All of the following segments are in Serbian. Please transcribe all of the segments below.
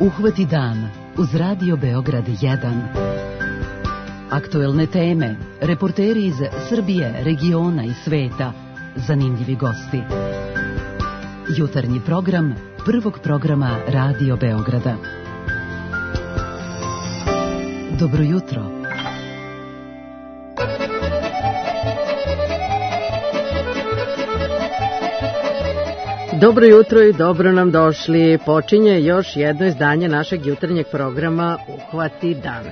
Uhvati dan uz Radio Beograd 1. Aktuelne teme, reporteri iz Srbije, regiona i sveta, zanimljivi gosti. Jutarnji program prvog programa Radio Beograda. Dobro jutro. Dobro jutro i dobro nam došli. Počinje još jedno izdanje našeg jutarnjeg programa Uhvati dan.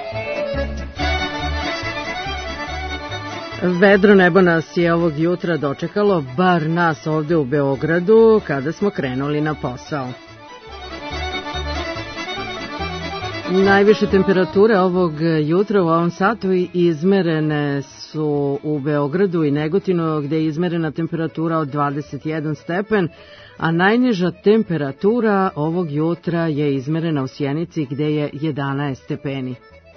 Vedro nebo nas je ovog jutra dočekalo, bar nas ovde u Beogradu, kada smo krenuli na posao. Najviše temperature ovog jutra u ovom satu izmerene su u Beogradu i Negotinu, gde je izmerena temperatura od 21 stepen, a najniža temperatura ovog jutra je izmerena u Sjenici, gde je 11 stepeni.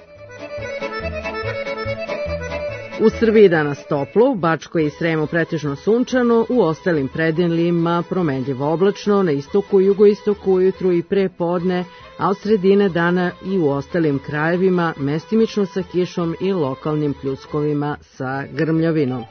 U Srbiji danas toplo, u Bačkoj i Sremu pretežno sunčano, u ostalim predelima promenljivo oblačno, na istoku, jugoistoku, ujutru i pre podne, a od sredine dana i u ostalim krajevima mestimično sa kišom i lokalnim pljuskovima sa grmljavinom.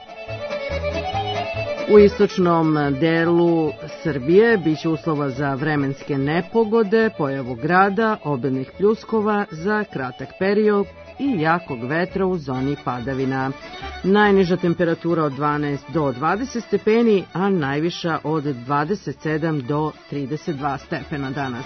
U istočnom delu Srbije biće uslova za vremenske nepogode, pojavu grada, obilnih pljuskova za kratak period i jakog vetra u zoni padavina. Najniža temperatura od 12 do 20 stepeni, a najviša od 27 do 32 stepena danas.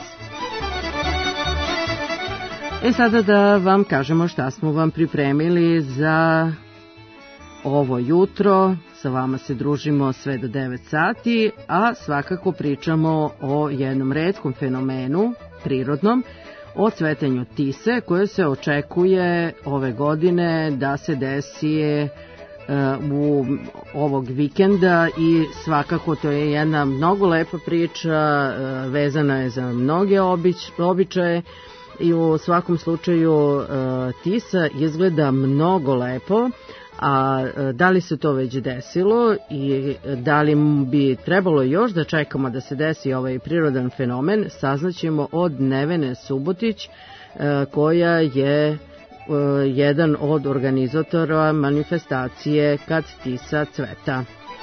Sada da vam kažemo šta smo vam pripremili za ovo jutro. Sa vama se družimo sve do 9 sati, a svakako pričamo o jednom retkom fenomenu, prirodnom, o cvetanju tise, koje se očekuje ove godine da se desi u ovog vikenda i svakako to je jedna mnogo lepa priča, vezana je za mnoge običaje i u svakom slučaju tisa izgleda mnogo lepo. A da li se to već desilo i da li bi trebalo još da čekamo da se desi ovaj prirodan fenomen, saznaćemo od Nevene Subotić, koja je jedan od organizatora manifestacije Kad tisa cveta.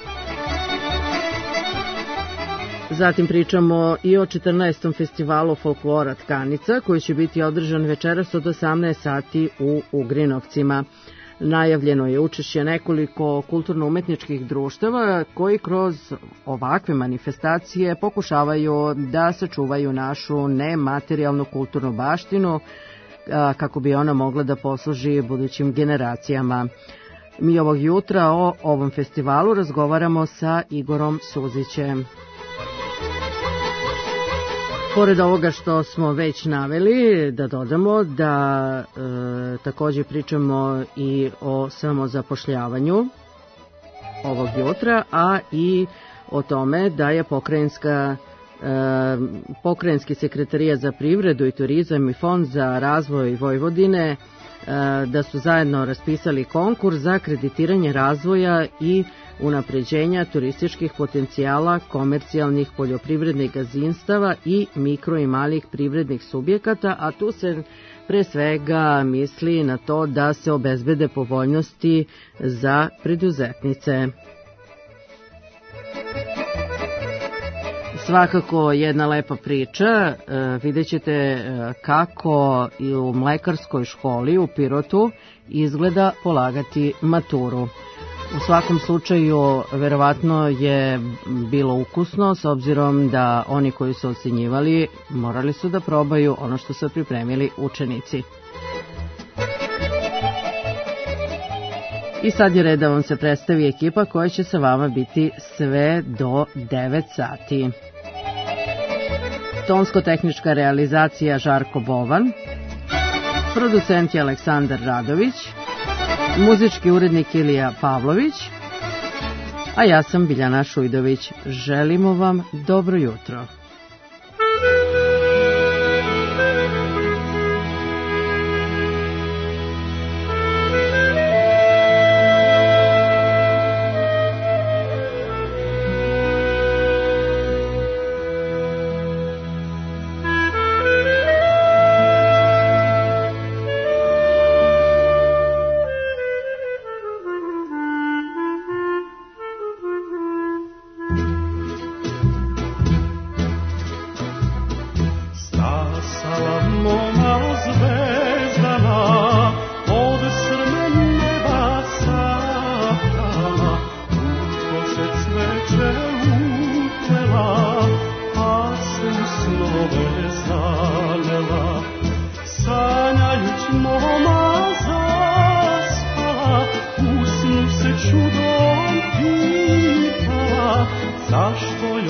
Zatim pričamo i o 14. festivalu folklora Tkanica, koji će biti održan večeras od 18 sati u Ugrinovcima. Najavljeno je učešće nekoliko kulturno-umetničkih društava koji kroz ovakve manifestacije pokušavaju da sačuvaju našu nematerijalnu kulturnu baštinu kako bi ona mogla da posluži budućim generacijama. Mi ovog jutra o ovom festivalu razgovaramo sa Igorom Suzićem. Pored ovoga što smo već naveli, da dodamo da također pričamo i o samozapošljavanju ovog jutra, a i o tome da je Pokrajinski sekretarijat za privredu i turizam i Fond za razvoj Vojvodine da su zajedno raspisali konkurs za kreditiranje razvoja i unapređenja turističkih potencijala komercijalnih poljoprivrednih gazdinstava i mikro i malih privrednih subjekata, a tu se pre svega misli na to da se obezbede povoljnosti za preduzetnice. Svakako jedna lepa priča, vidjet ćete kako i u mlekarskoj školi u Pirotu izgleda polagati maturu. U svakom slučaju, verovatno je bilo ukusno, s obzirom da oni koji su ocenjivali morali su da probaju ono što su pripremili učenici. I sad je red da vam se predstavi ekipa koja će sa vama biti sve do 9 sati. Tonsko-tehnička realizacija Žarko Bovan, producent je Aleksandar Radović, muzički urednik Ilija Pavlović, a ja sam Biljana Šujdović. Želimo vam dobro jutro.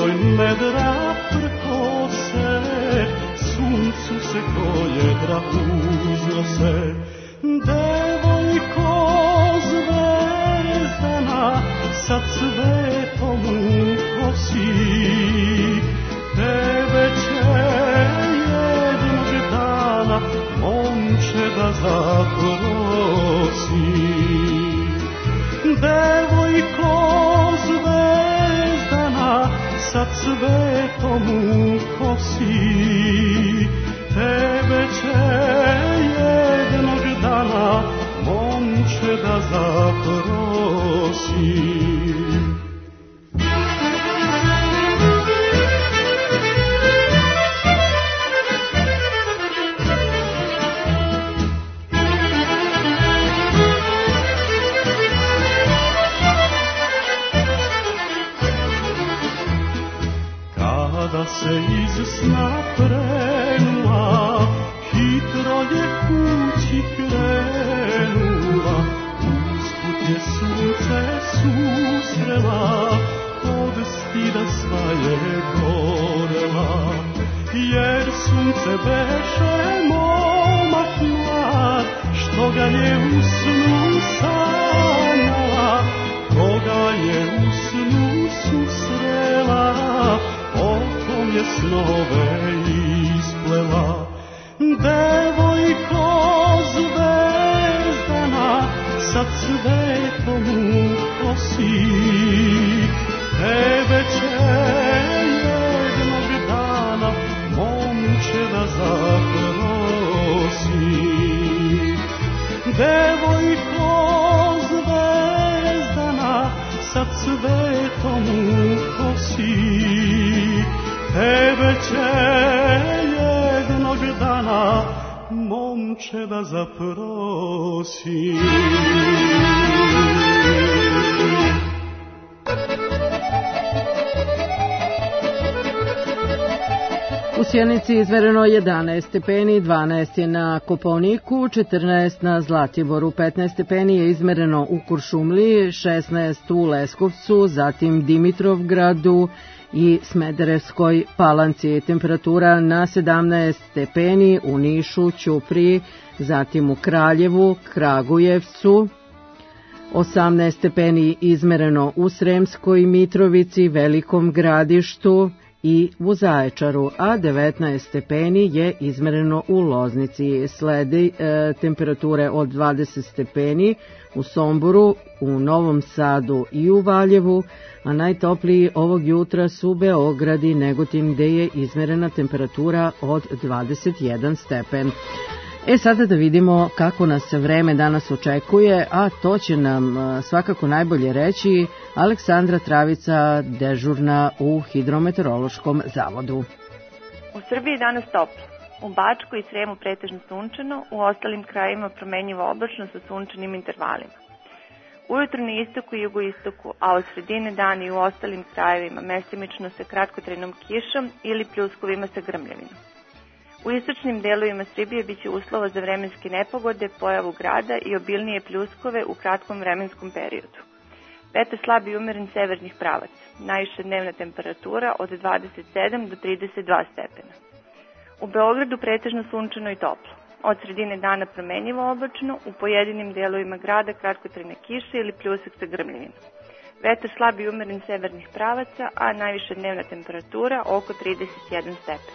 joj nedra prkose, suncu se koljedra uznose. Devojko zvezdana, sa cvetom u kosi, tebe će jednog dana momče da zaprosi. Devojko zvezdana, sa cvetom u kosi, tebe će jednog dana momče da zaprosi. Kada se iz sna prenula, hitro je kući krenula, usput je sunce susrela, od stida sva je gorela. Jer sunce beše momak mlad, što ga je u snu sanjala, koga je u snu susrela, o tom je snove isplela. Devojko zvezdana, sa cvetom u kosi, tebe će jednog dana momče da zaprosi. Devojko zvezdana, sa cvetom u kosi, tebe će jednog dana momče da zaprosi. U Sjenici izmereno 11 stepeni, 12 je na Kopaoniku, 14 na Zlatiboru, 15 stepeni je izmereno u Kuršumliji, 16 u Leskovcu, zatim Dimitrovgradu i Smederevskoj Palanci. Temperatura na 17 stepeni u Nišu, Ćupriji, zatim u Kraljevu, Kragujevcu, 18 stepeni izmereno u Sremskoj Mitrovici, Velikom Gradištu i u Zaječaru, a 19 stepeni je izmereno u Loznici. Slede temperature od 20 stepeni u Somboru, u Novom Sadu i u Valjevu, a najtopliji ovog jutra su Beograd i Negotin, gde je izmerena temperatura od 21 stepen. Sada da vidimo kako nas vreme danas očekuje, a to će nam svakako najbolje reći Aleksandra Travica, dežurna u Hidrometeorološkom zavodu. U Srbiji danas toplo. U Bačkoj i Sremu pretežno sunčano, u ostalim krajevima promenjivo oblačno sa sunčanim intervalima. Ujutro na istoku i jugoistoku, a od sredine dana i u ostalim krajevima mestimično sa kratkotrajnom kišom ili pljuskovima sa grmljavinom. U istočnim delovima Srbije biće uslova za vremenske nepogode, pojavu grada i obilnije pljuskove u kratkom vremenskom periodu. Vetar slab i umeren severnih pravaca. Najviša dnevna temperatura od 27 do 32 stepena. U Beogradu pretežno sunčano i toplo. Od sredine dana promenjivo oblačno, u pojedinim delovima grada kratkotrajna kiša ili pljusak sa grmljavinom. Vetar slab i umeren severnih pravaca, a najviša dnevna temperatura oko 31 stepen.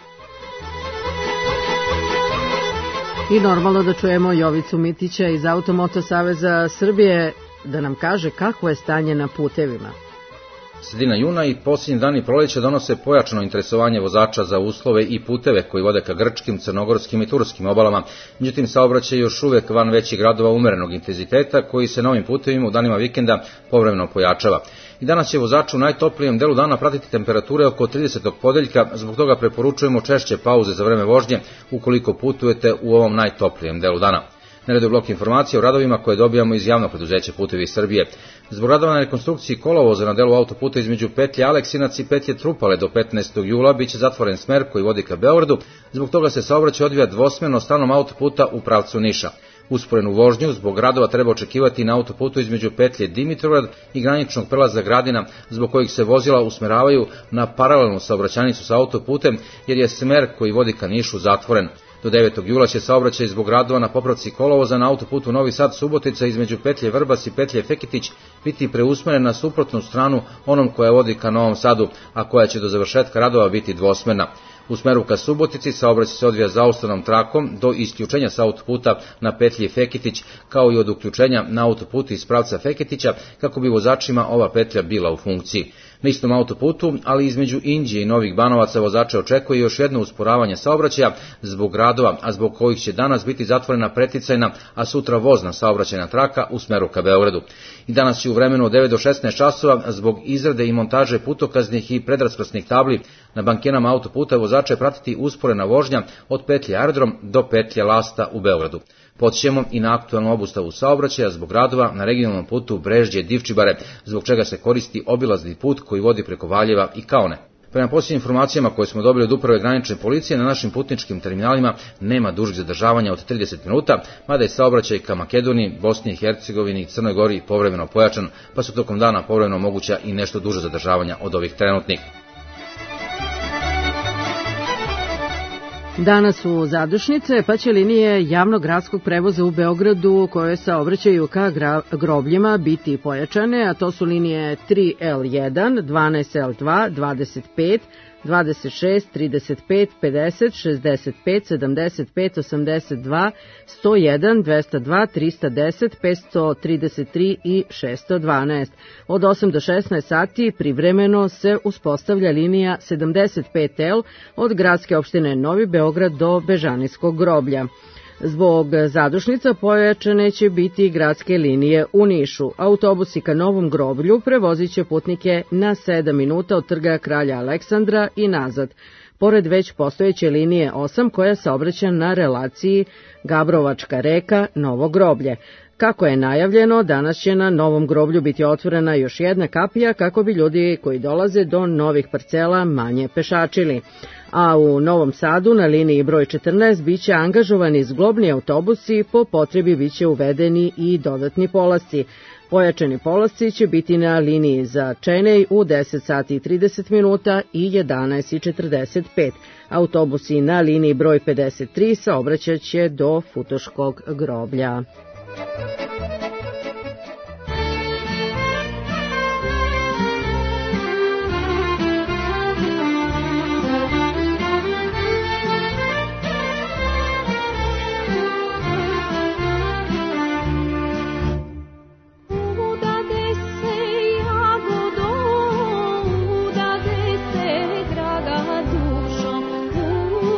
I normalno da čujemo Jovicu Mitića iz Automoto Saveza Srbije da nam kaže kako je stanje na putevima. Sredina juna i posljednji dani proleća donose pojačano interesovanje vozača za uslove i puteve koji vode ka grčkim, crnogorskim i turskim obalama. Međutim, saobraćaj još uvek van većih gradova umerenog intenziteta koji se na ovim putevima u danima vikenda povremeno pojačava. I danas će vozač u najtoplijem delu dana pratiti temperature oko 30. podeljka, zbog toga preporučujemo češće pauze za vreme vožnje ukoliko putujete u ovom najtoplijem delu dana. Na redu je blok informacije o radovima koje dobijamo iz javnog preduzeća Putevi Srbije. Zbog radova na rekonstrukciji kolovoza na delu autoputa između petlje Aleksinac i petlje Trupale do 15. jula biće zatvoren smer koji vodi ka Beogradu, zbog toga se saobraćaj odvija dvosmerno stranom autoputa u pravcu Niša. Usporenu vožnju zbog radova treba očekivati na autoputu između petlje Dimitrovgrad i graničnog prelaza Gradina, zbog kojih se vozila usmeravaju na paralelnu saobraćajnicu sa autoputem, jer je smer koji vodi ka Nišu zatvoren. Do 9. jula će saobraćaj zbog radova na popravci kolovoza na autoputu Novi Sad-Subotica između petlje Vrbas i petlje Feketić biti preusmeren na suprotnu stranu onom koja vodi ka Novom Sadu, a koja će do završetka radova biti dvosmerna. U smeru ka Subotici saobraćaj se odvija zaustavnom trakom do isključenja sa autoputa na petlji Feketić, kao i od uključenja na autoputu iz pravca Feketića, kako bi vozačima ova petlja bila u funkciji. Na istom autoputu, ali između Inđije i Novih Banovaca, vozače očekuje još jedno usporavanje saobraćaja zbog radova, a zbog kojih će danas biti zatvorena preticajna, a sutra vozna saobraćajna traka u smeru ka Beogradu. I danas će u vremenu od 9 do 16 časova zbog izrade i montaže putokaznih i predrasprasnih tabli na bankenama autoputa vozače pratiti usporena vožnja od petlje Aerodrom do petlje Lasta u Beogradu. Podsjećamo i na aktualnu obustavu saobraćaja zbog radova na regionalnom putu Brežđe-Divčibare, zbog čega se koristi obilazni put koji vodi preko Valjeva i Kaone. Prema posljednjim informacijama koje smo dobili od uprave granične policije, na našim putničkim terminalima nema dužeg zadržavanja od 30 minuta, mada je saobraćaj ka Makedoniji, Bosni i Hercegovini i Crnoj Gori povremeno pojačan, pa su tokom dana povremeno moguća i nešto duže zadržavanja od ovih trenutnih. Danas su zadušnice, pa će linije javnog gradskog prevoza u Beogradu koje saobraćaju ka grobljima biti pojačane, a to su linije 3L1, 12L2, 25, 26, 35, 50, 65, 75, 82, 101, 202, 310, 533 i 612. Od 8 do 16 sati privremeno se uspostavlja linija 75L od gradske opštine Novi Beograd do Bežanijskog groblja. Zbog zadušnica pojačane će biti gradske linije u Nišu. Autobusi ka Novom groblju prevozit će putnike na 7 minuta od trga Kralja Aleksandra i nazad, pored već postojeće linije 8 koja saobraća na relaciji Gabrovačka reka Novo groblje. Kako je najavljeno, danas će na Novom groblju biti otvorena još jedna kapija kako bi ljudi koji dolaze do novih parcela manje pešačili. A u Novom Sadu na liniji broj 14 biće angažovani zglobni autobusi, po potrebi biće uvedeni i dodatni polasci. Pojačani polasci će biti na liniji za Čenej u 10 sati i 30 minuta i 11 i 45. Autobusi na liniji broj 53 saobraćat će do Futoškog groblja.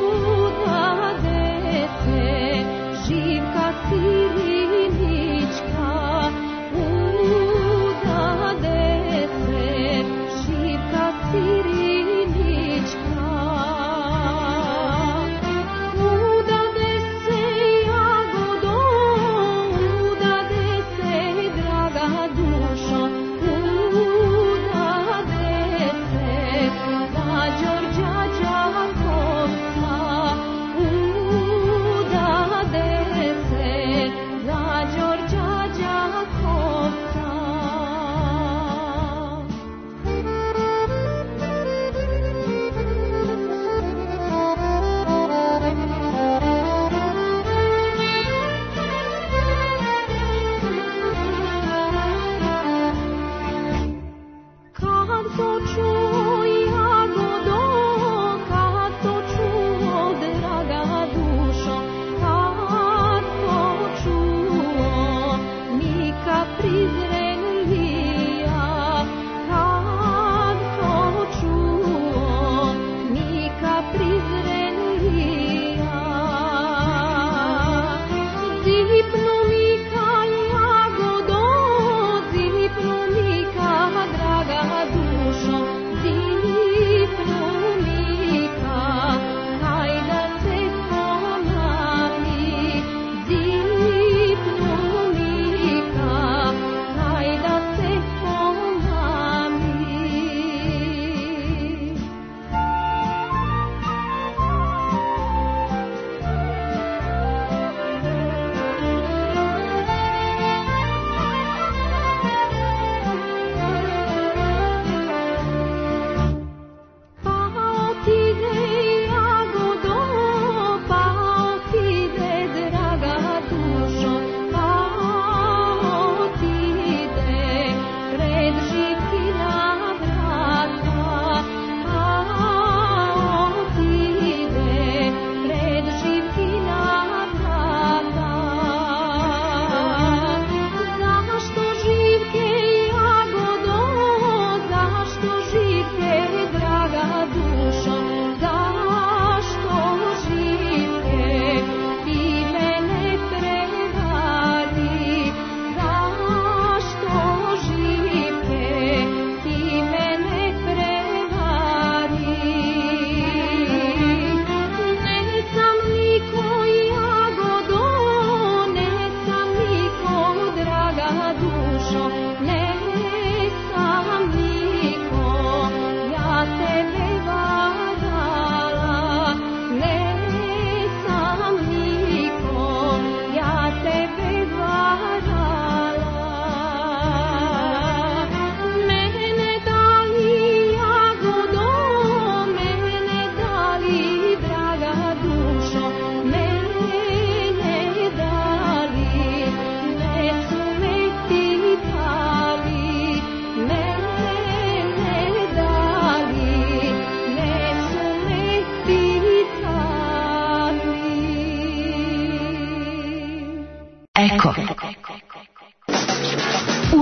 Živka Sirinićka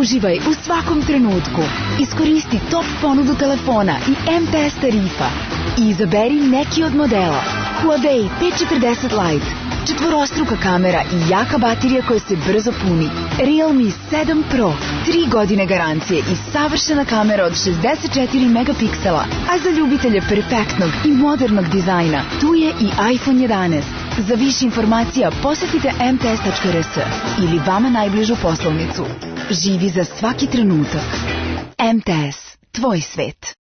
Uživaj u svakom trenutku. Iskoristi top ponudu telefona i MTS tarifa. I izaberi neki od modela. Huawei P40 Lite, četvorostruka kamera i jaka baterija koja se brzo puni. Realme 7 Pro, 3 godine garancije i savršena kamera od 64 megapiksela. A za ljubitelje perfektnog i modernog dizajna, tu je i iPhone 11. Za više informacija posetite mts.rs ili vama najbližu poslovnicu. Živi za svaki trenutak. MTS, tvoj svet.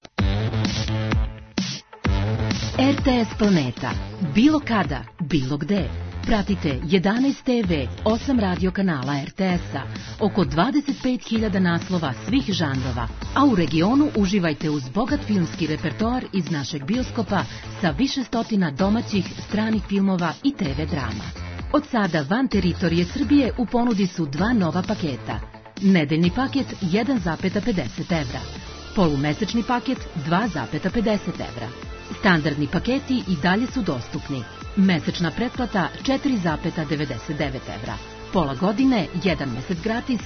RTS Planeta. Bilo kada, bilo gde. Pratite 11 TV, 8 radio kanala RTS-a, oko 25.000 naslova svih žanrova, a u regionu uživajte uz bogat filmski repertoar iz našeg bioskopa sa više stotina domaćih, stranih filmova i TV drama. Od sada van teritorije Srbije u ponudi su 2 nova paketa. Nedeljni paket 1,50 evra, polumesečni paket 2,50 evra. Standardni paketi i dalje su dostupni. Mesečna pretplata 4,99 evra. Pola godine, 1 mesec gratis,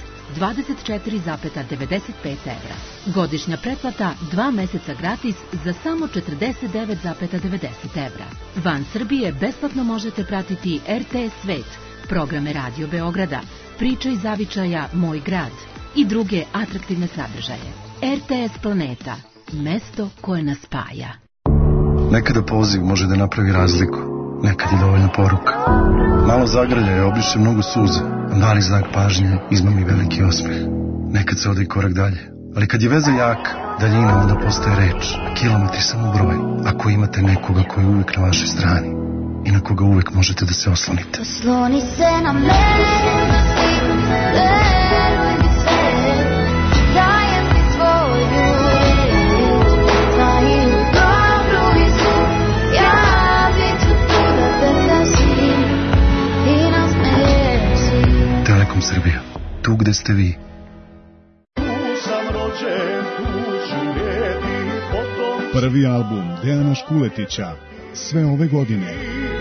24,95 evra. Godišnja pretplata 2 meseca gratis za samo 49,90 evra. Van Srbije besplatno možete pratiti RTS Svet, programe Radio Beograda, Priče iz zavičaja Moj grad i druge atraktivne sadržaje. RTS Planeta, mesto koje nas spaja. Nekada poziv može da napravi razliku, nekad je dovoljna poruka. Malo zagrljaja obriše mnogo suza, a mali znak pažnje izmami veliki osmeh. Nekad se ode i korak dalje, ali kad je veza jaka, daljina onda postaje reč, a kilometri samo broj, ako imate nekoga koji je uvijek na vašoj strani i na koga uvijek možete da se oslonite. Osloni se na mene, veruj mi sve, dajem ti svoju riječ, znaju dobro i zlu, ja bit ću tu da te tešim i nasmeješim. Telekom Srbija, tu gde ste vi. Prvi album Dejana Škuletića, sve ove godine.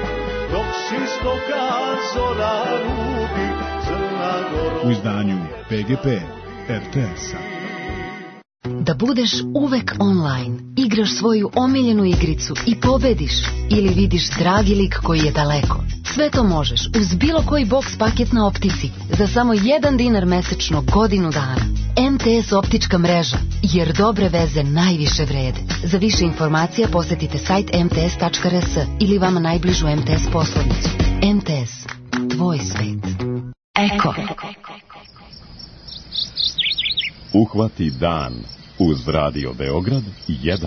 U izdanju PGP RTS-a. Da budeš uvek online, igraš svoju omiljenu igricu i pobediš ili vidiš dragi lik koji je daleko. Sve to možeš uz bilo koji box paket na Optici za samo $1 mesečno godinu dana. MTS optička mreža, jer dobre veze najviše vrede. Za više informacija posetite sajt mts.rs ili vama najbližu MTS poslovnicu. MTS, tvoj svet. Eko. Uhvati dan uz Radio Beograd 1.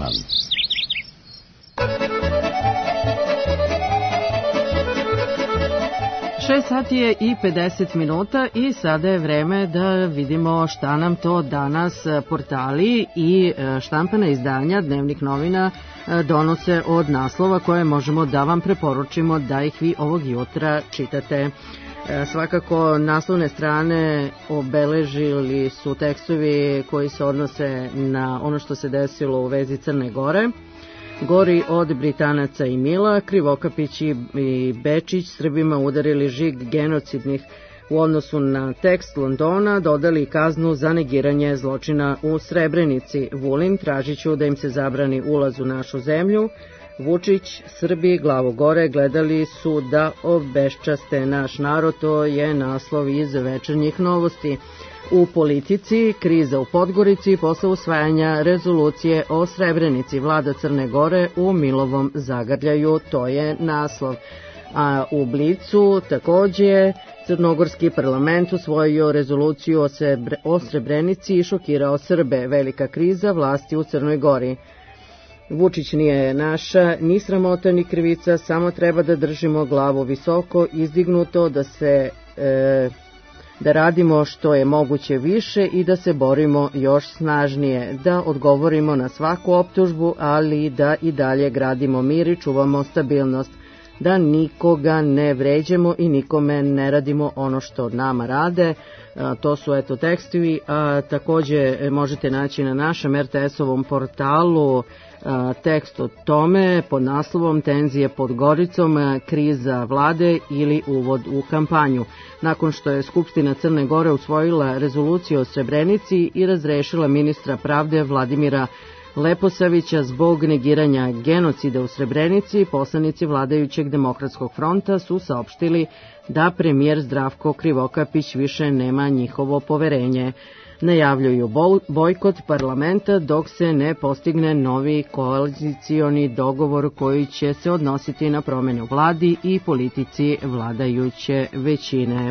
6 sati je i 50 minuta i sada je vreme da vidimo šta nam to danas portali i štampana izdanja dnevnih novina donose od naslova koje možemo da vam preporučimo da ih vi ovog jutra čitate. Svakako naslovne strane obeležili su tekstovi koji se odnose na ono što se desilo u vezi Crne Gore. Gori od Britanaca i Mila, Krivokapić i Bečić Srbima udarili žig genocidnih u odnosu na tekst Londona, dodali kaznu za negiranje zločina u Srebrenici. Vulin, tražiću da im se zabrani ulaz u našu zemlju. Vučić, Srbi glavo gore gledali su da obeščaste naš narod, to je naslov iz Večernjih novosti. U politici, kriza u Podgorici posle usvajanja rezolucije o Srebrenici, vlada Crne Gore u Milovom zagrljaju, to je naslov. A u Blicu takođe Crnogorski parlament usvojio rezoluciju o Srebrenici i šokirao Srbe, velika kriza vlasti u Crnoj Gori. Vučić nije naša, ni sramota ni krivica, samo treba da držimo glavu visoko, izdignuto, da radimo što je moguće više i da se borimo još snažnije, da odgovorimo na svaku optužbu, ali da i dalje gradimo mir i čuvamo stabilnost, da nikoga ne vređemo i nikome ne radimo ono što od nama rade. To su tekstovi, a takođe možete naći na našem RTS-ovom portalu Tekst o tome pod naslovom Tenzije pod Goricom, kriza vlade ili uvod u kampanju. Nakon što je Skupština Crne Gore usvojila rezoluciju o Srebrenici i razrešila ministra pravde Vladimira Leposavića zbog negiranja genocida u Srebrenici, poslanici vladajućeg Demokratskog fronta su saopštili da premijer Zdravko Krivokapić više nema njihovo poverenje. Najavljuju bojkot parlamenta dok se ne postigne novi koalicioni dogovor koji će se odnositi na promjene u vladi i politici vladajuće većine.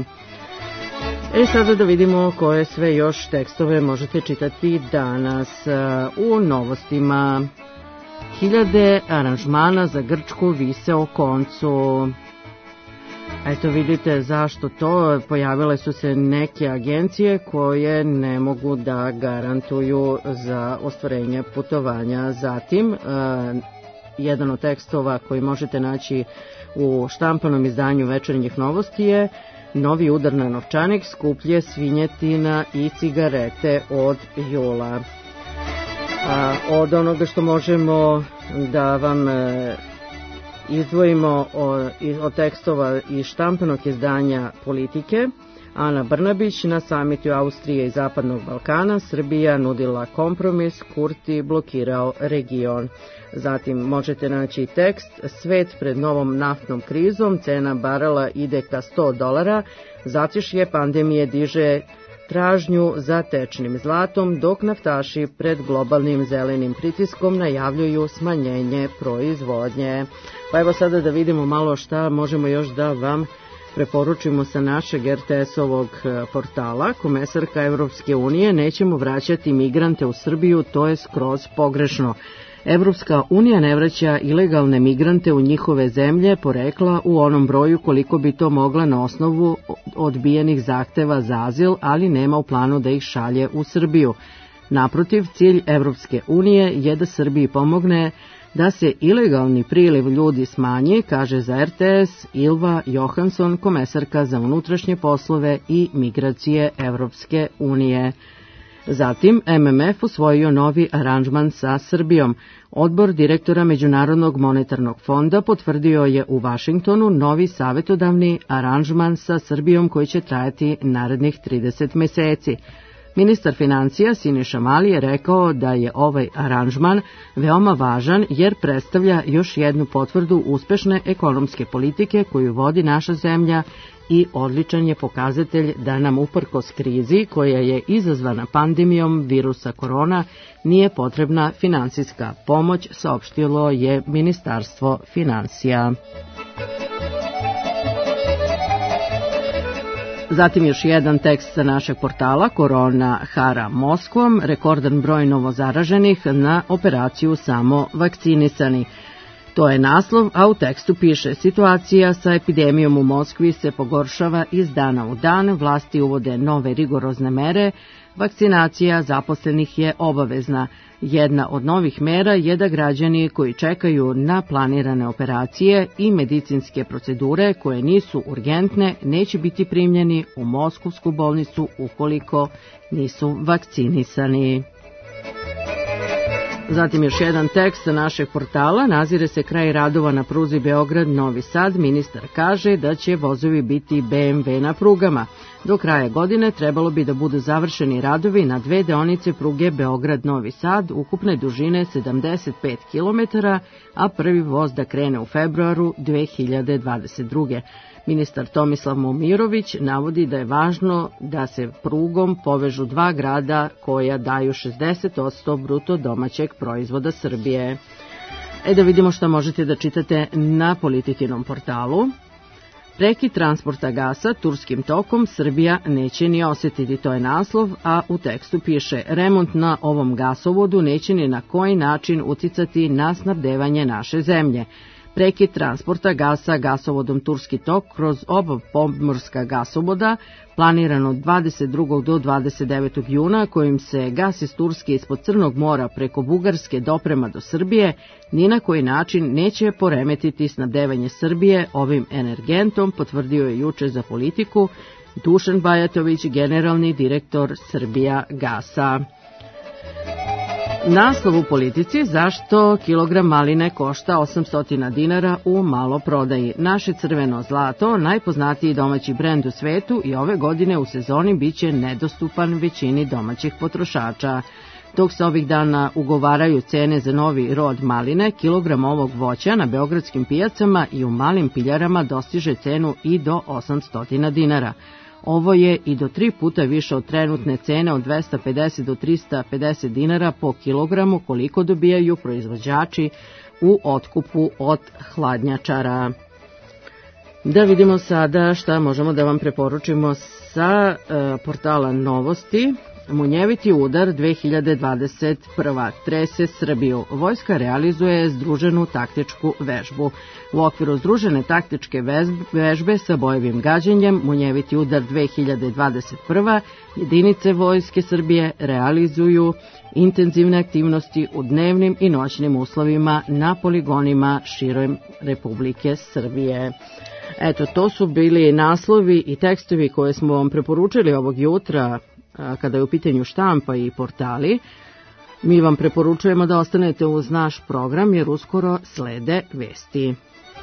Sada da vidimo koje sve još tekstove možete čitati danas u novostima. 1000 aranžmana za Grčku vise o koncu. Eto vidite zašto to, pojavile su se neke agencije koje ne mogu da garantuju za ostvarenje putovanja. Zatim, jedan od tekstova koji možete naći u štampanom izdanju Večernjih novosti je novi udar na novčanik, skuplje svinjetina i cigarete od jula. Od onoga što možemo da vam izdvojimo od tekstova iz štampanog izdanja Politike, Ana Brnabić na samitu Austrije i Zapadnog Balkana, Srbija nudila kompromis, Kurti blokirao region. Zatim možete naći tekst Svet pred novom naftnom krizom, cena barela ide ka $100, zatišje pandemije diže tražnju za tečnim zlatom, dok naftaši pred globalnim zelenim pritiskom najavljuju smanjenje proizvodnje. Pa evo sada da vidimo malo šta možemo još da vam preporučimo sa našeg RTS-ovog portala. Komesarka Evropske unije, nećemo vraćati migrante u Srbiju, to je skroz pogrešno. Evropska unija ne vraća ilegalne migrante u njihove zemlje porekla u onom broju koliko bi to mogla na osnovu odbijenih zahteva za azil, ali nema u planu da ih šalje u Srbiju. Naprotiv, cilj Evropske unije je da Srbiji pomogne da se ilegalni priliv ljudi smanji, kaže za RTS Ilva Johansson, komesarka za unutrašnje poslove i migracije Evropske unije. Zatim, MMF usvojio novi aranžman sa Srbijom. Odbor direktora Međunarodnog monetarnog fonda potvrdio je u Vašingtonu novi savjetodavni aranžman sa Srbijom koji će trajati narednih 30 meseci. Ministar financija Siniša Mali je rekao da je ovaj aranžman veoma važan jer predstavlja još jednu potvrdu uspešne ekonomske politike koju vodi naša zemlja i odličan je pokazatelj da nam uprkos krizi koja je izazvana pandemijom virusa korona nije potrebna finansijska pomoć, saopštilo je Ministarstvo financija. Zatim još jedan tekst sa našeg portala, korona hara Moskvom, rekordan broj novozaraženih na operaciju samo vakcinisani. To je naslov, a u tekstu piše: situacija sa epidemijom u Moskvi se pogoršava iz dana u dan, vlasti uvode nove rigorozne mere, vakcinacija zaposlenih je obavezna. Jedna od novih mera je da građani koji čekaju na planirane operacije i medicinske procedure koje nisu urgentne neće biti primljeni u Moskovsku bolnicu ukoliko nisu vakcinisani. Zatim još jedan tekst sa našeg portala, nazire se kraj radova na pruzi Beograd-Novi Sad, ministar kaže da će vozovi biti BMW na prugama. Do kraja godine trebalo bi da budu završeni radovi na dve deonice pruge Beograd-Novi Sad, ukupne dužine 75 km, a prvi voz da krene u februaru 2022. Ministar Tomislav Momirović navodi da je važno da se prugom povežu dva grada koja daju 60% bruto domaćeg proizvoda Srbije. Da vidimo šta možete da čitate na Politikinom portalu. Prekid transporta gasa turskim tokom Srbija neće ni osjetiti, to je naslov, a u tekstu piše: remont na ovom gasovodu neće ni na koji način uticati na snabdevanje naše zemlje. Prekid transporta gasa gasovodom Turski tok kroz oba pomorska gasovoda, planiran od 22. do 29. juna, kojim se gas iz Turske ispod Crnog mora preko Bugarske doprema do Srbije, ni na koji način neće poremetiti snabdevanje Srbije ovim energentom, potvrdio je juče za Politiku Dušan Bajatović, generalni direktor Srbija gasa. Naslov u Politici: zašto kilogram maline košta 800 dinara u maloprodaji. Naše crveno zlato, najpoznatiji domaći brend u svetu, i ove godine u sezoni biće nedostupan većini domaćih potrošača. Dok se ovih dana ugovaraju cene za novi rod maline, kilogram ovog voća na beogradskim pijacama i u malim piljarama dostiže cenu i do 800 dinara. Ovo je i do 3 puta više od trenutne cene od 250 do 350 dinara po kilogramu koliko dobijaju proizvođači u otkupu od hladnjačara. Da vidimo sada šta možemo da vam preporučimo sa portala Novosti. Munjeviti udar 2021. Trese Srbiju. Vojska realizuje združenu taktičku vežbu. U okviru združene taktičke vežbe sa bojevim gađanjem Munjeviti udar 2021. jedinice Vojske Srbije realizuju intenzivne aktivnosti u dnevnim i noćnim uslovima na poligonima širom Republike Srbije. Eto, to su bili naslovi i tekstovi koje smo vam preporučili ovog jutra kada je u pitanju štampa i portali. Mi vam preporučujemo da ostanete uz naš program jer uskoro slede vesti.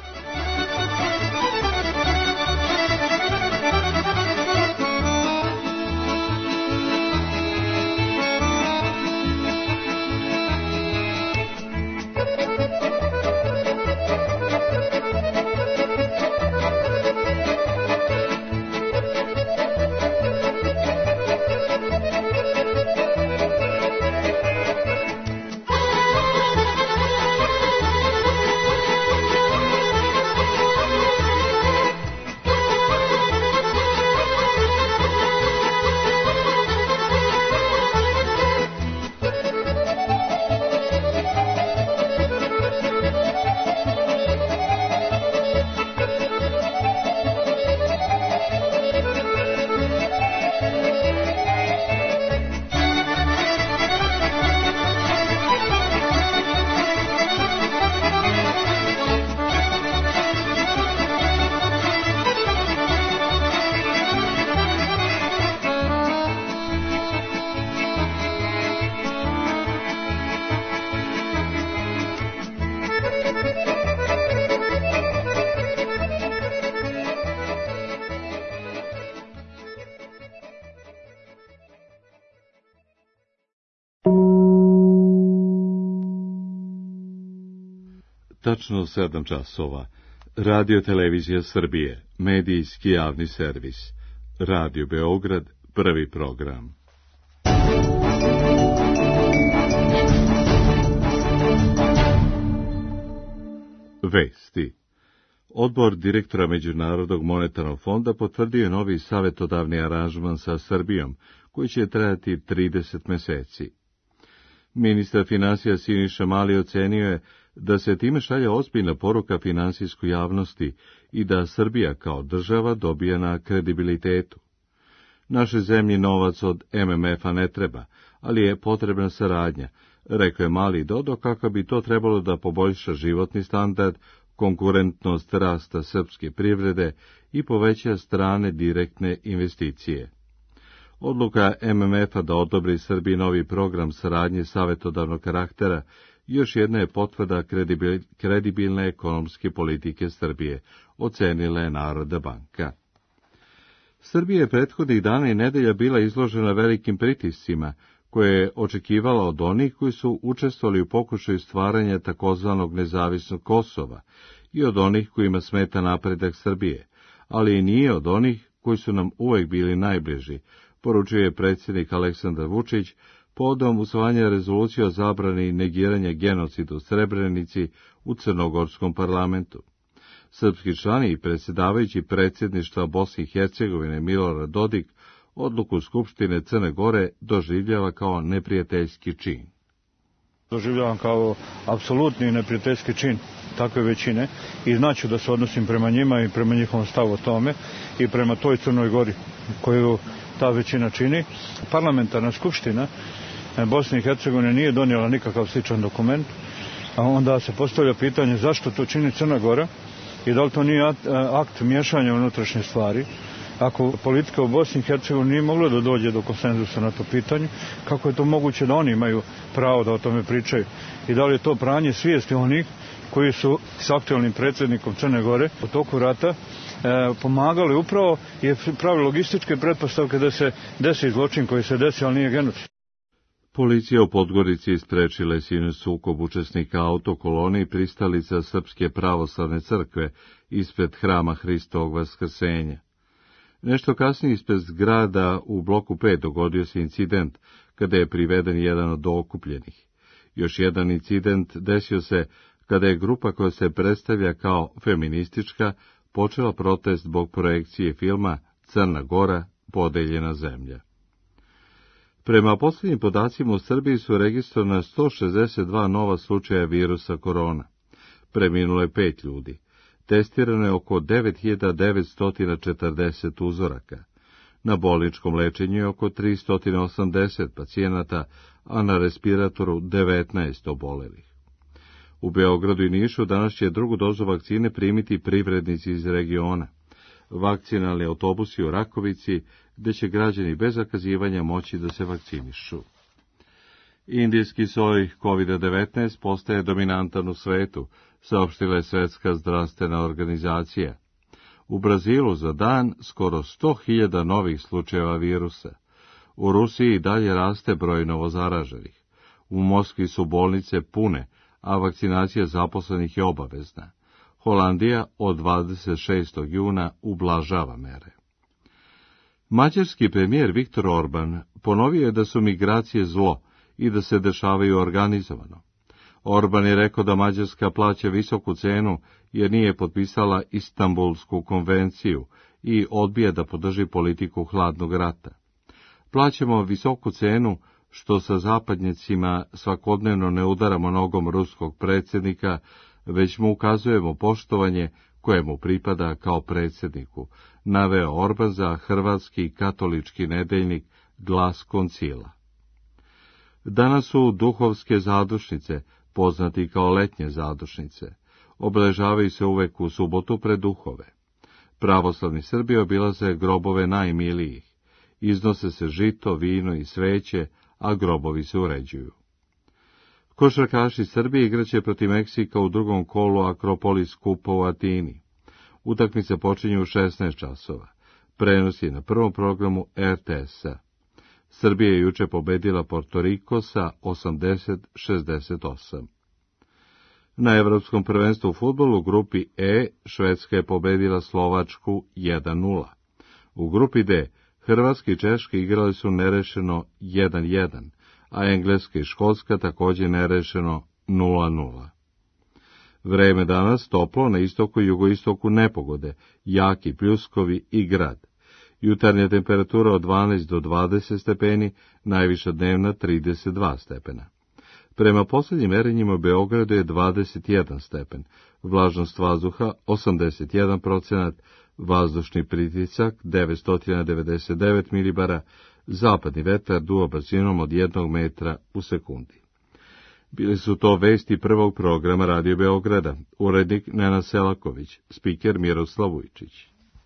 Tačno 7 časova. Radio Televizija Srbije, medijski javni servis. Radio Beograd, prvi program. Vesti. Odbor direktora Međunarodnog monetarnog fonda potvrdio je novi savjetodavni aranžman sa Srbijom, koji će trajati 30 meseci. Ministar finansija Siniša Mali ocenio je da se time šalje ozbiljna poruka finansijskoj javnosti i da Srbija kao država dobija na kredibilitetu. Naše zemlji novac od MMF-a ne treba, ali je potrebna saradnja, rekao je Mali i dodao kako bi to trebalo da poboljša životni standard, konkurentnost rasta srpske privrede i poveća strane direktne investicije. Odluka MMF-a da odobri Srbiji novi program saradnje savjetodavnog karaktera još jedna je potvrda kredibilne ekonomske politike Srbije, ocenila je Narodna banka. Srbija je prethodnih dana i nedelja bila izložena velikim pritiscima, koje je očekivala od onih koji su učestvovali u pokušaju stvaranja takozvanog nezavisnog Kosova i od onih kojima smeta napredak Srbije, ali i nije od onih koji su nam uvek bili najbliži, poručuje predsjednik Aleksandar Vučić povodom usvajanja rezolucije o zabrani i negiranja genocida u Srebrenici u Crnogorskom parlamentu. Srpski član i predsjedavajući predsjedništva Bosne i Hercegovine Milorad Dodik odluku Skupštine Crne Gore doživljava kao neprijateljski čin. Doživljavam kao apsolutni neprijateljski čin takve većine i znaću da se odnosim prema njima i prema njihovom stavu o tome i prema toj Crnoj Gori koju ta većina čini. Parlamentarna skupština Bosne i Hercegovine nije donijela nikakav sličan dokument, a onda se postavlja pitanje zašto to čini Crna Gora i da li to nije akt miješanja u unutrašnje stvari Ako politika u Bosni i Hercegovini nije mogla da dođe do konsenzusa na to pitanje, kako je to moguće da oni imaju pravo da o tome pričaju? I da li je to pranje svijesti onih koji su s aktualnim predsjednikom Crne Gore u toku rata pomagali upravo i pravi logističke pretpostavke da se desi zločin koji se desi, ali nije genocid. Policija u Podgorici sprečila je sinoć sukob učesnika autokolone i pristalica Srpske pravoslavne crkve ispred hrama Hristovog Vaskrsenja. Nešto kasnije ispred zgrada u bloku 5 dogodio se incident kada je priveden jedan od okupljenih. Još jedan incident desio se kada je grupa koja se predstavlja kao feministička počela protest zbog projekcije filma Crna Gora, podeljena zemlja. Prema posljednjim podacima u Srbiji su registrovana 162 nova slučaja virusa korona. Preminulo je 5 ljudi. Testirano je oko 9940 uzoraka. Na bolničkom lečenju je oko 380 pacijenata, a na respiratoru 19 obolelih. U Beogradu i Nišu danas će drugu dozu vakcine primiti privrednici iz regiona. Vakcinalni autobusi u Rakovici, gde će građani bez zakazivanja moći da se vakcinišu. Indijski soj COVID-19 postaje dominantan u svetu, saopštila je Svetska zdravstvena organizacija. U Brazilu za dan skoro 100.000 novih slučajeva virusa. U Rusiji dalje raste broj novozaraženih. U Moskvi su bolnice pune, a vakcinacija zaposlenih je obavezna. Holandija od 26. juna ublažava mere. Mađarski premijer Viktor Orban ponovio je da su migracije zlo i da se dešavaju organizovano. Orban je rekao da Mađarska plaća visoku cenu jer nije potpisala Istanbulsku konvenciju i odbija da podrži politiku hladnog rata. Plaćamo visoku cenu što sa zapadnjacima svakodnevno ne udaramo nogom ruskog predsjednika, već mu ukazujemo poštovanje koje mu pripada kao predsjedniku, naveo Orban za hrvatski katolički nedeljnik Glas koncila. Danas su duhovske zadušnice, poznati kao letnje zadušnice. Obeležavaju se uvek u subotu pred duhove. Pravoslavni Srbi obilaze grobove najmilijih. Iznose se žito, vino i sveće, a grobovi se uređuju. Košarkaši Srbije igraće protiv Meksika u drugom kolu Akropolis kupa u Atini. Utakmice počinju u 16 časova. Prenos je na prvom programu RTS-a. Srbija je juče pobedila Porto Riko sa 80-68. Na Evropskom prvenstvu u fudbalu u grupi E Švedska je pobedila Slovačku 1:0. U grupi D Hrvatska i Češka igrali su nerešeno 1:1, a Engleska i Škotska također nerešeno 0:0. Vreme danas toplo, na istoku i jugoistoku nepogode, jaki pljuskovi i grad. Jutarnja temperatura od 12 do 20 stepeni, najviša dnevna 32 stepena. Prema posljednjim merenjima u Beogradu je 21 stepen, vlažnost vazduha 81%, vazdušni pritisak 999 milibara, zapadni vetar duo brzinom od 1 metra u sekundi. Bili su to vesti prvog programa Radio Beograda, urednik Nenad Selaković, spiker Miroslav Vujčić.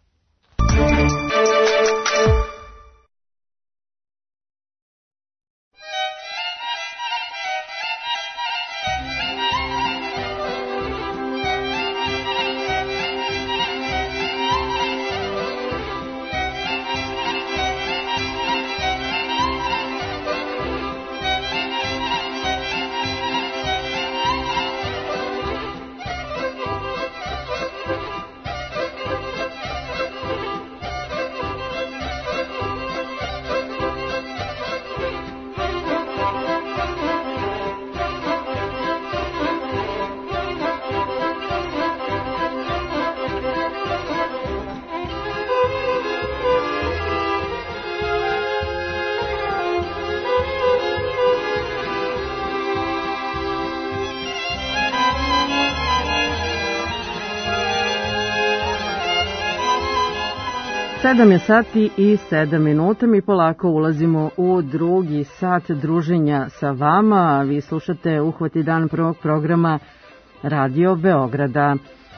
Sedam je sati i 7 minuta, mi polako ulazimo u drugi sat druženja sa vama. Vi slušate Uhvati dan prvog programa Radio Beograda.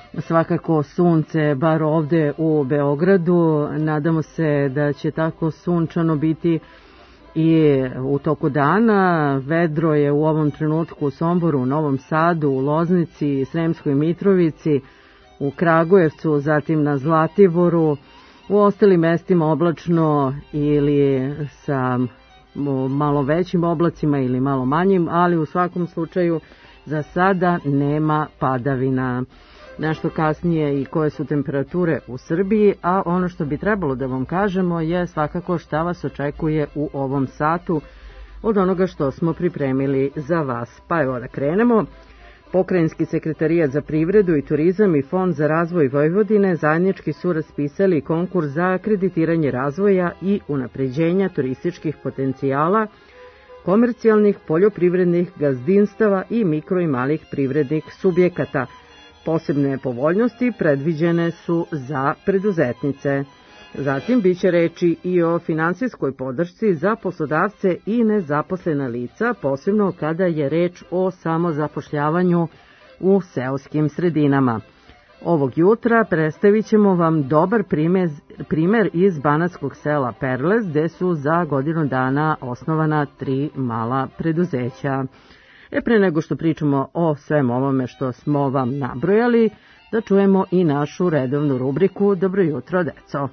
svakako sunce, bar ovde u Beogradu. Nadamo se da će tako sunčano biti i u toku dana. Vedro je u ovom trenutku u Somboru, u Novom Sadu, u Loznici, Sremskoj Mitrovici, u Kragujevcu, zatim na Zlatiboru. U ostalim mestima oblačno ili sa malo većim oblacima ili malo manjim, ali u svakom slučaju za sada nema padavina. Nešto kasnije i koje su temperature u Srbiji, a ono što bi trebalo da vam kažemo je svakako šta vas očekuje u ovom satu od onoga što smo pripremili za vas. Pa evo da krenemo. Pokrajinski sekretarijat za privredu i turizam i Fond za razvoj Vojvodine zajednički su raspisali konkurs za akreditiranje razvoja i unapređenja turističkih potencijala komercijalnih poljoprivrednih gazdinstava i mikro i malih privrednih subjekata. Posebne povoljnosti predviđene su za preduzetnice. Zatim biće reči i o finansijskoj podršci za poslodavce i nezaposlena lica, posebno kada je reč o samozapošljavanju u seoskim sredinama. Ovog jutra predstavit ćemo vam dobar primer iz banatskog sela Perles, gde su za godinu dana osnovana 3 mala preduzeća. Pre nego što pričamo o svem ovome što smo vam nabrojali, da čujemo i našu redovnu rubriku Dobro jutro, deco.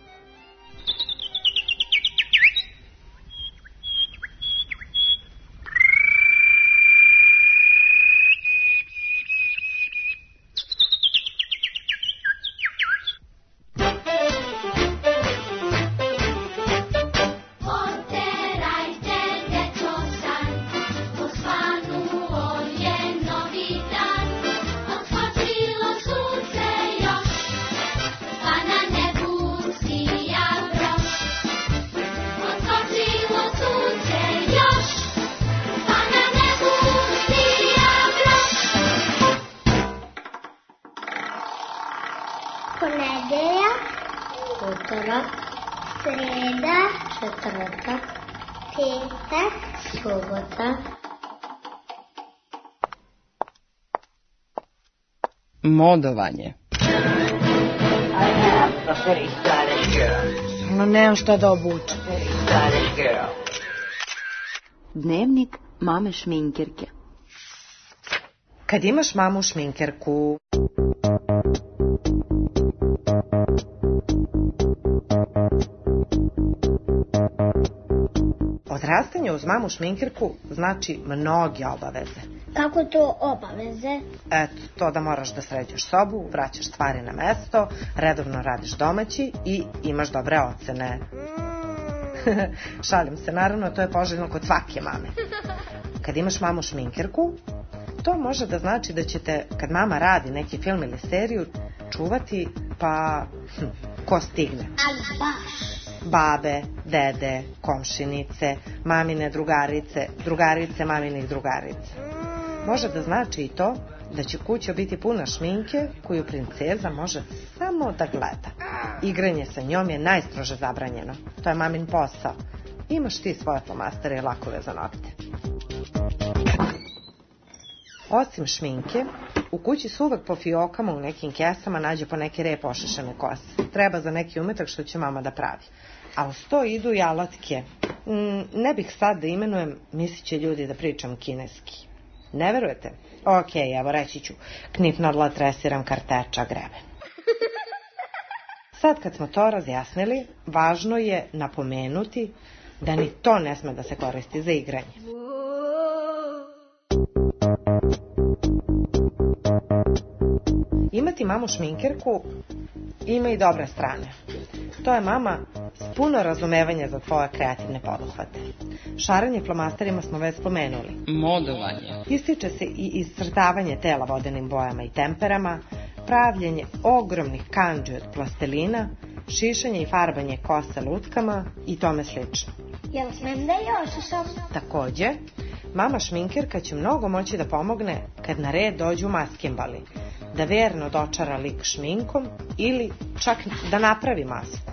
Modovanje. No, nemam šta da obučem. Dnevnik mame šminkerke. Kad imaš mamu šminkerku... Odrastanje uz mamu šminkerku znači mnoge obaveze. Kako to obaveze? Eto, to da moraš da sređaš sobu, vraćaš stvari na mesto, redovno radiš domaći i imaš dobre ocene. Šalim se, naravno, to je poželjno kod svake mame. Kad imaš mamu šminkerku, to može da znači da ćete, kad mama radi neki film ili seriju, čuvati, pa ko stigne. Ali baš. Babe, dede, komšinice, mamine drugarice, drugarice maminih drugarica. Može da znači i to da će kuća biti puna šminke koju princeza može samo da gleda. Igranje sa njom je najstrože zabranjeno. To je mamin posao. Imaš ti svoje flomastere i lakove za nokte. Osim šminke, u kući se uvek po fiokama u nekim kesama nađe po neki rep ošišane kose. Treba za neki umetak što će mama da pravi. A uz to idu i alatke. Ne bih sad da imenujem, mislit će ljudi da pričam kineski. Ne verujete? Okej, evo reći ću. Knip nadla, tresiram, karteča, grebe. Sad kad smo to razjasnili, važno je napomenuti da ni to ne sme da se koristi za igranje. Imati mamu šminkerku ima i dobre strane. To je mama s puno razumevanja za tvoje kreativne poduhvate. Šaranje flomasterima smo već spomenuli. Modovanje. Ističe se i iscrtavanje tela vodenim bojama i temperama, pravljenje ogromnih kandži od plastelina, šišanje i farbanje kose lutkama i tome slično. Jel smem da ošišam? Takođe, mama šminkerka će mnogo moći da pomogne kad na red dođu maskimbali, da verno dočara lik šminkom ili čak da napravi masku.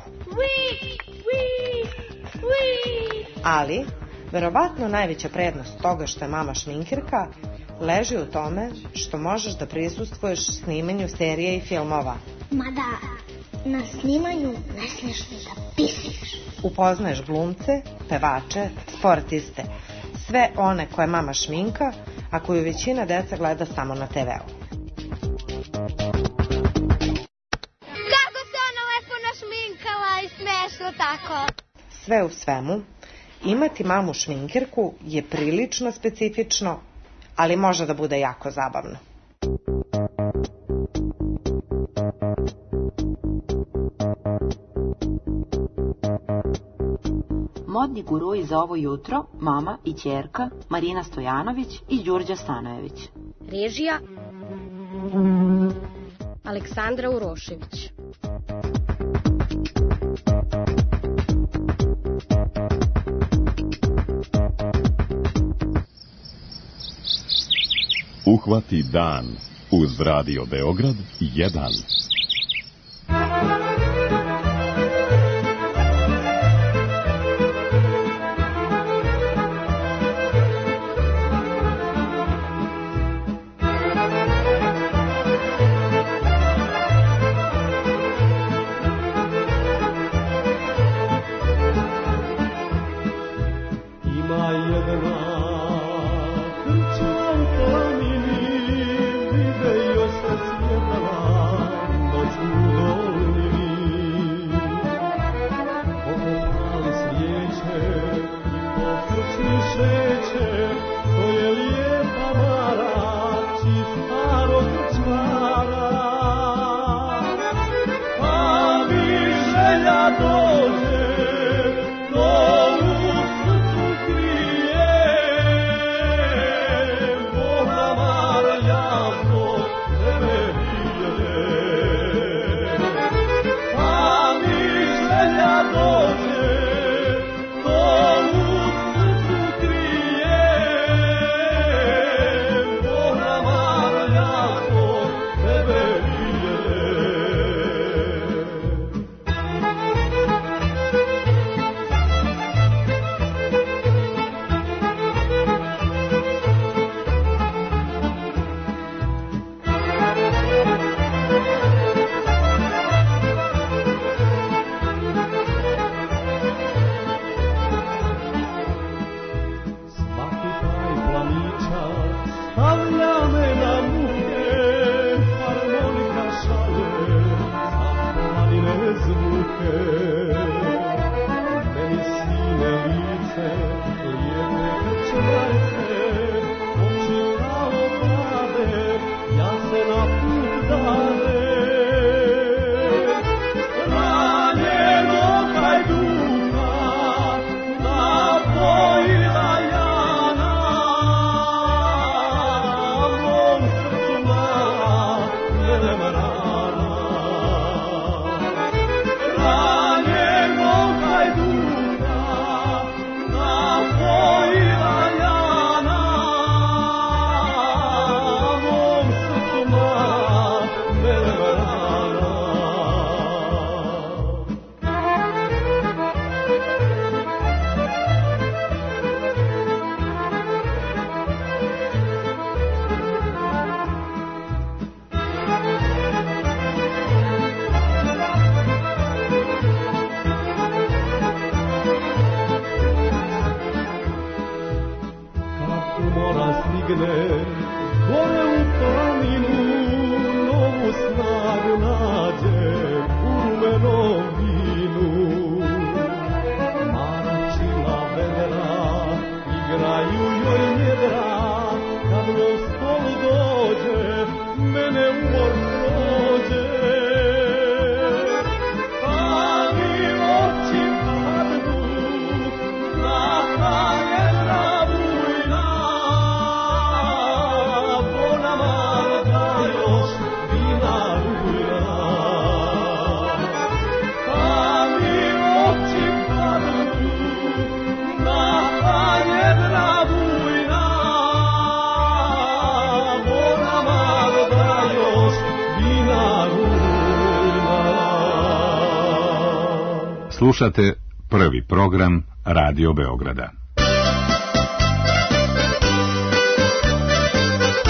Ali, verovatno najveća prednost toga što je mama šminkerka leži u tome što možeš da prisustvuješ snimanju serije i filmova. Mada na snimanju ne smiješ ni da pisiš. Upoznaješ glumce, pevače, sportiste, sve one koje mama šminka, a koju većina deca gleda samo na TV-u. Kako se ona lepo našminkala i smešno tako. Sve u svemu, imati mamu šminkerku je prilično specifično, ali može da bude jako zabavno. Modni gurui za ovo jutro, mama i ćerka Marina Stojanović i Đurđa Stanojević. Režija Aleksandra Urošević. Uhvati dan uz Radio Beograd 1. Slušate prvi program Radio Beograda.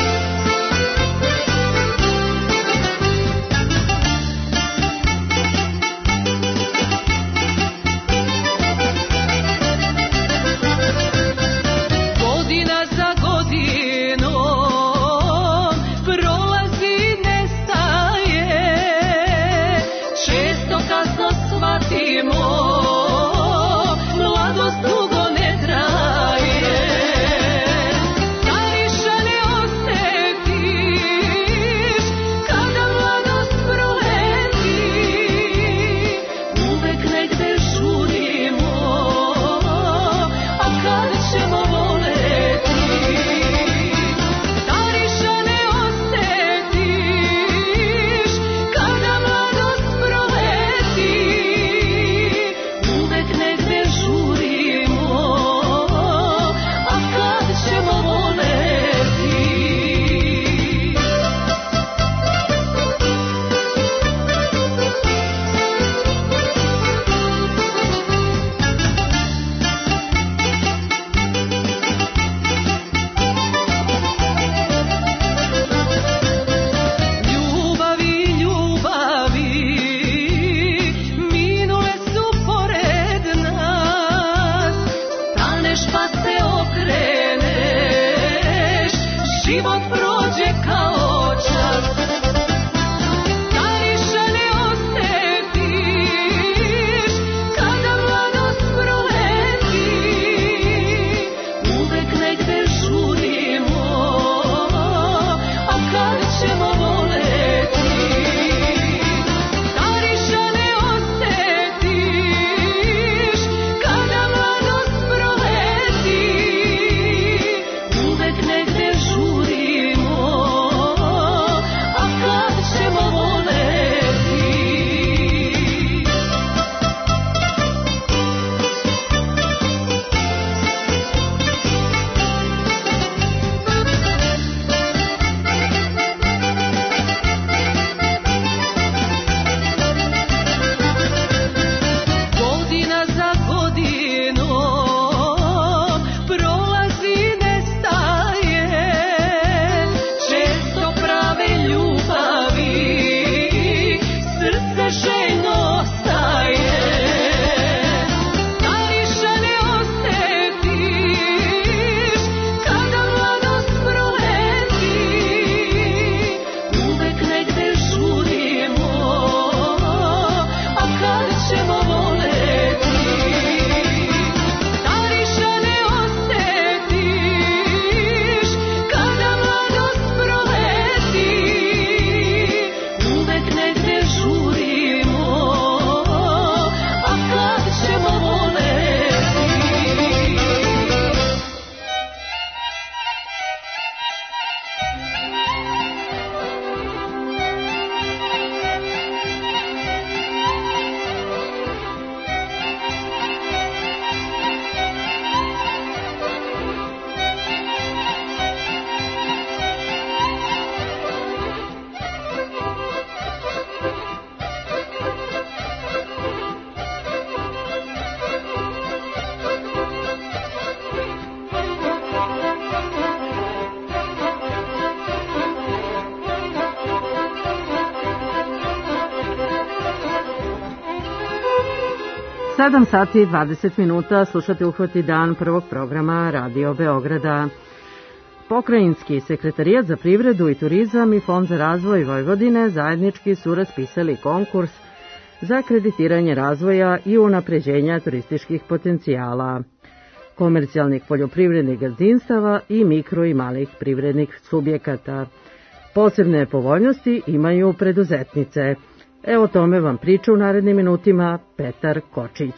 7 sati i 20 minuta slušate Uhvati dan prvog programa Radio Beograda. Pokrajinski sekretarijat za privredu i turizam i Fond za razvoj Vojvodine zajednički su raspisali konkurs za akreditiranje razvoja i unapređenja turističkih potencijala, komercijalnih poljoprivrednih gazdinstava i mikro i malih privrednih subjekata. Posebne povoljnosti imaju preduzetnice. Evo tome vam priča u narednim minutima Petar Kočić.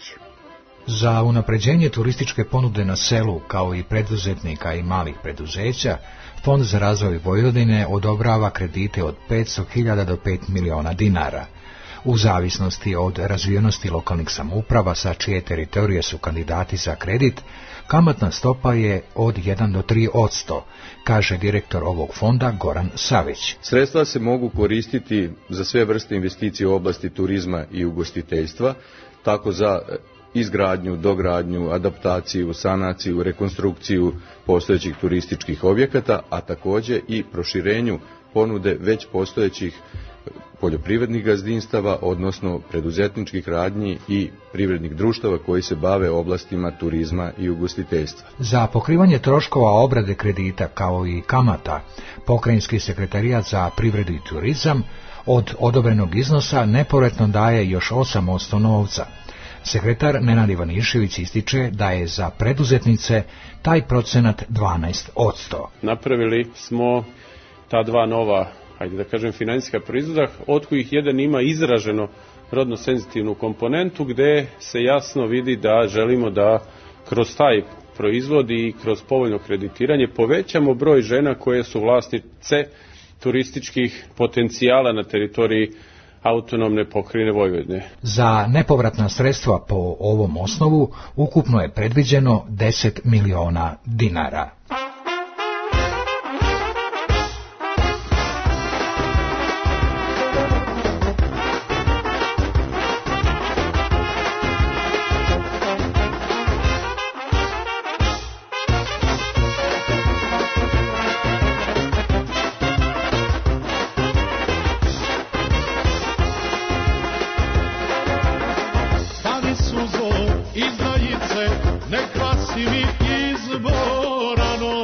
Za unapređenje turističke ponude na selu, kao i preduzetnika i malih preduzeća, Fond za razvoj Vojvodine odobrava kredite od 500.000 do 5 miliona dinara. U zavisnosti od razvijenosti lokalnih samouprava sa čije teritorije su kandidati za kredit, kamatna stopa je od 1 do 3%, kaže direktor ovog fonda Goran Savić. Sredstva se mogu koristiti za sve vrste investicije u oblasti turizma i ugostiteljstva, tako za izgradnju, dogradnju, adaptaciju, sanaciju, rekonstrukciju postojećih turističkih objekata, a također i proširenju ponude već postojećih poljoprivrednih gazdinstava, odnosno preduzetničkih radnji i privrednih društava koji se bave oblastima turizma i ugostiteljstva. Za pokrivanje troškova obrade kredita kao i kamata, Pokrajinski sekretarijat za privredu i turizam od odobrenog iznosa nepovratno daje još 8% novca. Sekretar Nenad Ivanišević ističe da je za preduzetnice taj procenat 12%. Napravili smo ta dva nova, hajde da kažem, financijska proizvoda, od kojih jedan ima izraženo rodno senzitivnu komponentu, gde se jasno vidi da želimo da kroz taj proizvod i kroz povoljno kreditiranje povećamo broj žena koje su vlasnice turističkih potencijala na teritoriji autonomne pokrajine Vojvodine. Za nepovratna sredstva po ovom osnovu ukupno je predviđeno 10 miliona dinara. Izdajice, ne kvasi mi izborano.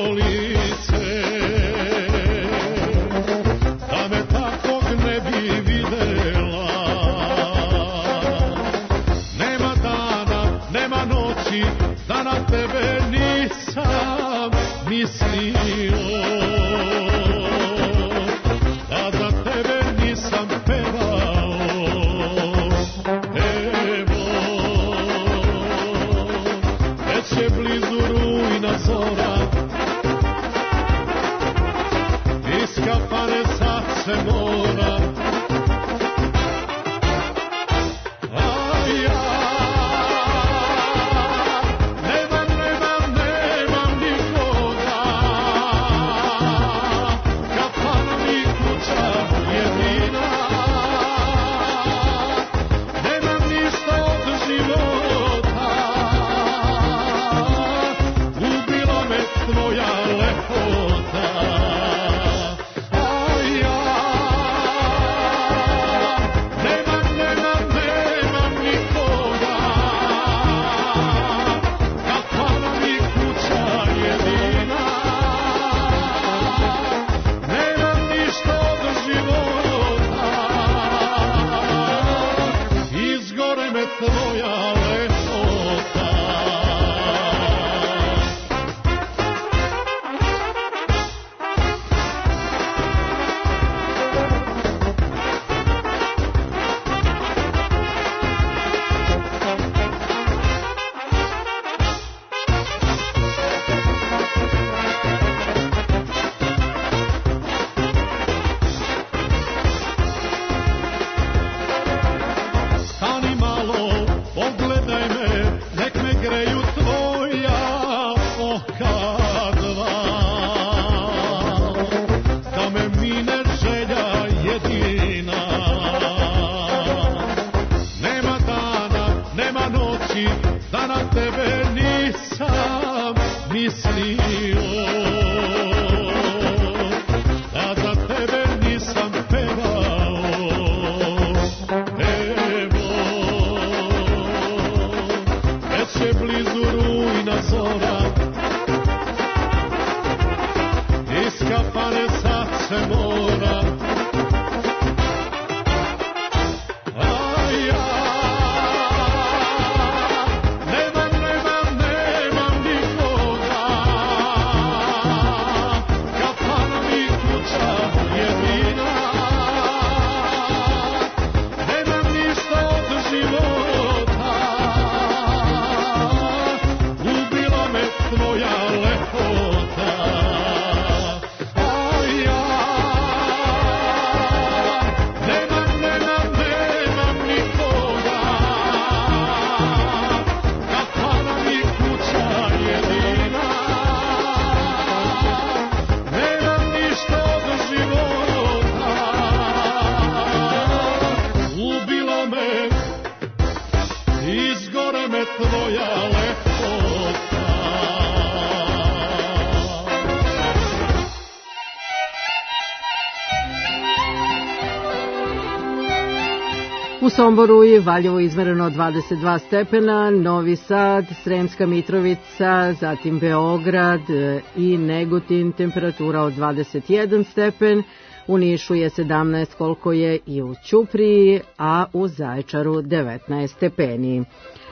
U Somboru i Valjevu izmereno 22 stepena, Novi Sad, Sremska Mitrovica, zatim Beograd i Negotin temperatura od 21 stepen, u Nišu je 17 koliko je i u Ćupriji, a u Zaječaru 19 stepeni.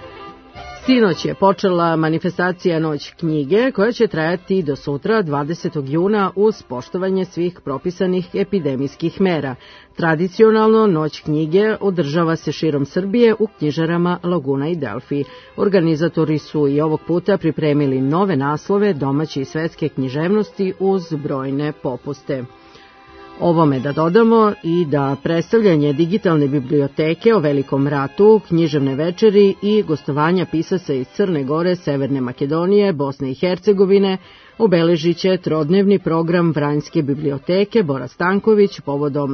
Sinoć je počela manifestacija Noć knjige koja će trajati do sutra 20. juna uz poštovanje svih propisanih epidemijskih mera. Tradicionalno Noć knjige održava se širom Srbije u knjižarama Laguna i Delfi. Organizatori su i ovog puta pripremili nove naslove domaće i svetske književnosti uz brojne popuste. Ovome da dodamo i da predstavljanje digitalne biblioteke o Velikom ratu, književne večeri i gostovanja pisaca iz Crne Gore, Severne Makedonije, Bosne i Hercegovine obeležit će trodnevni program Vranjske biblioteke Bora Stanković povodom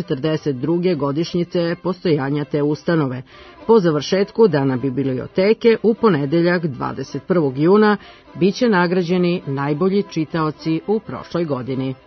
142. godišnjice postojanja te ustanove. Po završetku Dana biblioteke u ponedeljak 21. juna biće nagrađeni najbolji čitaoci u prošloj godini.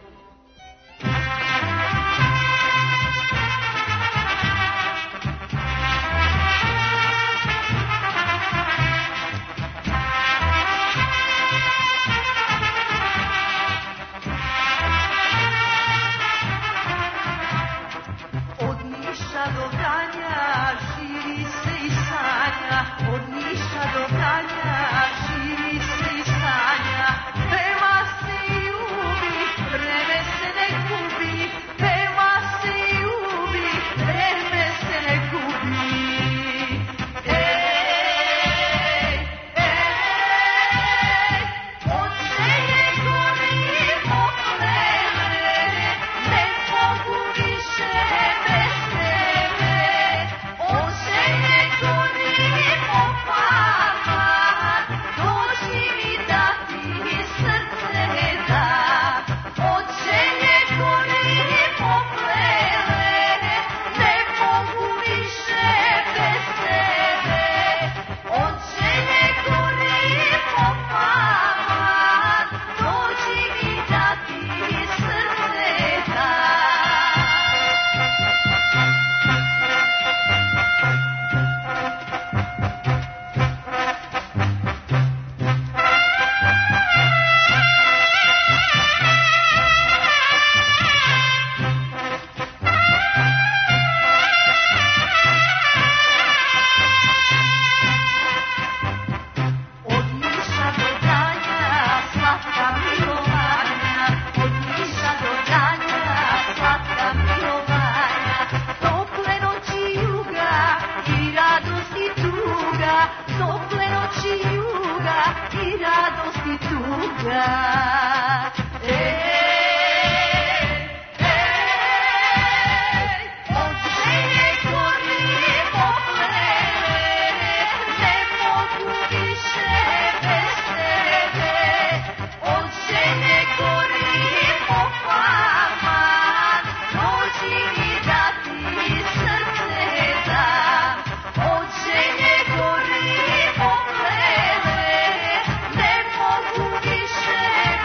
Više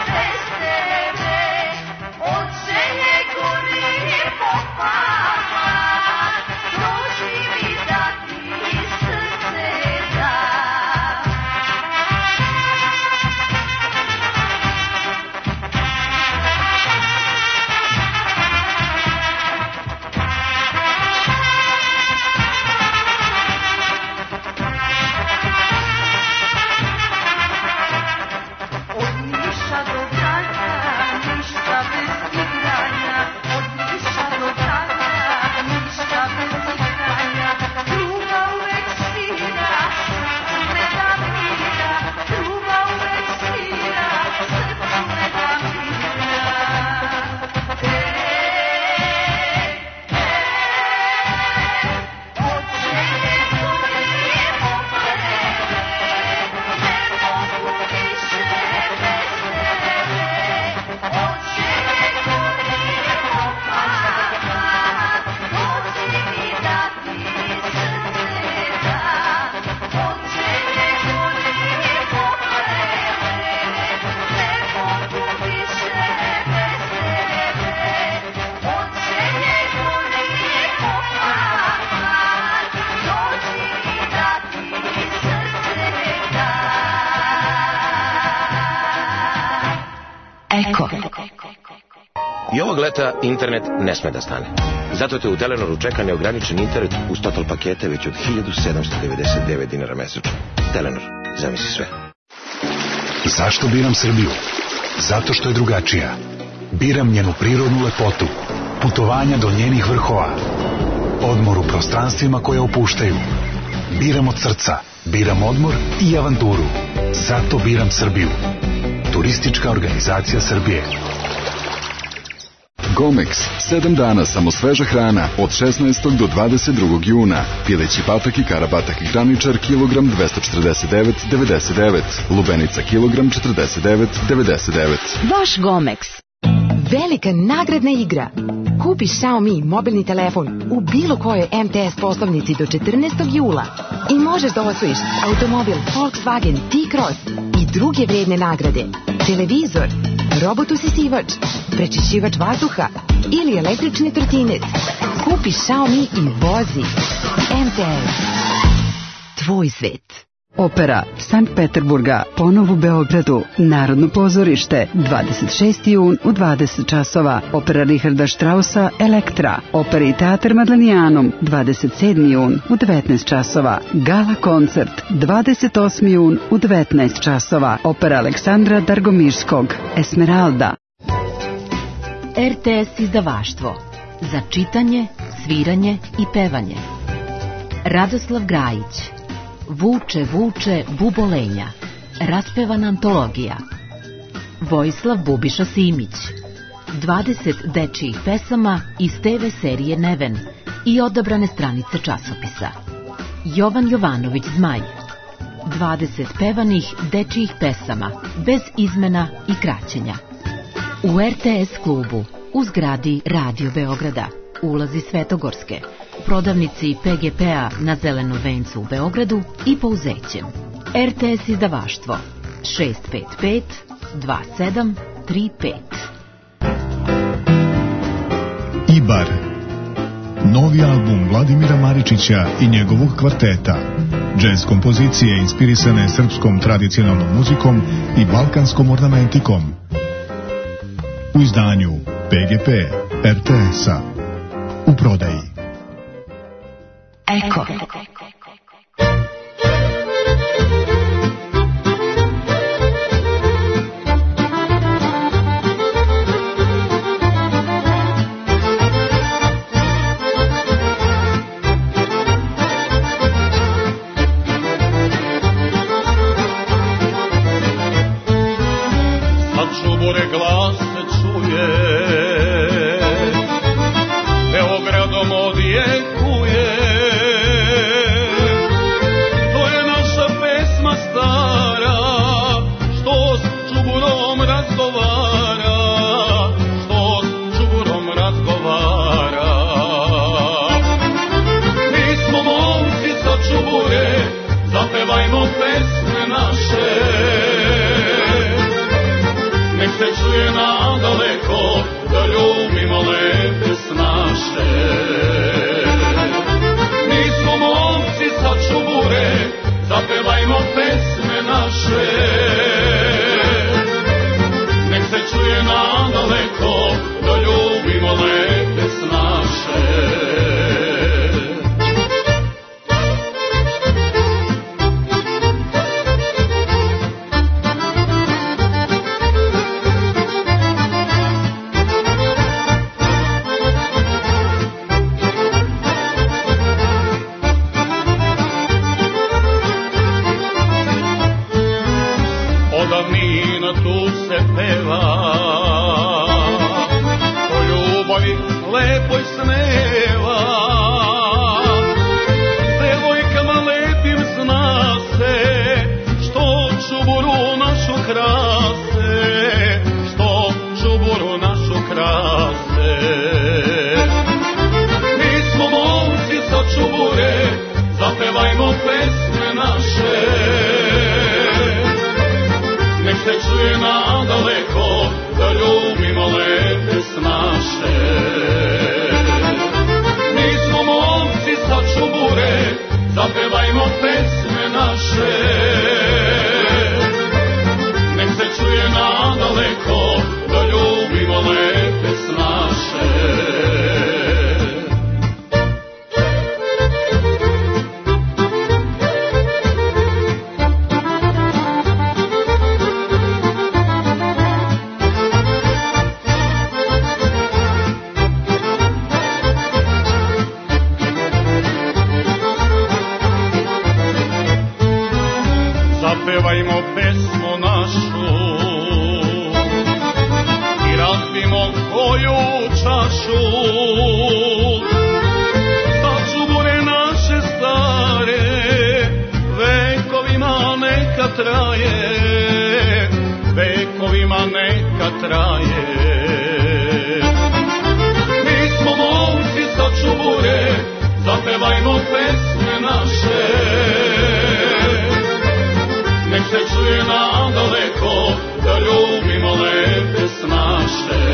Ovog leta internet ne sme da stane. Zato te u Telenoru čeka neograničen internet uz total pakete već od 1799 dinara mesečno. Telenor, zamisli sve. Zašto biram Srbiju? Zato što je drugačija. Biram njenu prirodnu lepotu, putovanja do njenih vrhova, odmor u prostranstvima koje opuštaju. Biram od srca, biram odmor i avanturu. Zato biram Srbiju. Turistička organizacija Srbije. Gomex, 7 dana samo sveža hrana od 16. do 22. juna. Pileći patak i karabatak i graničar kilogram 249,99. Lubenica kilogram 49,99. Vaš Gomex. Velika nagradna igra. Kupi Xiaomi mobilni telefon u bilo kojoj MTS poslovnici do 14. jula i možeš da osvojiš automobil Volkswagen T-Cross i druge vredne nagrade, televizor, robot usisivač, prečišćivač vazduha ili električni trotinet. Kupi Xiaomi i vozi. MTS. Tvoj svet. Opera Sankt Peterburga, ponov u Beogradu, Narodno pozorište, 26. jun u 20 časova, opera Richarda Straussa Elektra, opera i teatar Madlenijanum, 27. jun u 19 časova, gala koncert, 28. jun u 19 časova, opera Aleksandra Dargomirskog, Esmeralda. RTS izdavaštvo, za čitanje, sviranje i pevanje. Radoslav Grajić. Vuče, vuče, bubolenja. Raspevana antologija. Vojislav Bubiša Simić. 20 dečijih pesama iz TV serije Neven i odabrane stranice časopisa. Jovan Jovanović Zmaj. 20 pevanih dečijih pesama, bez izmena i kraćenja. U RTS klubu, u zgradi Radio Beograda, ulazi Svetogorske, prodavnici PGP-a na Zelenom vencu u Beogradu i Pouzećem. RTS izdavaštvo 655 2735. Ibar. Novi album Vladimira Maričića i njegovog kvarteta. Džez kompozicije inspirisane srpskom tradicionalnom muzikom i balkanskom ornamentikom. U izdanju PGP RTS-a. U prodaji. Eko. Sad čubure glas se čuje, Beogradom odjekuje. To je naša pesma stara, što s čuburom razgovara, što s čuburom razgovara. Mi smo momci sa čubure, zapevajmo pesme naše. Nek se čuje nadaleko, da ljubimo lepe snaše. Mi smo momci sa čubure, zapevajmo pesme naše. Nek se čuje nadaleko, da ljubimo lepe snaše. Tu se peva o ljubavi lepoj smeva, devojkama lepim zna se, što čuburu našu krase, što čuburu našu krase. Mi smo momci sa čubure, zapevajmo pesme naše. Nek se čuje nadaleko, da ljubimo lepe snaše. Mi smo momci sa čubure, zapevajmo pesme naše. Nek se čuje nadaleko, da ljubimo lepe snaše. zapevajmo pesmu našu i razbimo koju čašu. Za čubure naše stare vekovima neka traje, vekovima neka traje. Mi smo momci sa čubure, zapevajmo pesme naše, nek se čuje nadaleko da ljubimo lepe snaše.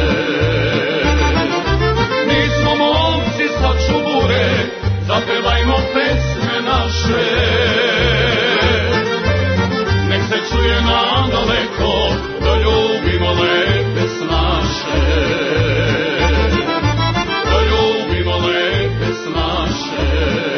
Mi smo momci sa čubure, zapevajmo pesme naše, nek se čuje nadaleko da ljubimo lepe snaše, da ljubimo lepe snaše.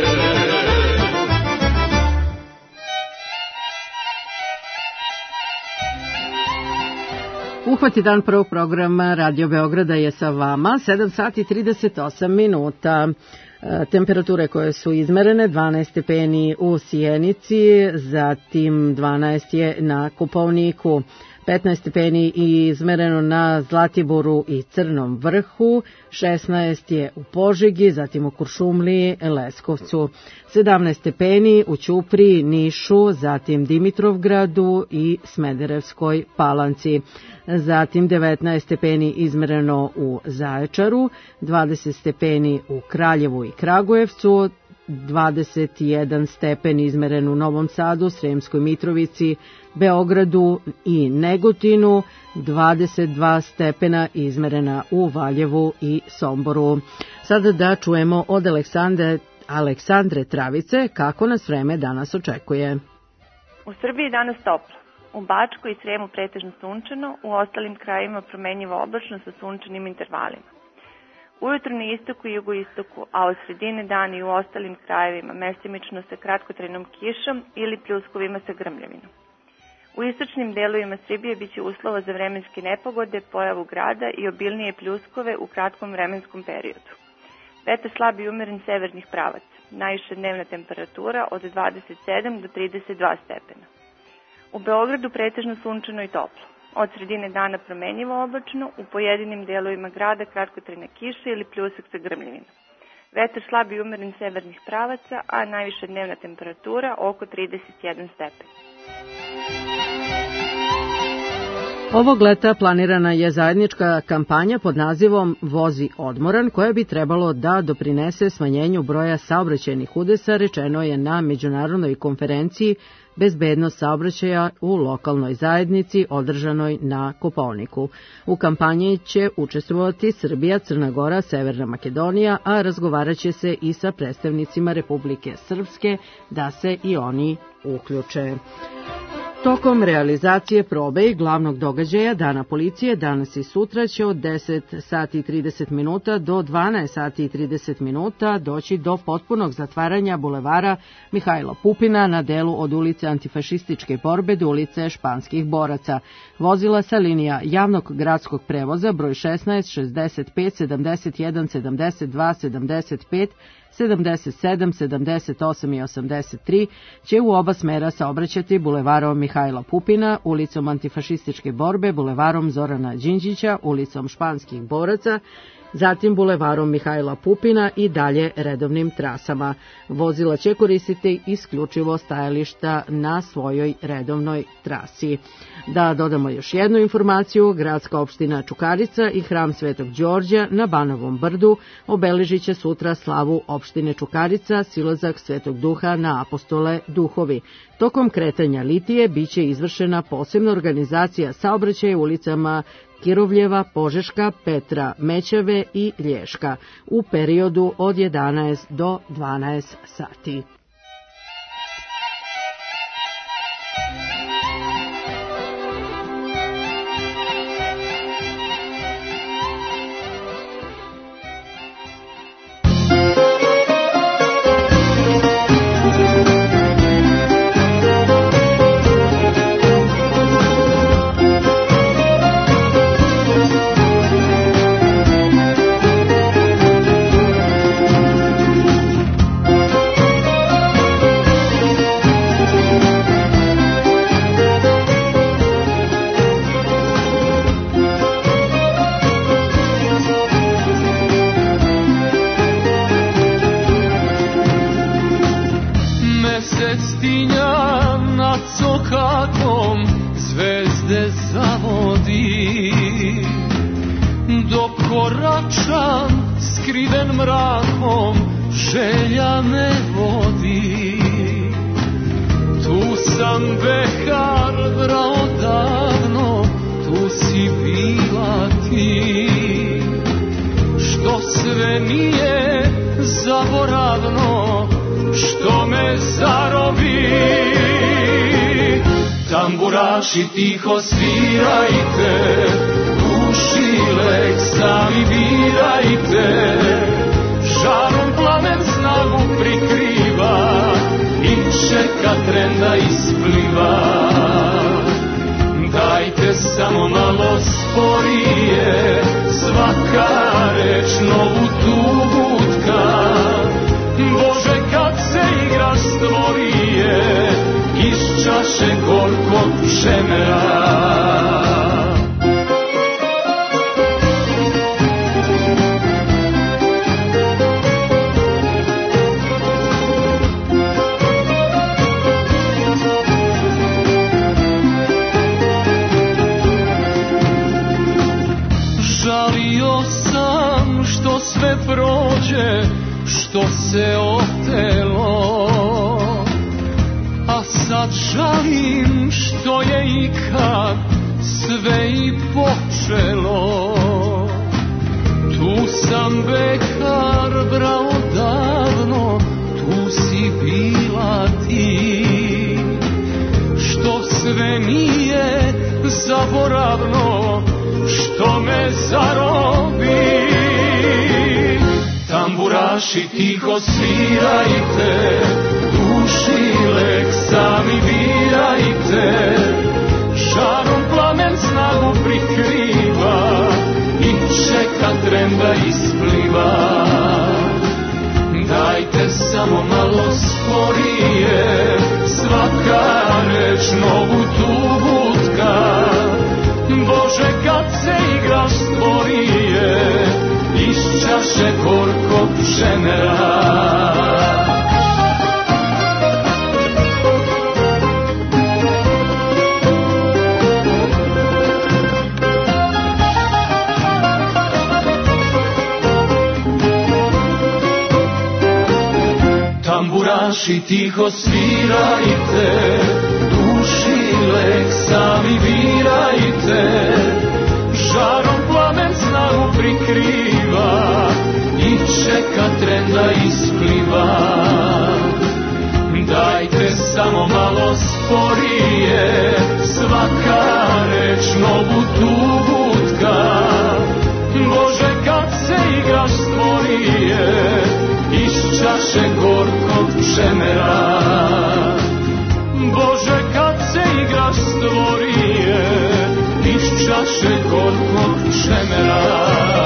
Uhvati dan prvog programa Radio Beograda je sa vama, 7 sati 38 minuta. Temperature koje su izmerene, 12 stepeni u Sijenici, zatim 12 je na Kopaoniku, 15 stepeni izmereno na Zlatiboru i Crnom Vrhu, 16 je u Požegi, zatim u Kuršumliji, Leskovcu, 17 stepeni u Ćupriji, Nišu, zatim Dimitrovgradu i Smederevskoj Palanci, zatim 19 stepeni izmereno u Zaječaru, 20 stepeni u Kraljevu i Kragujevcu, 21 stepen izmeren u Novom Sadu, Sremskoj Mitrovici, Beogradu i Negotinu, 22 stepena izmerena u Valjevu i Somboru. Sada da čujemo od Aleksandre Travice kako nas vreme danas očekuje. U Srbiji danas toplo. U Bačkoj i Sremu pretežno sunčano, u ostalim krajevima promenjivo oblačno sa sunčanim intervalima. Ujutru na istoku i jugoistoku, a od sredine dana i u ostalim krajevima mestimično sa kratkotrajnom kišom ili pljuskovima sa grmljavinom. U istočnim delovima Srbije biće uslova za vremenske nepogode, pojavu grada i obilnije pljuskove u kratkom vremenskom periodu. Vetar slab i umeren severnih pravaca, najviša dnevna temperatura od 27 do 32 stepena. U Beogradu pretežno sunčano i toplo. Od sredine dana promenjivo oblačno, u pojedinim delovima grada kratkotrajna kiša ili pljusak sa grmljavinom. Vetar slab i umeren severnih pravaca, a najviša dnevna temperatura oko 31 stepen. Ovog leta planirana je zajednička kampanja pod nazivom Vozi odmoran, koja bi trebalo da doprinese smanjenju broja saobraćajnih udesa, rečeno je na međunarodnoj konferenciji Bezbednost saobraćaja u lokalnoj zajednici održanoj na Kopaoniku. U kampanji će učestvovati Srbija, Crna Gora, Severna Makedonija, a razgovarat će se i sa predstavnicima Republike Srpske da se i oni uključe. Tokom realizacije probe i glavnog događaja Dana policije danas i sutra će od 10 sati i 30 minuta do 12 sati i 30 minuta doći do potpunog zatvaranja bulevara Mihajla Pupina na delu od ulice Antifašističke borbe do ulice Španskih boraca. Vozila sa linija javnog gradskog prevoza broj 16, 65, 71, 72, 75, 77, 78 i 83 će u oba smera saobraćati bulevarom Mihajla Pupina, ulicom Antifašističke borbe, bulevarom Zorana Đinđića, ulicom Španskih boraca, zatim bulevarom Mihajla Pupina i dalje redovnim trasama. Vozila će koristiti isključivo stajališta na svojoj redovnoj trasi. Da dodamo još jednu informaciju, gradska opština Čukarica i hram Svetog Đorđa na Banovom brdu obeležit će sutra slavu opštine Čukarica, silazak Svetog Duha na apostole Duhovi. Tokom kretanja litije biće izvršena posebna organizacija saobraćaja ulicama Kirovljeva, Požeška, Petra, Mećave i Lješka u periodu od 11 do 12 sati. pustinja nad Sokakom zvezde zavodi, dok koračam skriven mrakom želja me vodi. Tu sam Behar brao davno, tu si bila ti, što sve nije zaboravno, što me zarobi. Tamburaši tiho svirajte, duši lek sami birajte, žarom plamen snagu prikriva i čeka tren da ispliva. Dajte samo malo sporije, svaka reč novu tugutka. Bože, kad se igraš stvorije, iz čaše gorkog šemera. Žalio sam što sve prođe, što se otelo, a sad žalim što je ikad sve i počelo. Tu sam Behar brao davno, tu si bila ti, što sve nije zaboravno, što me zarobi. Tamburaši tiho svirajte, duši lek sami birajte, žarom plamen snagu prikriva i čeka tren da ispliva. Dajte samo malo sporije, svaka reč novu tugutka. Bože, kad se igraš stvorije, iz čaše gorkog šemera. Tamburaši tiho svirajte, duši lek sami birajte, žarom plamen snagu prikriva i čeka tren da ispliva. Dajte samo malo sporije, svaka reč novu tugutka. Bože, kad se igraš stvorije, iz čaše gorkog šemera. Bože, kad se igraš stvorije, iz čaše gorkog šemera.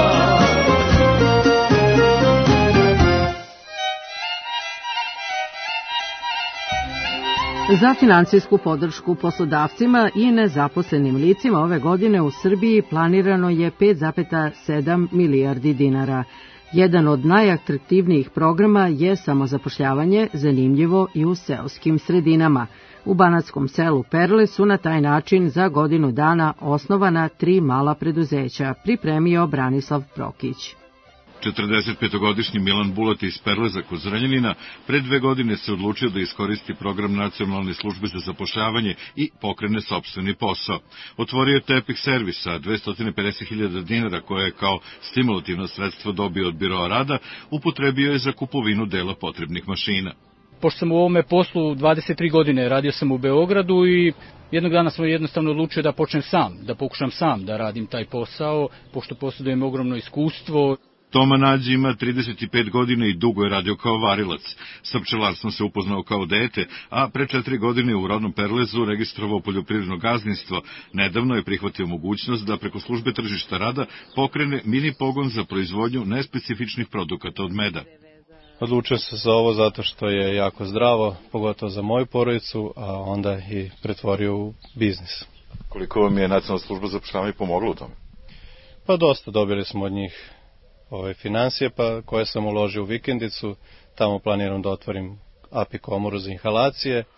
Za financijsku podršku poslodavcima i nezaposlenim licima ove godine u Srbiji planirano je 5,7 milijardi dinara. Jedan od najatraktivnijih programa je samozapošljavanje, zanimljivo i u seoskim sredinama. U banatskom selu Perle su na taj način za godinu dana osnovana 3 mala preduzeća, pripremio Branislav Prokić. 45-godišnji Milan Bulati iz Perleza kod Zrenjanina pre 2 godine se odlučio da iskoristi program Nacionalne službe za zapošljavanje i pokrene sopstveni posao. Otvorio je tepih servis sa 250.000 dinara koje je kao stimulativno sredstvo dobio od Biroa rada, upotrebio je za kupovinu dela potrebnih mašina. Pošto sam u ovome poslu 23 godine, radio sam u Beogradu i jednog dana sam jednostavno odlučio da počnem sam, da pokušam sam da radim taj posao, pošto posjedujem ogromno iskustvo. Toma Nađi ima 35 godina i dugo je radio kao varilac. Sa pčelarstvom se upoznao kao dete, a pre 4 godine u rodnom Perlezu registrovao poljoprivredno gazdinstvo. Nedavno je prihvatio mogućnost da preko službe tržišta rada pokrene mini pogon za proizvodnju nespecifičnih produkata od meda. Odlučio sam se za ovo zato što je jako zdravo, pogotovo za moju porodicu, a onda i pretvorio u biznis. Koliko vam je Nacionalna služba za zapošljavanje pomogla u tome? Pa dosta, dobili smo od njih financije koje sam uložio u vikendicu, tamo planiram da otvorim API komoru za inhalacije.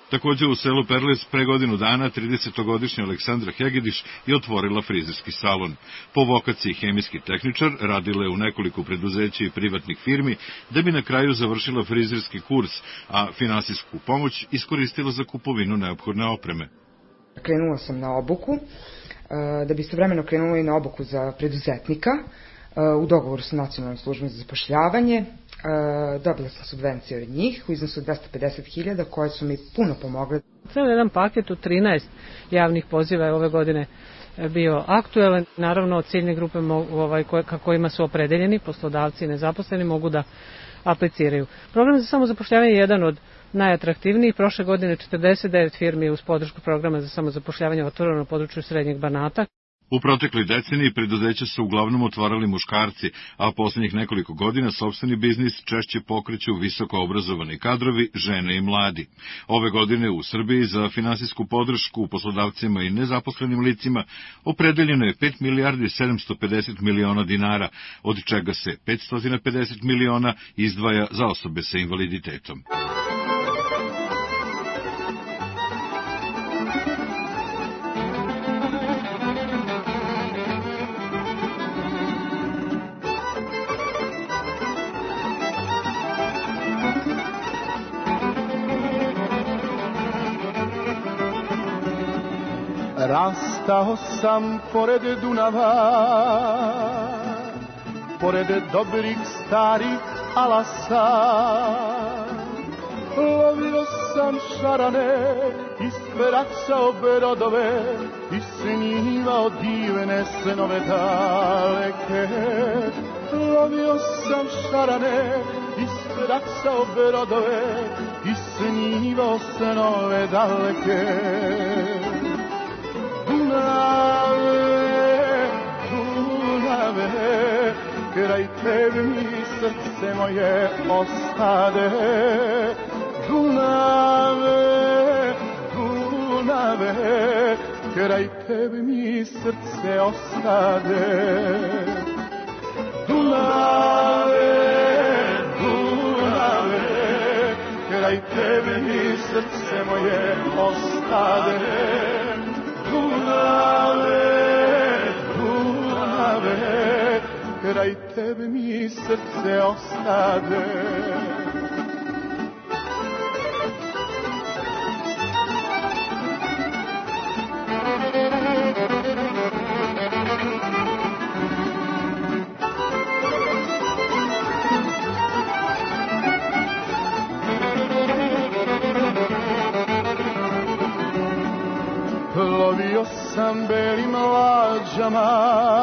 Takođe u selu Perles pre godinu dana 30-godišnja Aleksandra Hegediš je otvorila frizerski salon. Po vokaciji hemijski tehničar radila je u nekoliko preduzeća i privatnih firmi da bi na kraju završila frizerski kurs, a finansijsku pomoć iskoristila za kupovinu neophodne opreme. Krenula sam na obuku, da bi istovremeno krenula i na obuku za preduzetnika u dogovoru sa Nacionalnom službom za zapošljavanje. Dobila sam subvencije od njih u iznosu 250.000 koje su mi puno pomogle. Ceo jedan paket od 13 javnih poziva je ove godine bio aktuelan. Naravno, ciljne grupe kojima su opredeljeni, poslodavci i nezaposleni, mogu da apliciraju. Program za samozapošljavanje je jedan od najatraktivnijih. Prošle godine 49 firmi uz podršku programa za samozapošljavanje otvoreno na području Srednjeg Banata. U protekloj deceniji preduzeća su uglavnom otvarali muškarci, a poslednjih nekoliko godina sopstveni biznis češće pokreću visoko obrazovani kadrovi, žene i mladi. Ove godine u Srbiji za finansijsku podršku poslodavcima i nezaposlenim licima opredeljeno je 5 milijardi 750 miliona dinara, od čega se 550 miliona izdvaja za osobe sa invaliditetom. Rastao sam pored Dunava, pored dobrih starih alasa. Lovio sam šarane, ispraćao brodove i snimao divne snove daleke. Lovio sam šarane, ispraćao brodove i snimao snove daleke. Dunave, kraj tebe mi srce moje ostade. Dunave, kraj tebe mi srce ostade. Dunave, kraj tebe mi srce moje ostade. Dunave, kraj tebe mi srce ostade. Plovio sam belim lađama,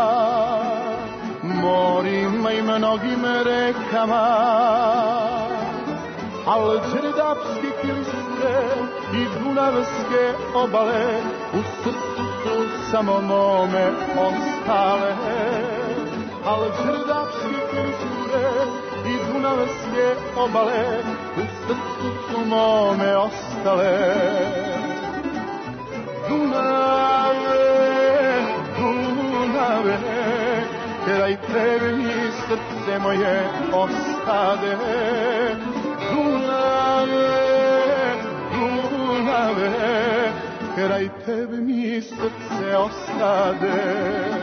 morima i mnogim rekama, al đerdapske klisure i dunavske obale u srcu su samo mome ostale. Al đerdapske klisure i dunavske obale u srcu su mome ostale. Dunave, kraj tebe mi srce moje ostade. Dunave, kraj tebe mi srce ostade.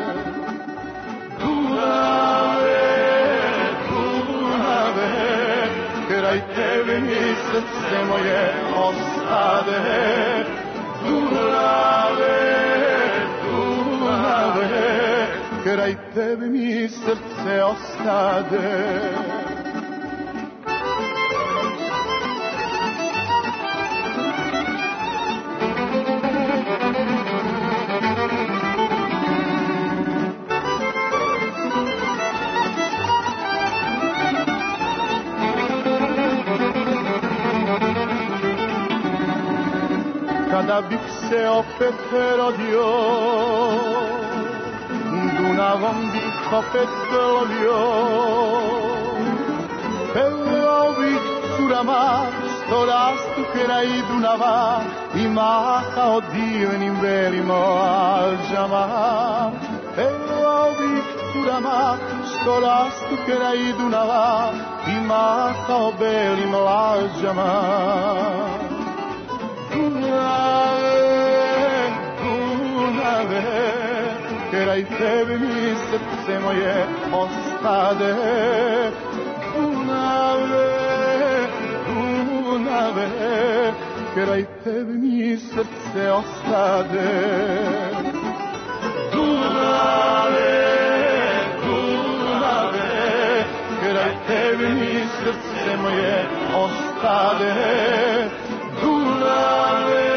Dunave, kraj tebe mi srce moje ostade. Dunave, kraj tebe mi srce ostade. Kada bih se opet rodio, Dunavom bih opet plovio. Pevao bih curama što rastu kraj Dunava i mahao divnim belim lađama. Pevao bih curama što rastu kraj Dunava i mahao belim lađama. kraj tebe mi srce moje ostade. Dunave, Dunave, kraj tebe mi srce ostade. Dunave, Dunave, kraj tebe mi srce moje ostade. Dunave,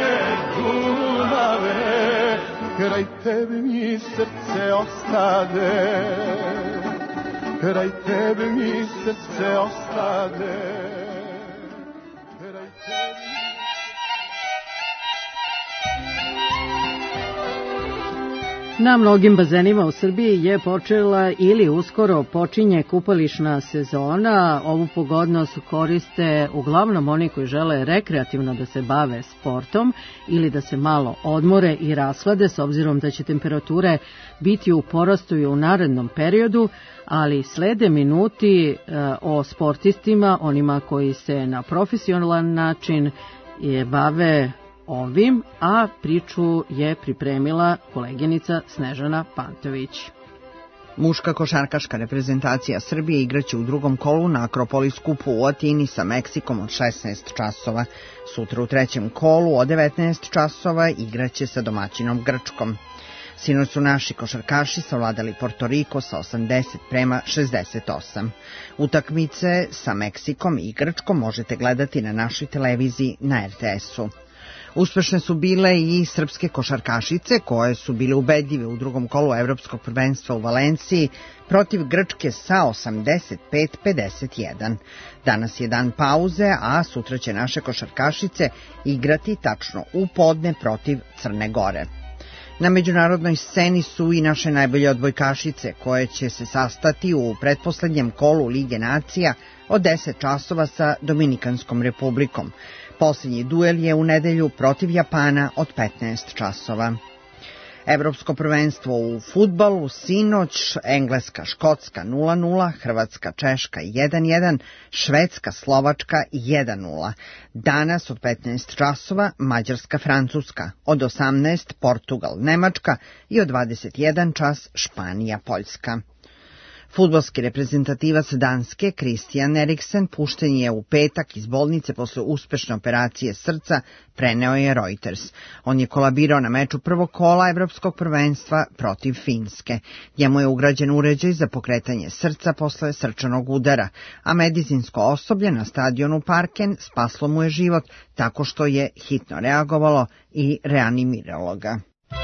Dunave, kraj tebe mi srce ostade. Kraj tebe mi srce ostade. Na mnogim bazenima u Srbiji je počela ili uskoro počinje kupališna sezona. Ovu pogodnost koriste uglavnom oni koji žele rekreativno da se bave sportom ili da se malo odmore i raslade, s obzirom da će temperature biti u porastu i u narednom periodu, ali slede minuti o sportistima, onima koji se na profesionalan način bave ovim, a priču je pripremila koleginica Snežana Pantović. Muška košarkaška reprezentacija Srbije igraće u drugom kolu na Akropolis kupu u Atini sa Meksikom od 16 časova. Sutra u trećem kolu od 19 časova igraće sa domaćinom Grčkom. Sinoć su naši košarkaši savladali Porto Riko sa 80-68. Utakmice sa Meksikom i Grčkom možete gledati na našoj televiziji na RTS-u. Uspešne su bile i srpske košarkašice koje su bile ubedljive u drugom kolu evropskog prvenstva u Valenciji protiv Grčke sa 85-51. Danas je dan pauze, a sutra će naše košarkašice igrati tačno u podne protiv Crne Gore. Na međunarodnoj sceni su i naše najbolje odbojkašice koje će se sastati u pretposlednjem kolu Lige nacija od 10 časova sa Dominikanskom republikom. Posljednji duel je u nedelju protiv Japana od 15 časova. Evropsko prvenstvo u fudbalu sinoć Engleska Škotska 0-0, Hrvatska Češka 1-1, Švedska Slovačka 1-0. Danas od 15 časova Mađarska Francuska, od 18 Portugal Nemačka i od 21 čas Španija Poljska. Fudbalski reprezentativac Danske Christian Eriksen pušten je u petak iz bolnice posle uspešne operacije srca, preneo je Reuters. On je kolabirao na meču prvog kola evropskog prvenstva protiv Finske. Njemu je ugrađen uređaj za pokretanje srca posle srčanog udara, a medicinsko osoblje na stadionu Parken spaslo mu je život tako što je hitno reagovalo i reanimiralo ga.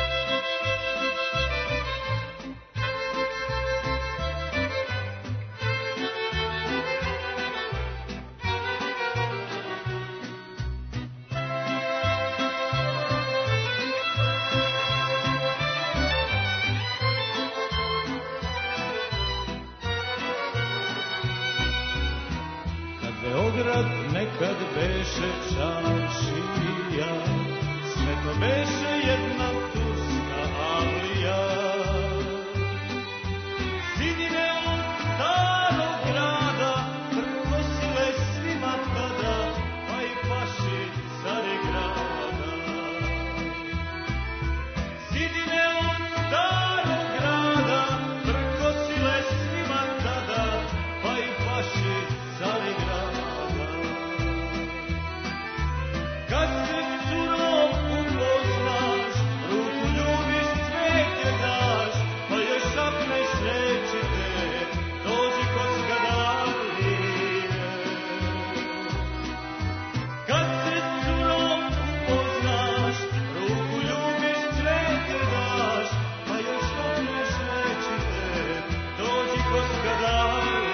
Beograd nekad beše čaršija, sve to beše jedna turska avlija. Zidine od starog grada prkosile svima tada, pa i paši care grada. Zidine od starog grada prkosile svima tada, pa i paši care grada. Kad se curom upoznaš, ruku ljubiš, cvetje daš, pa joj šapneš rečite, dođi kockadarije. Kad se curom upoznaš, ruku ljubiš, cvetje daš, pa joj šapneš rečite, dođi kockadarije.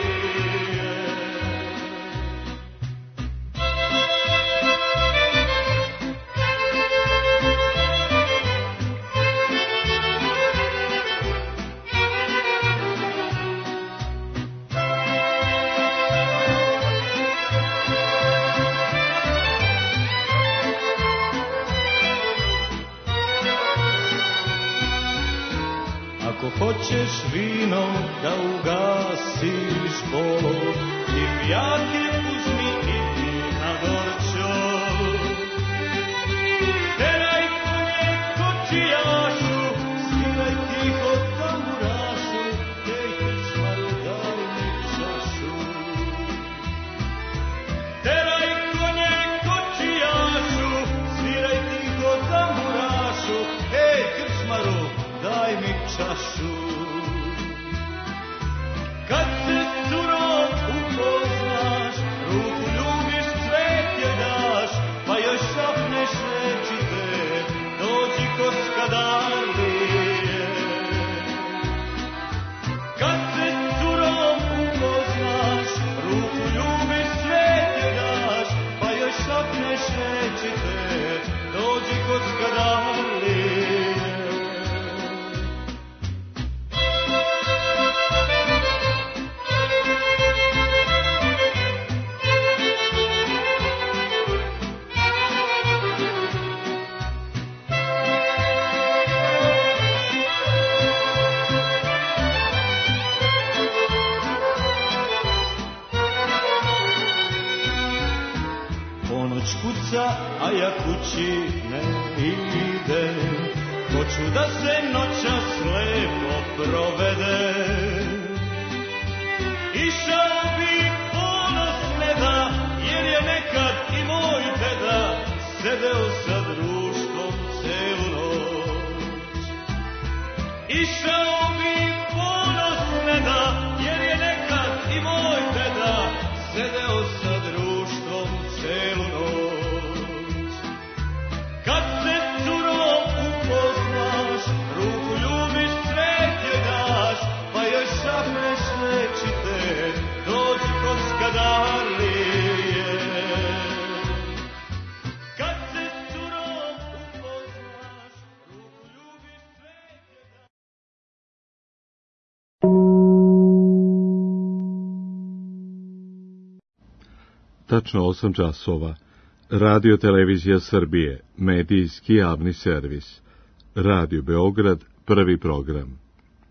Ako hoćeš vinom da ugasiš bol, ti pijake uzmi i ti na gorčo. Teraj konje kočijašu, sviraj tiho Noć kuca, a ja kući ne idem. Hoću da se noćas lepo provede. Išao bi ponos neda, jer je nekad i moj deda sedeo sa društvom celu noć. Išao bi ponos neda, jer je nekad i moj deda sedeo sa društvom celu noć. Kad se curo upoznaš, ruku ljubiš, cvetje daš, pa joj šapneš lečite, dođi kockadarlije. Kad se curo upoznaš, ruku ljubiš, cvetje daš. Tačno 8 časova. Radio Televizija Srbije, medijski javni servis. Radio Beograd, prvi program.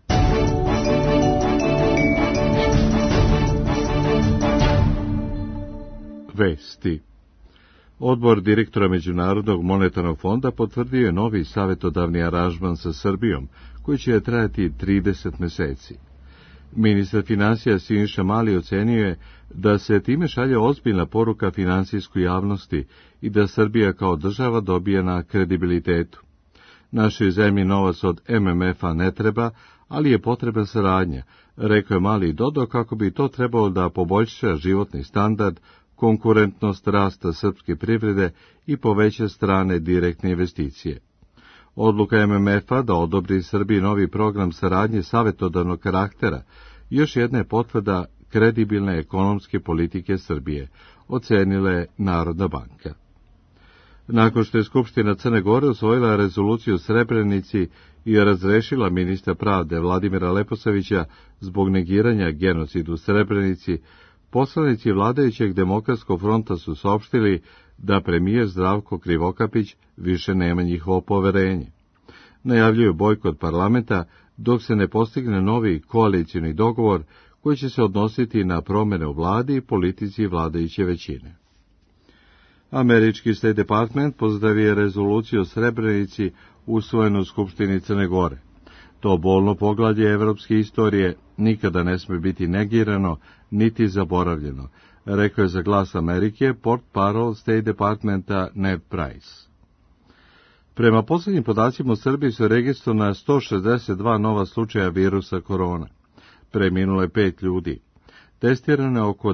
Vesti. Odbor direktora Međunarodnog monetarnog fonda potvrdio je novi savjetodavni aranžman sa Srbijom, koji će trajati 30 meseci. Ministar financija Siniša Mali ocenio je da se time šalje ozbiljna poruka finansijskoj javnosti i da Srbija kao država dobije na kredibilitetu. Našoj zemlji novac od MMF-a ne treba, ali je potrebna saradnja, rekao je Mali i dodao kako bi to trebalo da poboljša životni standard, konkurentnost rasta srpske privrede i poveća strane direktne investicije. Odluka MMF-a da odobri Srbiji novi program saradnje savjetodavnog karaktera još jedna je potvrda kredibilne ekonomske politike Srbije, ocenila je Narodna banka. Nakon što je Skupština Crne Gore usvojila rezoluciju o Srebrenici i razrešila ministra pravde Vladimira Leposavića zbog negiranja genocidu u Srebrenici, poslanici vladajućeg Demokratskog fronta su saopštili da premijer Zdravko Krivokapić više nema njihovo poverenje. Najavljuju bojkot parlamenta dok se ne postigne novi koalicioni dogovor koji će se odnositi na promjene u vladi i politici vladajuće većine. Američki State Department pozdravio je rezoluciju o Srebrenici usvojenu u Skupštini Crne Gore. To bolno poglavlje evropske istorije nikada ne smije biti negirano niti zaboravljeno, rekao je za Glas Amerike portparol State Departmenta Ned Price. Prema posljednjim podacima u Srbiji su registrovana 162 nova slučaja virusa korona. Preminulo je 5 ljudi. Testirano je oko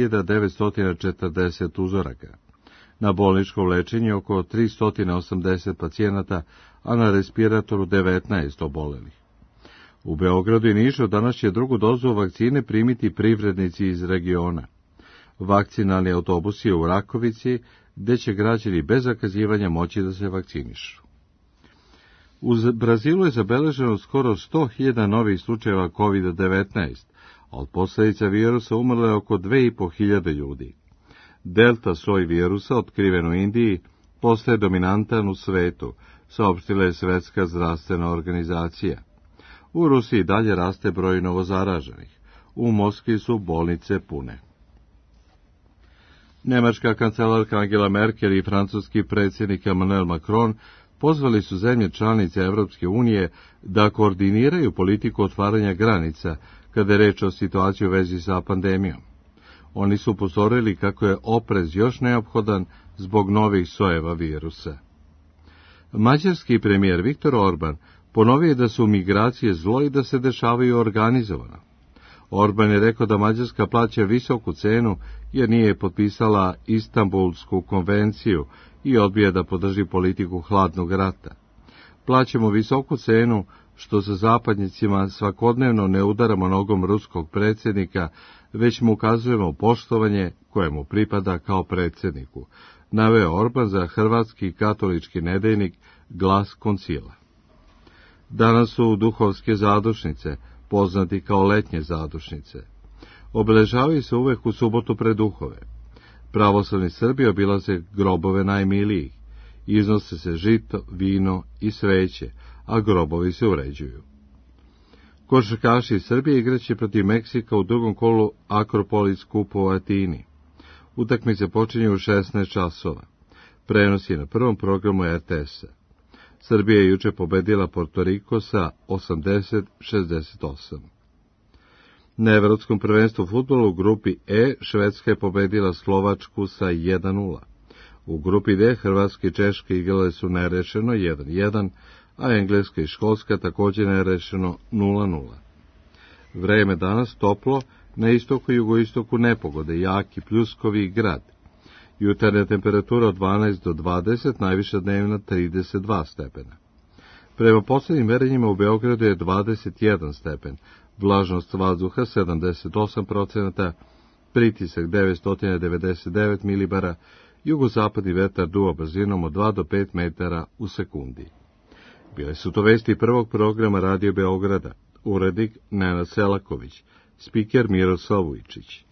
9940 uzoraka. Na bolničkom lečenju oko 380 pacijenata, a na respiratoru 19 obolelih. U Beogradu i Nišu danas će drugu dozu vakcine primiti privrednici iz regiona. Vakcinalni autobus je u Rakovici, gde će građani bez zakazivanja moći da se vakcinišu. U Brazilu je zabeleženo skoro 100.000 novih slučajeva COVID-19, a od posljedica virusa umrlo je oko 2.500 ljudi. Delta soj virusa, otkriven u Indiji, postaje dominantan u svetu, saopštila je Svetska zdravstvena organizacija. U Rusiji dalje raste broj novozaraženih. U Moskvi su bolnice pune. Nemačka kancelarka Angela Merkel i francuski predsjednik Emmanuel Macron pozvali su zemlje članice Evropske unije da koordiniraju politiku otvaranja granica kada je reč o situaciji u vezi sa pandemijom. Oni su upozorili kako je oprez još neophodan zbog novih sojeva virusa. Mađarski premijer Viktor Orban ponovio je da su migracije zlo i da se dešavaju organizovano. Orban je rekao da Mađarska plaća visoku cenu jer nije potpisala Istanbulsku konvenciju i odbija da podrži politiku hladnog rata. Plaćamo visoku cenu što sa zapadnicima svakodnevno ne udaramo nogom ruskog predsjednika, već mu ukazujemo poštovanje koje mu pripada kao predsjedniku, naveo Orban za hrvatski katolički nedeljnik Glas Koncila. Danas su duhovske zadušnice, poznati kao letnje zadušnice. Obeležavaju se uvek u subotu pred duhove. Pravoslavni Srbi obilaze grobove najmilijih, iznose se žito, vino i sveće, a grobovi se uređuju. Košarkaši Srbije igraće protiv Meksika u drugom kolu Akropolis kupa u Atini. Utakmice počinju u 16 časova. Prenos je na prvom programu RTS-a. Srbija je juče pobedila Porto Riko sa 80-68. Na evropskom prvenstvu fudbalu u grupi E Švedska je pobedila Slovačku sa 1-0. U grupi D Hrvatska i Češka igrale su nerešeno 1-1, a Engleska i Škotska također nerešeno 0-0. Vreme danas toplo, na istoku i jugoistoku nepogode, jaki pljuskovi i grad. Jutarnja temperatura od 12 do 20, najviša dnevna 32 stepena. Prema posljednjim merenjima u Beogradu je 21 stepen, vlažnost vazduha 78%, pritisak 999 milibara, jugozapadni vetar duva brzinom od 2 do 5 metara u sekundi. Bile su to vesti prvog programa Radio Beograda, urednik Nenad Selaković, spiker Miroslav Vujčić.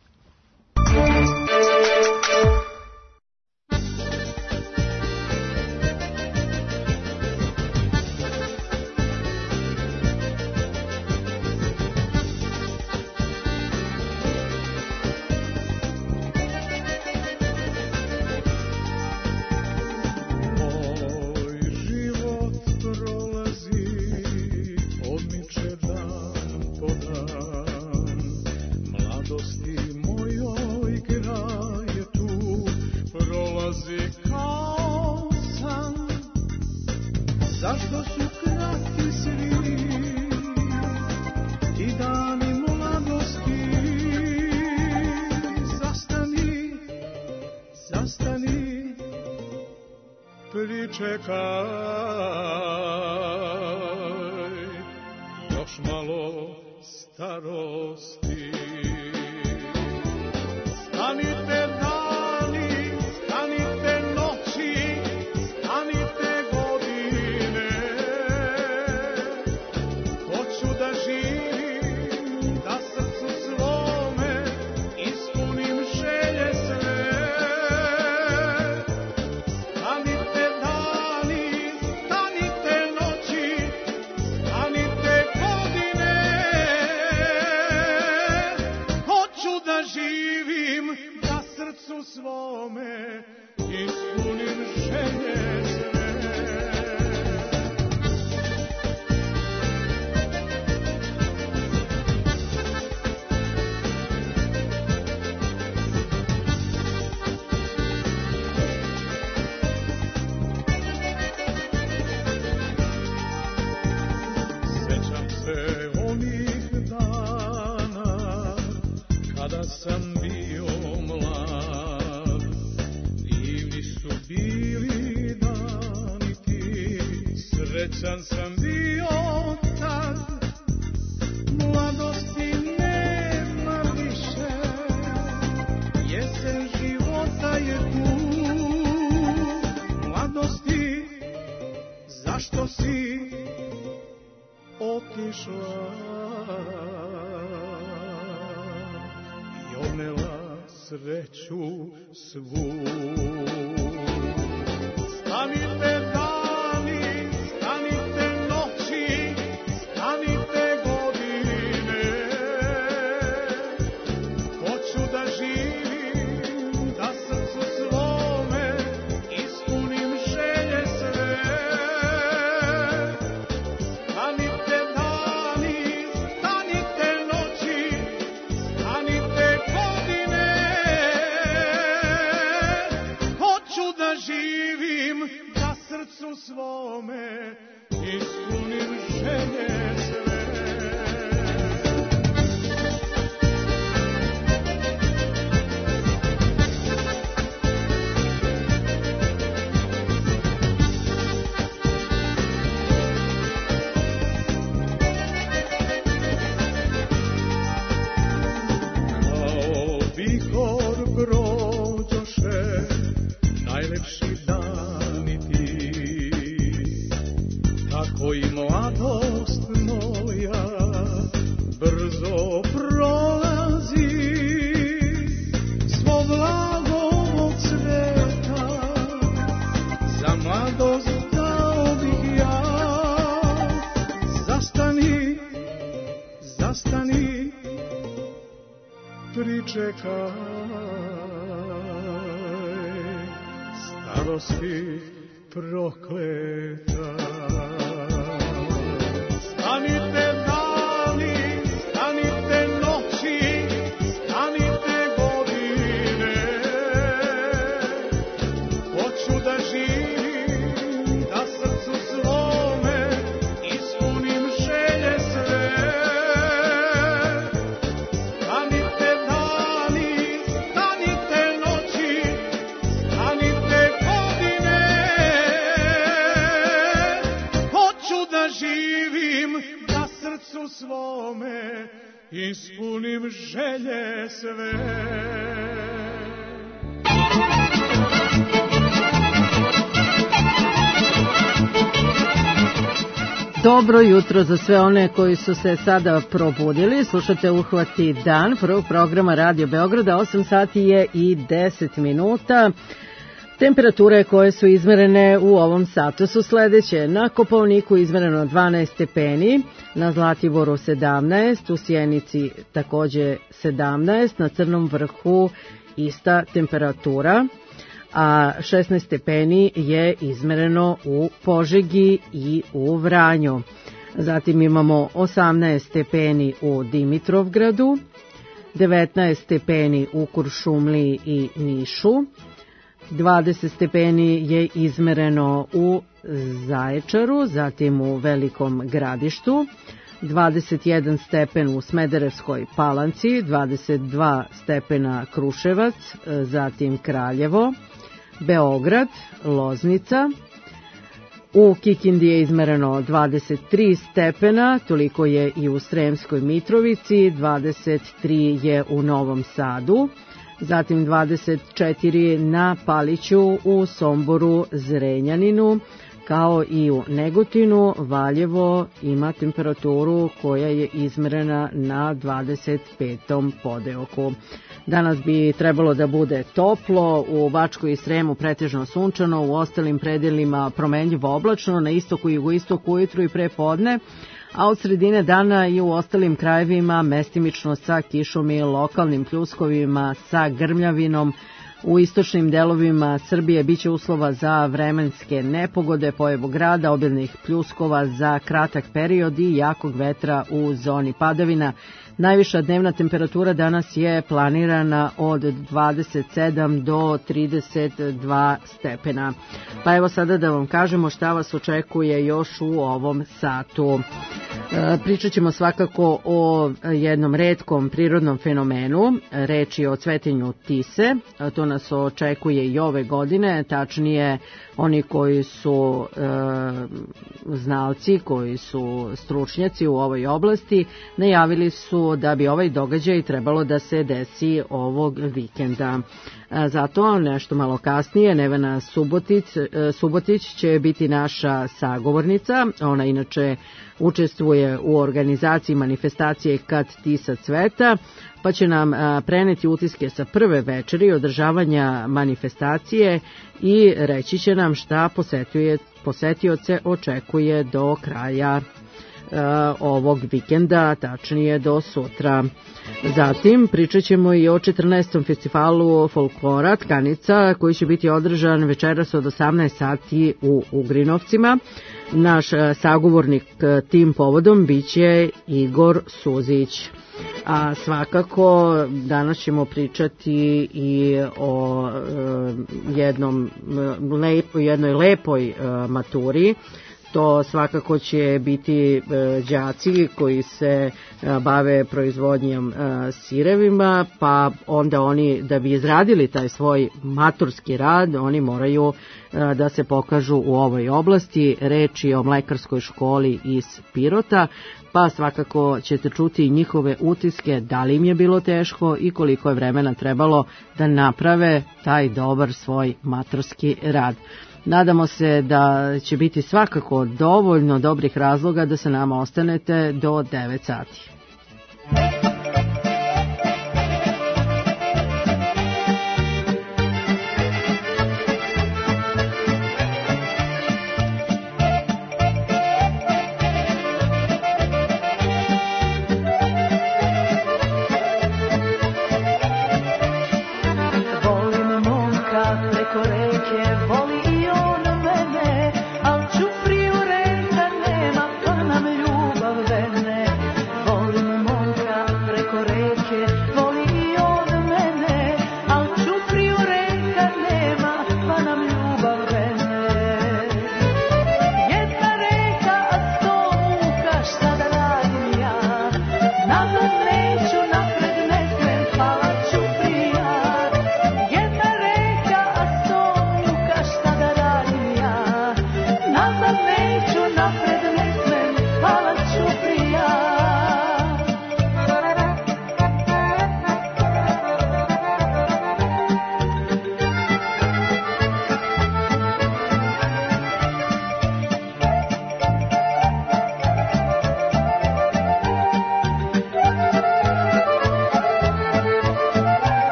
Pričekaj mladosti prokleta. Stanite dani, stanite noći, stanite godine, hoću da živim, da srcu svome ispunim želje sve. Stanite dani, stanite noći, stanite godine, hoću da živim, da srcu svome ispunim želje sve. Dobro jutro za sve one koji su se sada probudili. Slušate Uhvati dan prvog programa Radio Beograda. 8 sati je i 10 minuta. Temperature koje su izmerene u ovom satu su sledeće. Na Kopaoniku izmereno 12 stepeni, na Zlatiboru 17, u Sjenici takođe 17, na Crnom vrhu ista temperatura, a 16 stepeni je izmereno u Požegi i u Vranju. Zatim imamo 18 stepeni u Dimitrovgradu, 19 stepeni u Kuršumliji i Nišu, 20 stepeni je izmereno u Zaječaru, zatim u Velikom Gradištu, 21 stepen u Smederevskoj Palanci, 22 stepena Kruševac, zatim Kraljevo, Beograd, Loznica. U Kikindi je izmereno 23 stepena, toliko je i u Sremskoj Mitrovici, 23 je u Novom Sadu, zatim 24 na Paliću, u Somboru, Zrenjaninu, kao i u Negotinu. Valjevo ima temperaturu koja je izmerena na 25. podeoku. Danas bi trebalo da bude toplo, u Bačkoj i Sremu pretežno sunčano, u ostalim predelima promenljivo oblačno, na istoku i jugoistoku ujutru i pre podne, a od sredine dana i u ostalim krajevima mestimično sa kišom i lokalnim pljuskovima, sa grmljavinom. U istočnim delovima Srbije biće uslova za vremenske nepogode, pojavu grada, obilnih pljuskova za kratak period i jakog vetra u zoni padavina. Najviša dnevna temperatura danas je planirana od 27 do 32 stepena. Pa evo sada da vam kažemo šta vas očekuje još u ovom satu. Pričat ćemo svakako o jednom retkom prirodnom fenomenu, reč je o cvetenju tise. To nas očekuje i ove godine, tačnije oni koji su znalci, koji su stručnjaci u ovoj oblasti, najavili su da bi ovaj događaj trebalo da se desi ovog vikenda. Zato nešto malo kasnije Nevena Subotić će biti naša sagovornica. Ona inače učestvuje u organizaciji manifestacije Kad tisa cveta, pa će nam preneti utiske sa prve večeri održavanja manifestacije i reći će nam šta posetioce očekuje do kraja ovog vikenda, tačnije do sutra. Zatim pričat ćemo i o 14. festivalu folklora Tkanica koji će biti održan večeras od 18 sati u Ugrinovcima. Naš sagovornik tim povodom biće Igor Suzić. A svakako danas ćemo pričati i o jednoj lepoj maturi. To svakako će biti đaci koji se bave proizvodnjom sirevima, pa onda oni da bi izradili taj svoj maturski rad, oni moraju da se pokažu u ovoj oblasti. Reč je o mlekarskoj školi iz Pirota, pa svakako ćete čuti njihove utiske, da li im je bilo teško i koliko je vremena trebalo da naprave taj dobar svoj maturski rad. Nadamo se da će biti svakako dovoljno dobrih razloga da se nama ostanete do 9 sati. Volim momka preko reke, volim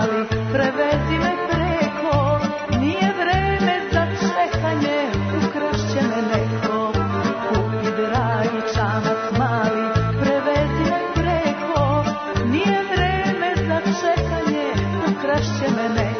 smali, prevezi me preko, nije vreme za čekanje, ukrašće me neko. Kupi dragi čamac mali, prevezi me preko, nije vreme za čekanje, ukrašće me neko.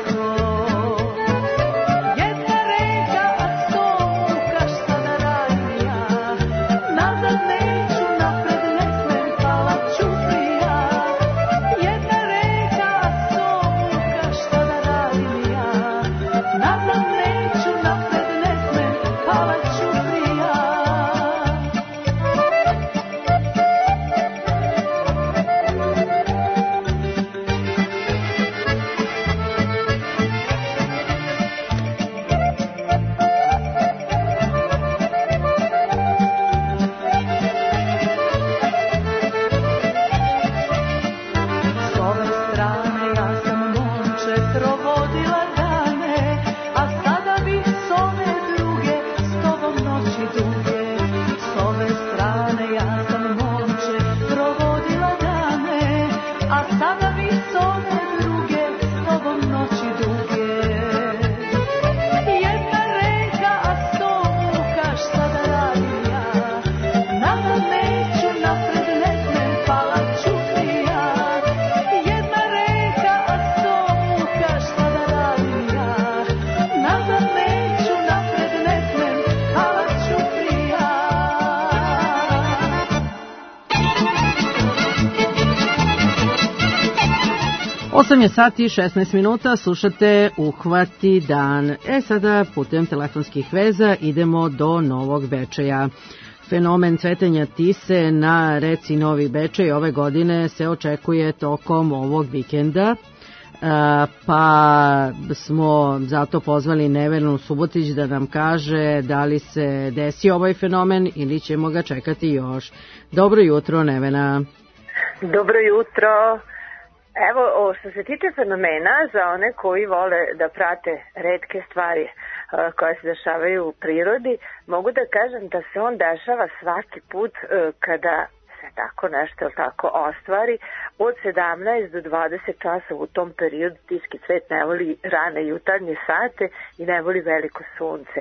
Sati i 16 minuta, slušate Uhvati dan. Sada putem telefonskih veza idemo do Novog Bečeja. Fenomen cvetanja tise na reci Novi Bečej ove godine se očekuje tokom ovog vikenda, pa smo zato pozvali Nevenu Subotić da nam kaže da li se desi ovaj fenomen ili ćemo ga čekati još. Dobro jutro, Nevena. Dobro jutro. Evo, što se tiče fenomena, za one koji vole da prate retke stvari koje se dešavaju u prirodi, mogu da kažem da se on dešava svaki put kada se tako nešto tako ostvari. Od 17 do 20 časa u tom periodu tiski cvet ne voli rane jutarnje sate i ne voli veliko sunce.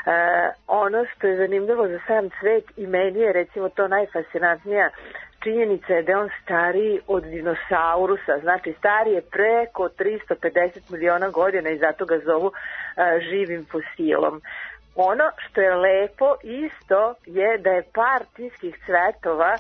Ono što je zanimljivo za sam cvet i meni je recimo to najfascinantnija činjenica je da je on stariji od dinosaurusa, znači stariji je preko 350 miliona godina i zato ga zovu živim fosilom. Ono što je lepo isto je da je par tiskih cvetova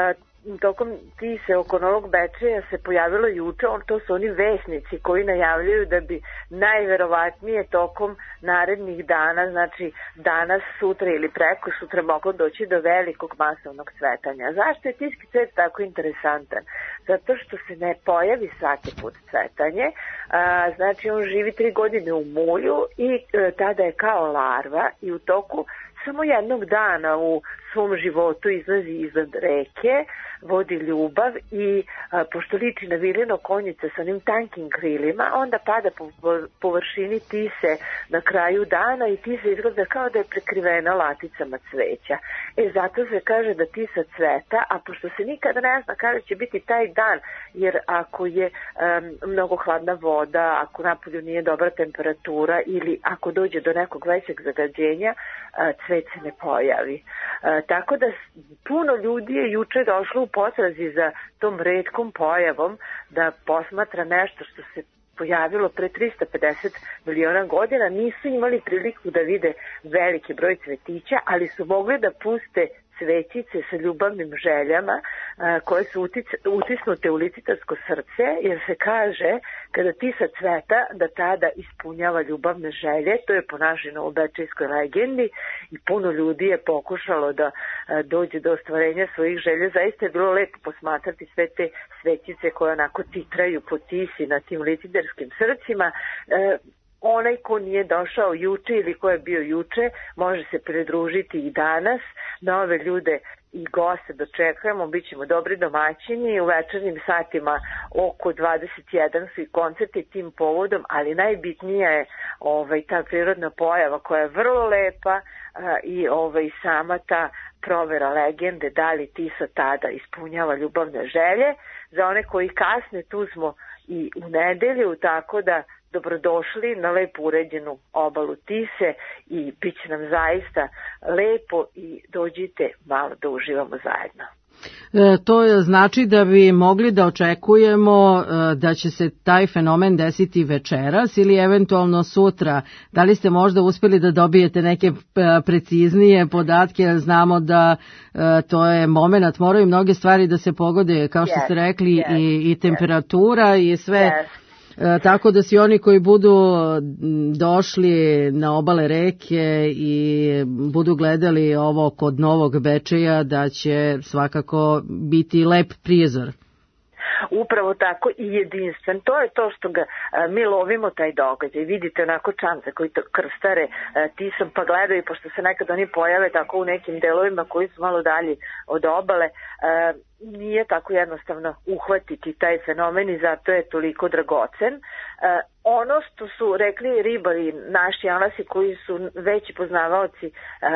tokom tise oko Novog Bečeja se pojavilo juče, to su oni vesnici koji najavljaju da bi najverovatnije tokom narednih dana, znači danas, sutra ili preko sutra moglo doći do velikog masovnog cvetanja. Zašto je tiski cvet tako interesantan? Zato što se ne pojavi svaki put cvetanje, znači on živi 3 godine u mulju i tada je kao larva i u toku samo jednog dana u svom životu izlazi iznad reke, vodi ljubav i pošto liči na vilino konjice sa onim tankim krilima, onda pada po površini tise na kraju dana i tisa izgleda kao da je prekrivena laticama cveća. Zato se kaže da tisa cveta, a pošto se nikada ne zna kada će biti taj dan, jer ako je mnogo hladna voda, ako napolju nije dobra temperatura ili ako dođe do nekog većeg zagađenja, cvet se ne pojavi. Tako da puno ljudi je juče došlo u potrazi za tom retkom pojavom da posmatra nešto što se pojavilo pre 350 miliona godina. Nisu imali priliku da vide veliki broj cvetića, ali su mogli da puste cvećice sa ljubavnim željama koje su utisnute u licitarsko srce, jer se kaže kada tisa cveta da tada ispunjava ljubavne želje. To je po našoj novobečejskoj legendi i puno ljudi je pokušalo da dođe do ostvarenja svojih želja. Zaista je bilo lepo posmatrati sve te svećice koje onako titraju po tisi na tim licitarskim srcima. Onaj ko nije došao juče ili ko je bio juče može se pridružiti i danas. Nove ljude i goste dočekujemo, bit ćemo dobri domaćini. U večernjim satima oko 21 su i koncerti tim povodom, ali najbitnija je ta prirodna pojava koja je vrlo lepa i sama ta provera legende da li tisa tada ispunjava ljubavne želje. Za one koji kasne tu smo i u nedelju, tako da dobrodošli na lepo uređenu obalu Tise i bit će nam zaista lepo i dođite malo da uživamo zajedno. To znači da bi mogli da očekujemo da će se taj fenomen desiti večeras ili eventualno sutra. Da li ste možda uspeli da dobijete neke preciznije podatke, jer znamo da to je moment, moraju mnoge stvari da se pogode, kao što ste rekli, i temperatura i sve. Tako da svi oni koji budu došli na obale reke i budu gledali ovo kod Novog Bečeja, da će svakako biti lep prizor. Upravo tako i jedinstven. To je to što ga mi lovimo taj događaj. Vidite onako čamce koji to krstare Tisom pa gledaju, pošto se nekad oni pojave tako u nekim delovima koji su malo dalje od obale. Nije tako jednostavno uhvatiti taj fenomen i zato je toliko dragocen. Ono što su rekli ribari, naši alasi koji su veći poznavaoci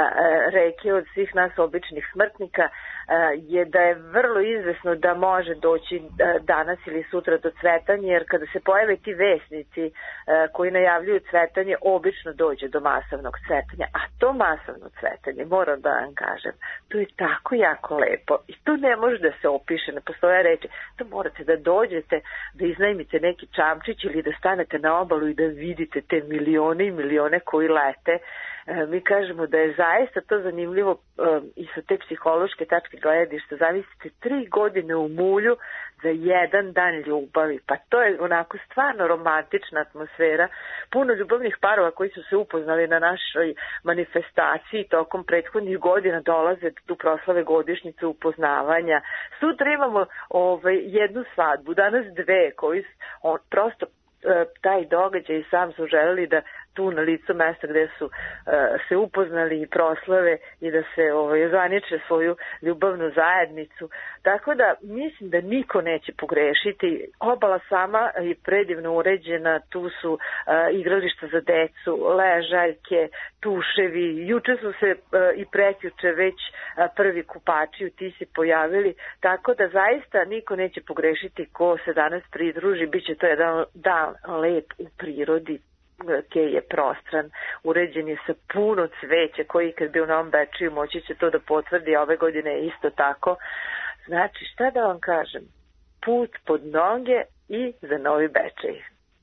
reke od svih nas običnih smrtnika, je da je vrlo izvesno da može doći danas ili sutra do cvetanja, jer kada se pojave ti vesnici koji najavljuju cvetanje, obično dođe do masovnog cvetanja. A to masovno cvetanje, moram da vam kažem, to je tako jako lepo i to ne može da se opiše, ne postoje reči. To morate da dođete, da iznajmite neki čamčić ili da stanete na obalu i da vidite te milione i milione koji lete. Mi kažemo da je zaista to zanimljivo i sa te psihološke tačke gledišta. Zamislite 3 godine u mulju za jedan dan ljubavi. Pa to je onako stvarno romantična atmosfera. Puno ljubavnih parova koji su se upoznali na našoj manifestaciji tokom prethodnih godina dolaze tu proslave godišnjice upoznavanja. Sutra imamo jednu svadbu, danas 2 koji prosto taj događaj sam su želeli da tu na licu mesta gde su se upoznali i proslave i da se zvaniče svoju ljubavnu zajednicu. Tako da mislim da niko neće pogrešiti. Obala sama je predivno uređena, tu su igrališta za decu, ležaljke, tuševi. Juče su se i prekjuče već prvi kupači u Tisi pojavili, tako da zaista niko neće pogrešiti ko se danas pridruži. Biće to jedan dan lep u prirodi. Kej je prostran, uređen je sa puno cveća koji kad bi u Novom Bečeju moći će to da potvrdi, ove godine je isto tako. Znači, šta da vam kažem, put pod noge i za Novi Bečej.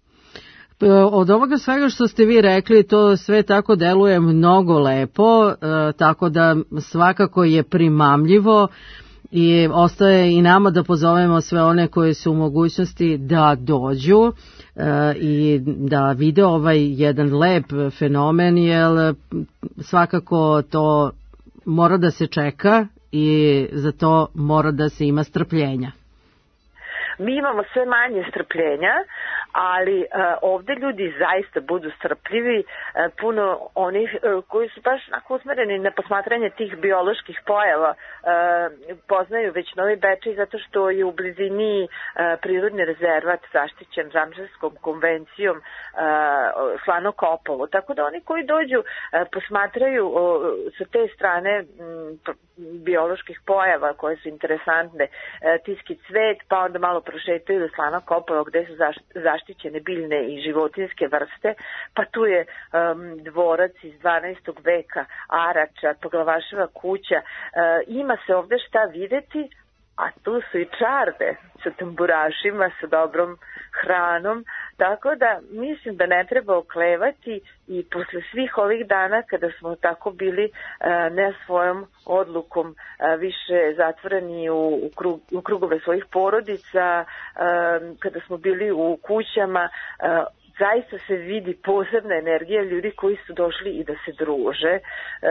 Od ovoga svega što ste vi rekli, to sve tako deluje mnogo lepo, tako da svakako je primamljivo. I ostaje i nama da pozovemo sve one koji su u mogućnosti da dođu i da vide ovaj jedan lep fenomen, jer svakako to mora da se čeka i za to mora da se ima strpljenja. Mi imamo sve manje strpljenja, ali ovde ljudi zaista budu strpljivi, puno onih koji su baš usmereni na posmatranje tih bioloških pojava poznaju već Novi Bečej zato što je u blizini prirodni rezervat zaštićen Ramsarskom konvencijom Slano Kopovo, tako da oni koji dođu posmatraju sa te strane bioloških pojava koje su interesantne, Tiski cvet, pa onda malo prošetaju do Slano Kopovo gde su zaštićene biljne i životinjske vrste, pa tu je dvorac iz 12. veka, Arača, Poglavaševa kuća, ima se ovde šta videti, a tu su i čarde sa tamburašima, sa dobrom hranom, tako da mislim da ne treba oklevati i posle svih ovih dana kada smo tako bili ne svojom odlukom više zatvoreni u krugove svojih porodica, kada smo bili u kućama, zaista se vidi posebna energija ljudi koji su došli i da se druže.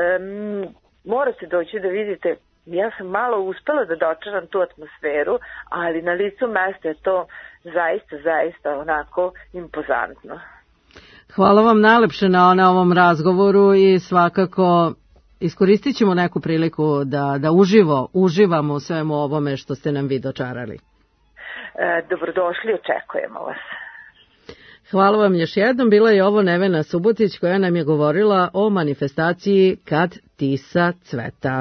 Morate doći da vidite. Ja sam malo uspela da dočaram tu atmosferu, ali na licu mesta je to zaista onako impozantno. Hvala vam najlepše na ovom razgovoru i svakako iskoristit ćemo neku priliku da uživamo u svemu ovome što ste nam vi dočarali. Dobrodošli, očekujemo vas. Hvala vam još jednom. Bila je ovo Nevena Subotić koja nam je govorila o manifestaciji Kad Tisa cveta.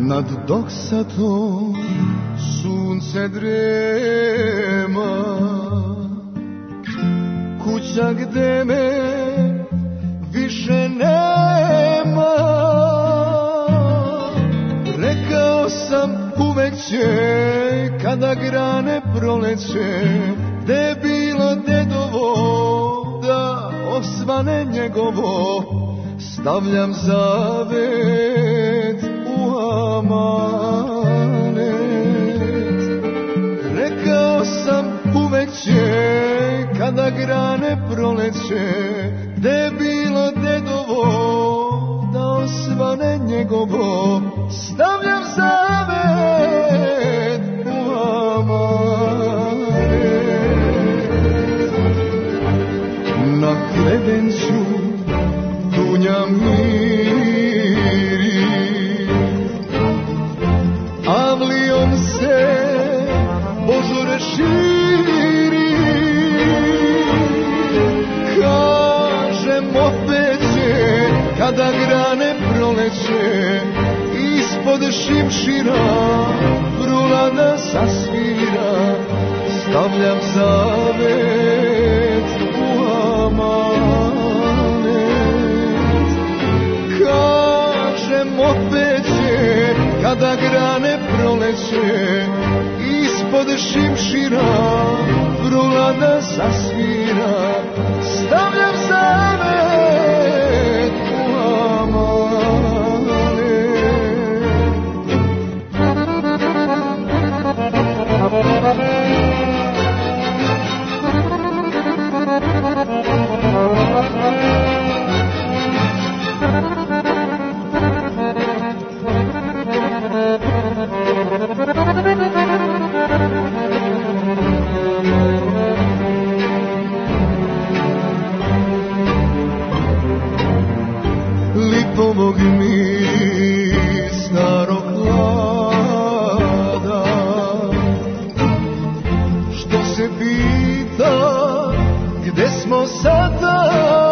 nad doksatom sunce drema, kuća gde me više nema. Rekao sam uvek će, kada grane proleće, gde je bilo dedovo, da osvane njegovo, stavljam zavet u amanet. Rekao sam uvek će, kada grane proleće, gde je bilo dedovo, da osvane njegovo, stavljam zavet u amanet. Na kredenću dunja miri, avlijom se božure širi. Kažem opet će, kada grane proleće, ispod šimšira brulada sasvira, stavljam zavet u amanet. Kažem opet će, kada grane proleće, ispod šimšira brulada sasvira, stavljam zavet u lipovog mi starog hlada, što se pita gde smo sada,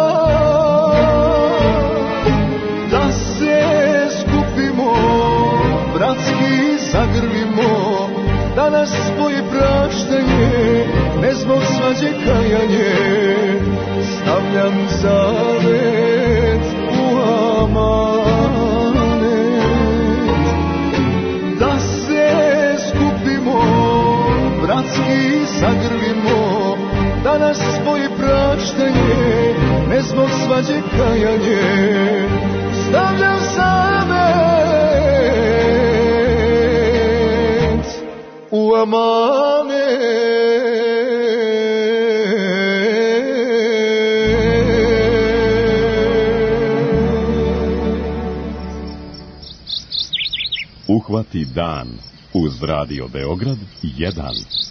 da se skupimo, bratski zagrlimo, da nas spoji praštanje, ne zbog svađe kajanje, stavljam zavet u amanet. Da se skupimo, bratski zagrlimo, da nas spoji praštanje, ne zbog svađe kajanje, stavljam zavet u amanet. Uhvati dan uz Radio Beograd 1.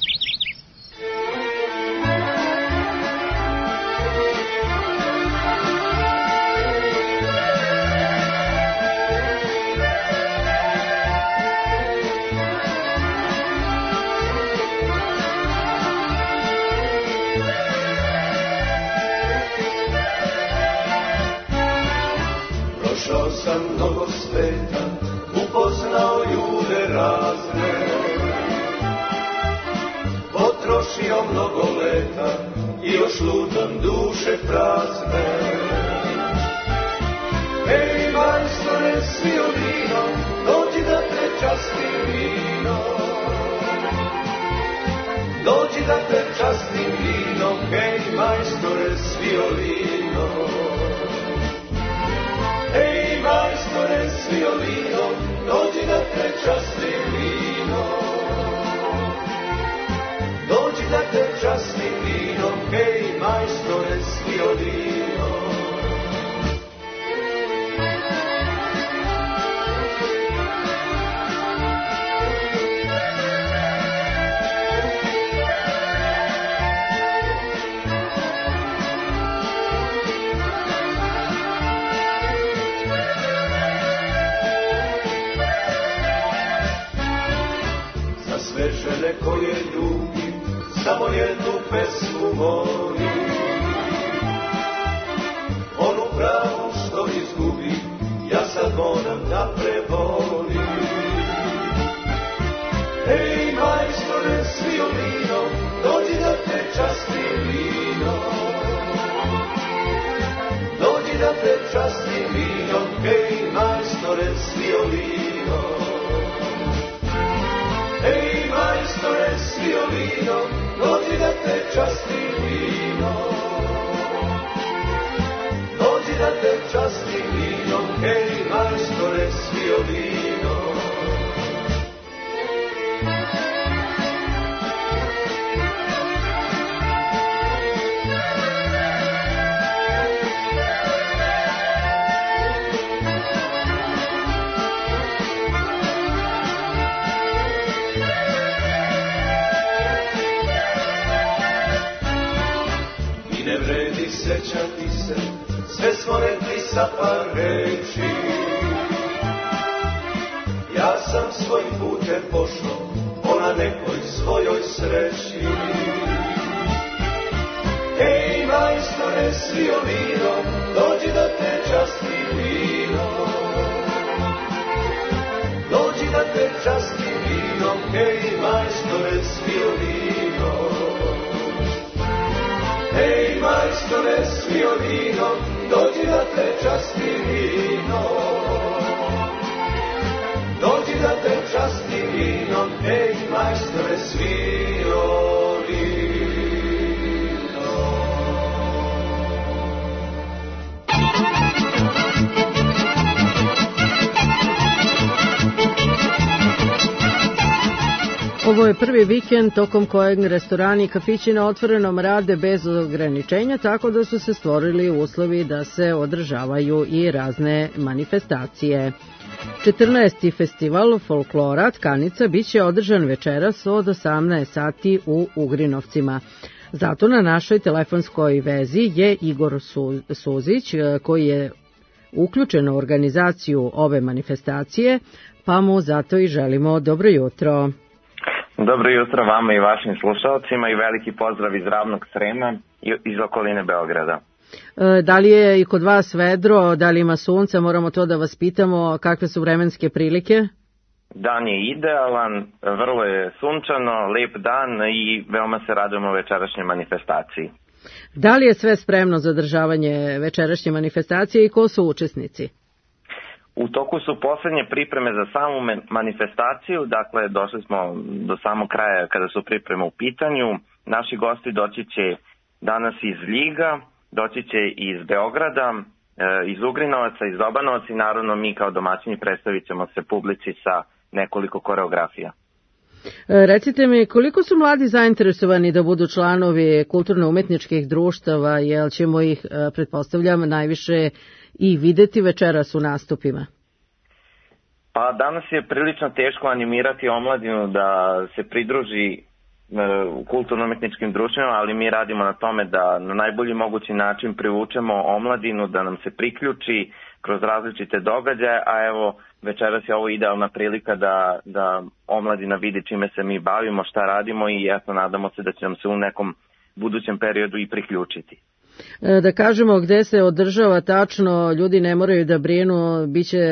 Prošao sam mnogo sveta, upoznao ljude razne, potrošio mnogo leta i još lutam duše prazne. Ej, majstore s violinom, dođi da te častim vinom, dođi da te častim vinom, ej, majstore s violinom. Ej, majstore s violinom, dođi da te častim vinom, dođi da te častim vinom, ej, majstore s violinom. Sve žene koje ljubim, samo jednu pesmu molim, onu pravu što izgubim, ja sad moram da prevolim. te častim vinom, hej majstore s violinom. Hej majstore s violinom, dođi da te častim vinom. Dođi da te častim vinom, hej majstore s violinom. Sećati se, sve smo rekli sa par reči. Ja sam svojim putem pošao, ona nekoj svojoj sreći. Hej majstore s violinom, dođi da te častim vinom. Dođi da te častim vinom, hej majstore s violinom. Hej majstore s violinom, dođi da te častim vinom. Dođi da te častim vinom, hej majstore s violinom. Ovo je prvi vikend tokom kojeg restorani i kafići na otvorenom rade bez ograničenja, tako da su se stvorili uslovi da se održavaju i razne manifestacije. 14. festival folklora Tkanica biće održan večeras od 18 sati u Ugrinovcima. Zato na našoj telefonskoj vezi je Igor Suzić, koji je uključen u organizaciju ove manifestacije, pa mu zato i želimo dobro jutro. Dobro jutro vama i vašim slušalcima i veliki pozdrav iz Ravnog Srema i iz okoline Beograda. Da li je i kod vas vedro, da li ima sunca, moramo to da vas pitamo, kakve su vremenske prilike? Dan je idealan, vrlo je sunčano, lep dan i veoma se radujemo večerašnjoj manifestaciji. Da li je sve spremno za održavanje večerašnje manifestacije i ko su učesnici? U toku su poslednje pripreme za samu manifestaciju, dakle došli smo do samog kraja kada su pripreme u pitanju. Naši gosti doći će danas iz Ljiga, doći će iz Beograda, iz Ugrinovaca, iz Dobanovaca i naravno mi kao domaćini predstavit ćemo se publici sa nekoliko koreografija. Recite mi, koliko su mladi zainteresovani da budu članovi kulturno-umetničkih društava, jer ćemo ih, pretpostavljam, najviše i videti večeras u nastupima? Pa danas je prilično teško animirati omladinu da se pridruži u kulturno-umetničkim društvima, ali mi radimo na tome da na najbolji mogući način privučemo omladinu da nam se priključi kroz različite događaje, a evo večeras je ovo idealna prilika da omladina vidi čime se mi bavimo, šta radimo i jasno nadamo se da će nam se u nekom budućem periodu i priključiti. Da kažemo gde se održava tačno, ljudi ne moraju da brinu,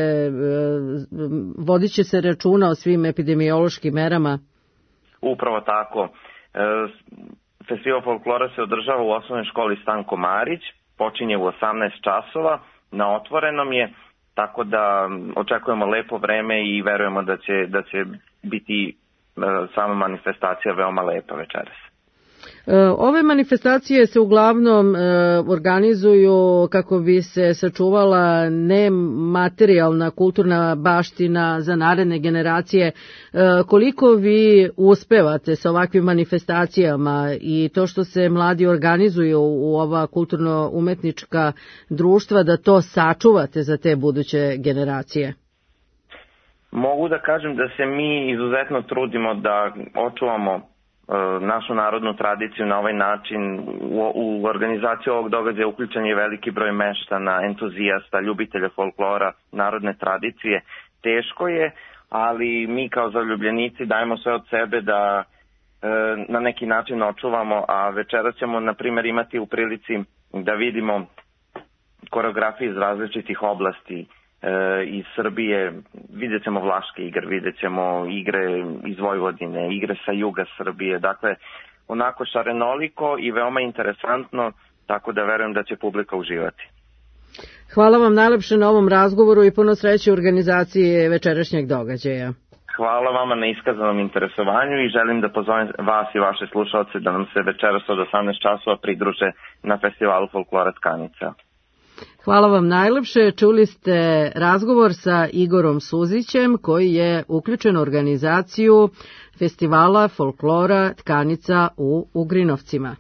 vodit će se računa o svim epidemiološkim merama. Upravo tako. Festival folklora se održava u osnovnoj školi Stanko Marić, počinje u 18 časova, na otvorenom je, tako da očekujemo lepo vreme i verujemo da će biti sama manifestacija veoma lepa večeras. Ove manifestacije se uglavnom organizuju kako bi se sačuvala nematerijalna kulturna baština za naredne generacije. Koliko vi uspevate sa ovakvim manifestacijama i to što se mladi organizuju u ova kulturno-umetnička društva, da to sačuvate za te buduće generacije? Mogu da kažem da se mi izuzetno trudimo da očuvamo našu narodnu tradiciju na ovaj način. U organizaciju ovog događaja uključen je veliki broj meštana, entuzijasta, ljubitelja folklora, narodne tradicije. Teško je, ali mi kao zaljubljenici dajemo sve od sebe da na neki način očuvamo, a večeras ćemo na primjer imati u prilici da vidimo koreografije iz različitih oblasti iz Srbije, vidjet ćemo vlaške igre, vidjet ćemo igre iz Vojvodine, igre sa juga Srbije, dakle onako šarenoliko i veoma interesantno, tako da verujem da će publika uživati. Hvala vam najlepše na ovom razgovoru i puno sreće u organizaciji večerašnjeg događaja. Hvala vama na iskazanom interesovanju i želim da pozovem vas i vaše slušalce da nam se večeras od 18 časova pridruže na festivalu folklora Tkanica. Hvala vam najlepše. Čuli ste razgovor sa Igorom Suzićem koji je uključen u organizaciju festivala folklora Tkanica u Ugrinovcima.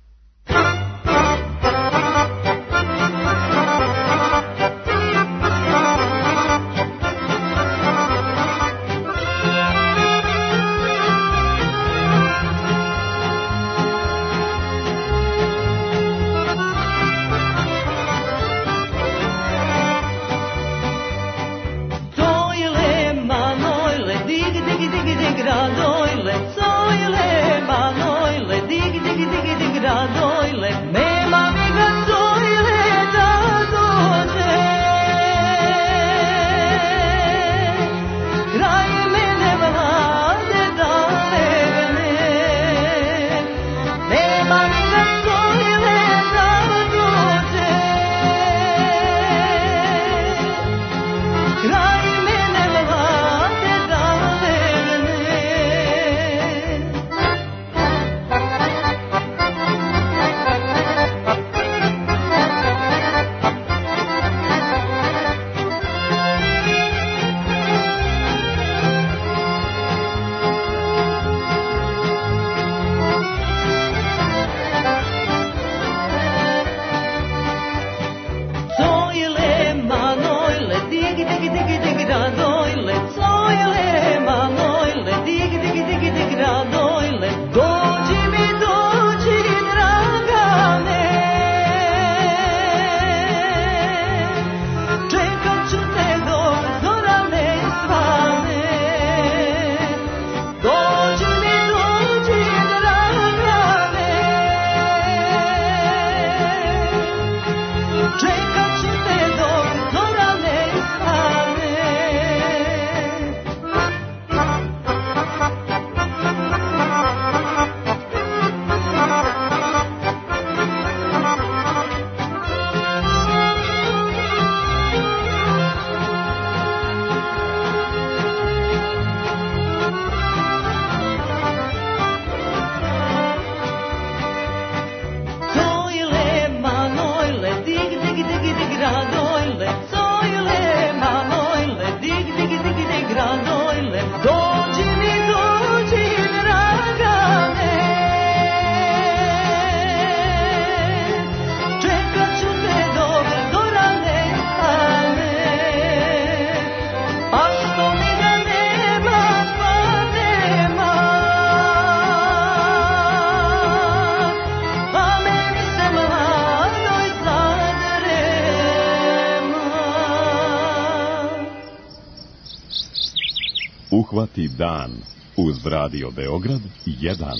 Uhvati dan uz Radio Beograd 1.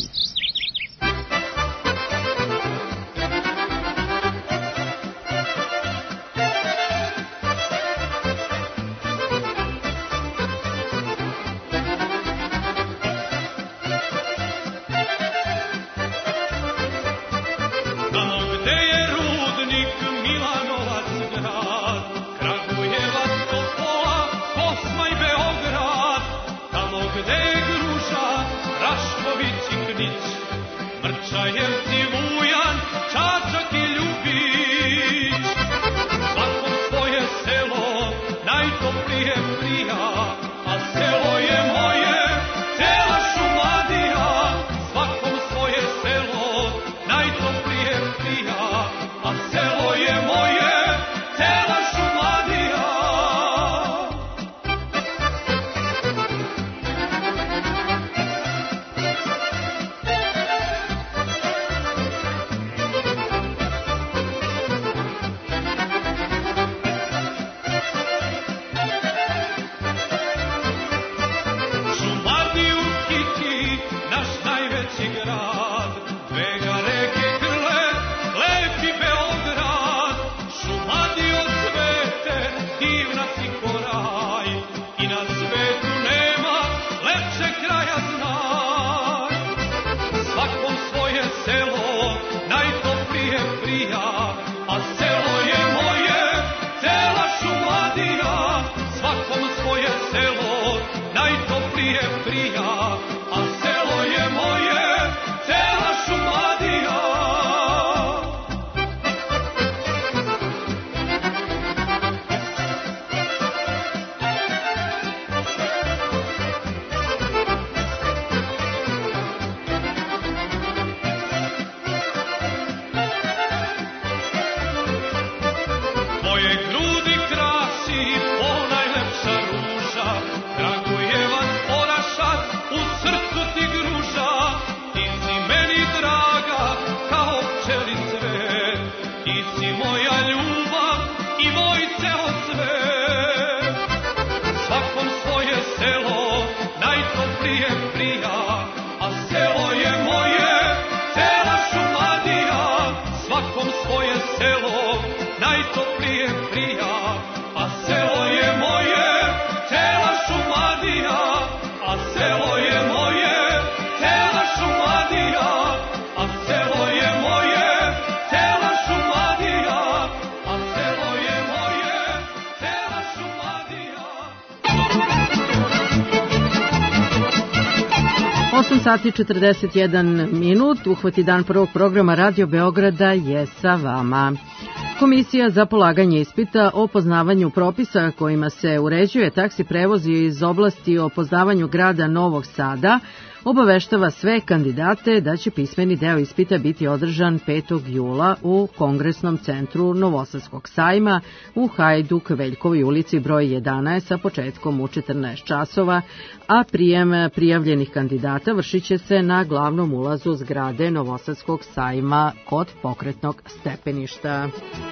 Gde gruša, Rašković i Knić, 8 sati 41 minut, uhvati dan prvog programa Radio Beograda je sa vama. Komisija za polaganje ispita o poznavanju propisa kojima se uređuje taksi prevoz iz oblasti o poznavanju grada Novog Sada obaveštava sve kandidate da će pismeni deo ispita biti održan 5. jula u Kongresnom centru Novosadskog sajma u Hajduk Veljkovoj ulici broj 11 sa početkom u 14 časova, a prijem prijavljenih kandidata vršit će se na glavnom ulazu zgrade Novosadskog sajma kod pokretnog stepeništa.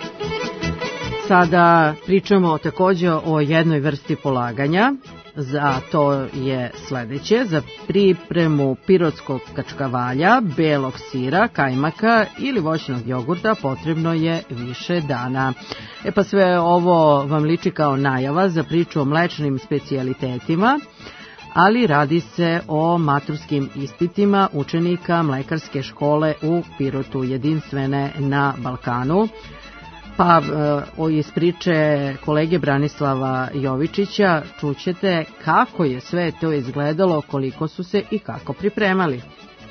Sada pričamo takođe o jednoj vrsti polaganja. Za to je sledeće: za pripremu pirotskog kačkavalja, belog sira, kajmaka ili voćnog jogurta potrebno je više dana. Pa sve ovo vam liči kao najava za priču o mlečnim specijalitetima, ali radi se o maturskim ispitima učenika mlekarske škole u Pirotu, jedinstvene na Balkanu. Pa iz priče kolege Branislava Jovičića čućete kako je sve to izgledalo, koliko su se i kako pripremali.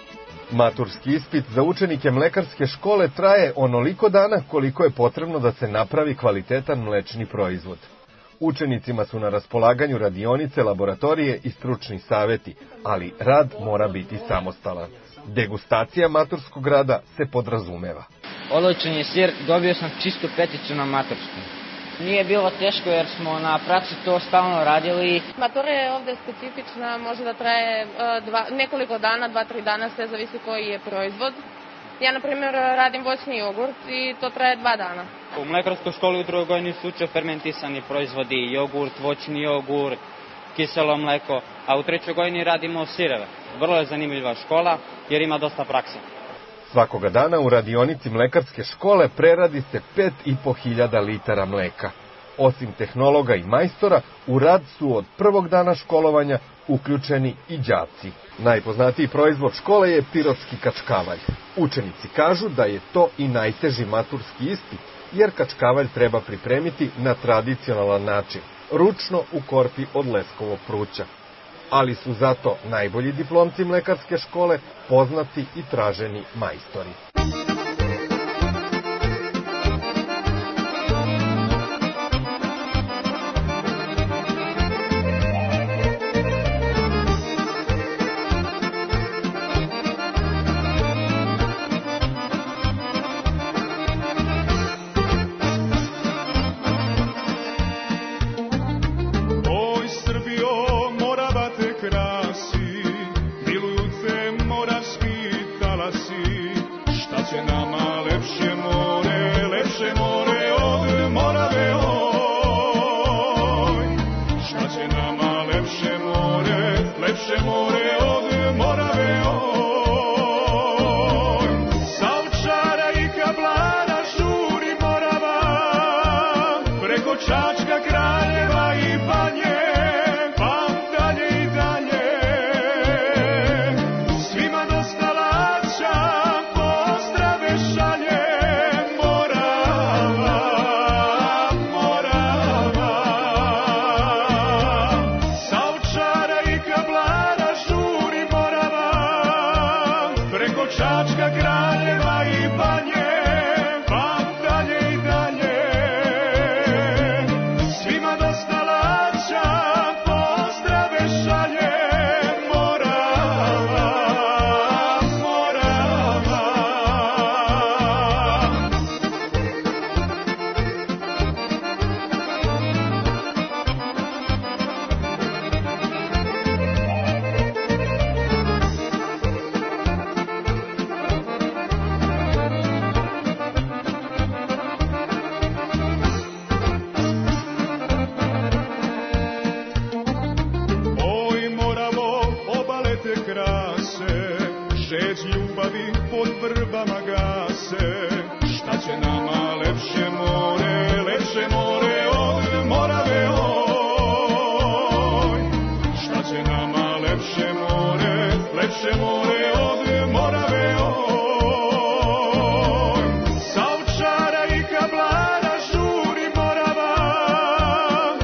Maturski ispit za učenike mlekarske škole traje onoliko dana koliko je potrebno da se napravi kvalitetan mlečni proizvod. Učenicima su na raspolaganju radionice, laboratorije i stručni saveti, ali rad mora biti samostalan. Degustacija maturskog rada se podrazumeva. Oločen je sir, dobio sam čistu peticu na maturskom. Nije bilo teško jer smo na praksi to stalno radili. Matura je ovde specifična, može da traje nekoliko dana, 2-3 dana, sve zavisi koji je proizvod. Ja, na primjer, radim voćni jogurt i to traje 2 dana. U mlekarskoj školi u drugoj godini su učio fermentisani proizvodi, jogurt, voćni jogurt, kiselo mleko, a u trećoj godini radimo sireve. Vrlo je zanimljiva škola jer ima dosta prakse. Svakoga dana u radionici mlekarske škole preradi se 5.500 litara mleka. Osim tehnologa i majstora, u rad su od prvog dana školovanja uključeni i đaci. Najpoznatiji proizvod škole je pirotski kačkavalj. Učenici kažu da je to i najteži maturski ispit, jer kačkavalj treba pripremiti na tradicionalan način, ručno u korpi od leskovog pruća. Ali su zato najbolji diplomci mlekarske škole poznati i traženi majstori.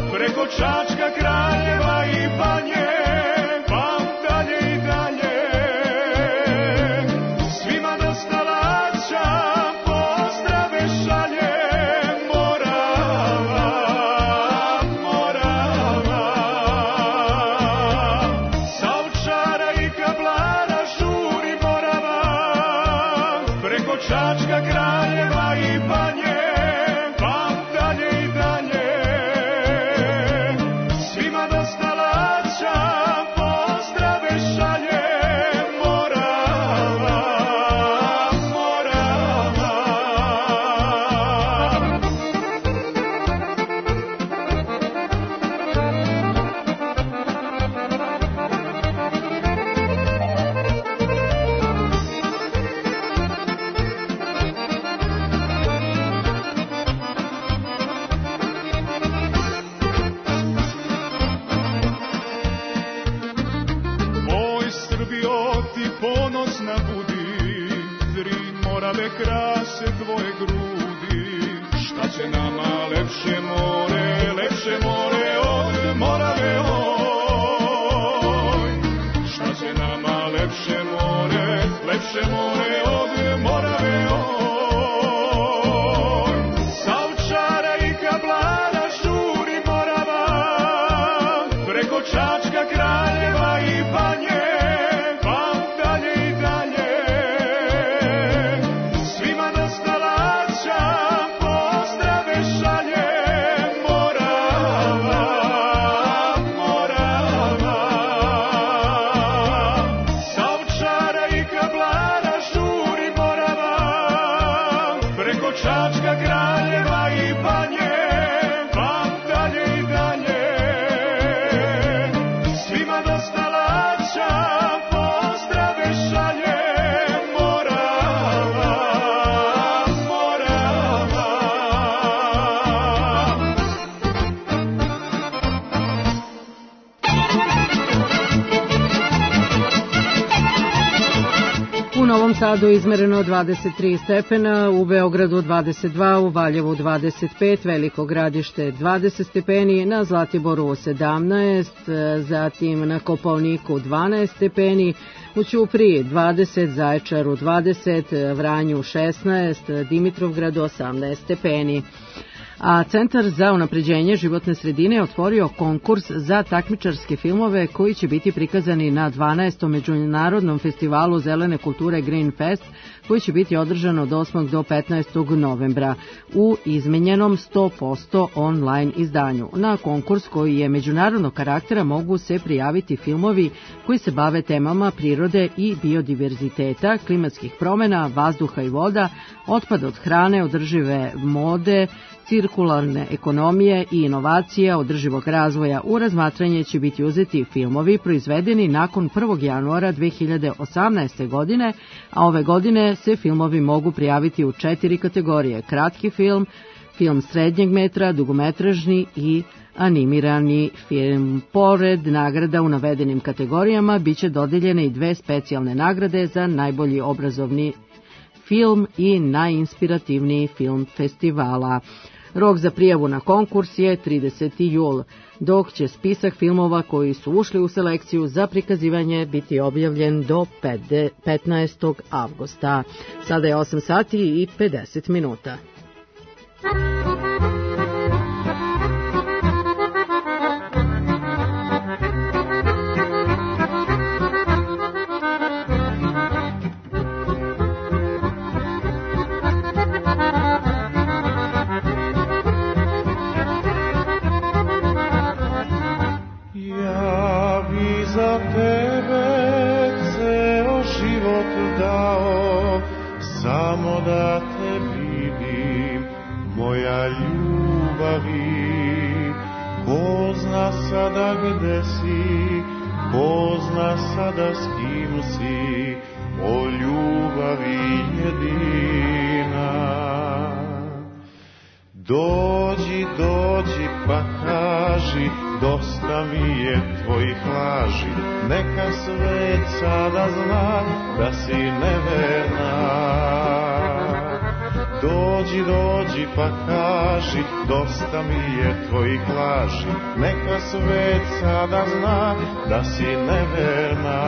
Čačka, Kraljeva i Banje, pa dalje i dalje. Bosna budi, zri Morave krase tvoje grudi. Šta će nama lepše more od Morave, oj. Šta će nama lepše more od Morave, oj. Sa Ovčara i Kablara žuri Morava, preko Čačka, Kraljeva i Banje, pa dalje i dalje. Svima dosta laćam pozdrave šaljem, Morava, Morava. Sa Ovčara i Kablara žuri Morava, preko Čačka, Kraljeva i Banje, pa dalje i dalje. Svima dosta laćam pozdrave šaljem, Morava, Morava. U Novom Sadu izmereno 23 stepena, u Beogradu 22, u Valjevu 25, Veliko Gradište 20 stepeni, na Zlatiboru 17, zatim na Kopaoniku 12 stepeni, u Ćupriji 20, Zaječaru 20, Vranju 16, Dimitrovgradu 18 stepeni. A Centar za unapređenje životne sredine je otvorio konkurs za takmičarske filmove koji će biti prikazani na 12. Međunarodnom festivalu zelene kulture Green Fest, koji će biti održan od 8. do 15. novembra u izmenjenom 100% online izdanju. Na konkurs koji je međunarodnog karaktera mogu se prijaviti filmovi koji se bave temama prirode i biodiverziteta, klimatskih promjena, vazduha i voda, otpada od hrane, održive mode, cirkularne ekonomije i inovacija, održivog razvoja. U razmatranje će biti uzeti filmovi proizvedeni nakon 1. januara 2018. godine, a ove godine se filmovi mogu prijaviti u 4 kategorije: kratki film, film srednjeg metra, dugometražni i animirani film. Pored nagrada u navedenim kategorijama biće dodeljene i 2 specijalne nagrade za najbolji obrazovni film i najinspirativniji film festivala. Rok za prijavu na konkurs je 30. jul, dok će spisak filmova koji su ušli u selekciju za prikazivanje biti objavljen do 15. avgusta. Sada je 8 sati i 50 minuta. Samo da te vidim, moja ljubavi, ko zna sada gde si, ko zna sada s kim si, o ljubavi jedina. Dođi, dođi pa kaži, dosta mi je tvojih laži, neka svet sada zna da si neverna. Dođi, dođi pa kaži, dosta mi je tvojih laži, neka svet sada zna da si neverna.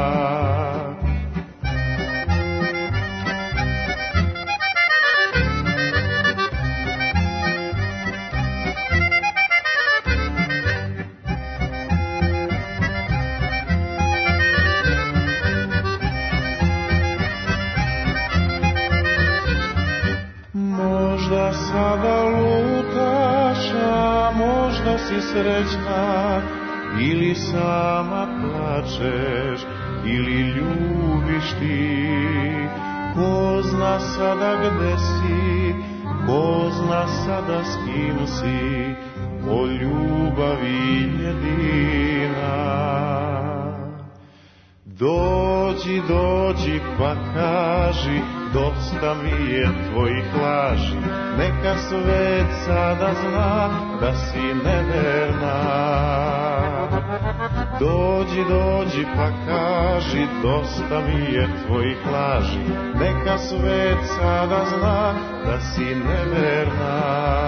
Možda sada lutaš, a možda si srećna, ili sama plačeš, ili ljubiš ti. Ko zna sada gde si, ko zna sada s kim si, o ljubavi jedina. Dođi, dođi pa kaži, dosta mi je tvojih laži, neka svet sada zna da si neverna. Dođi, dođi pa kaži, dosta mi je tvojih laži, neka svet sada zna da si neverna.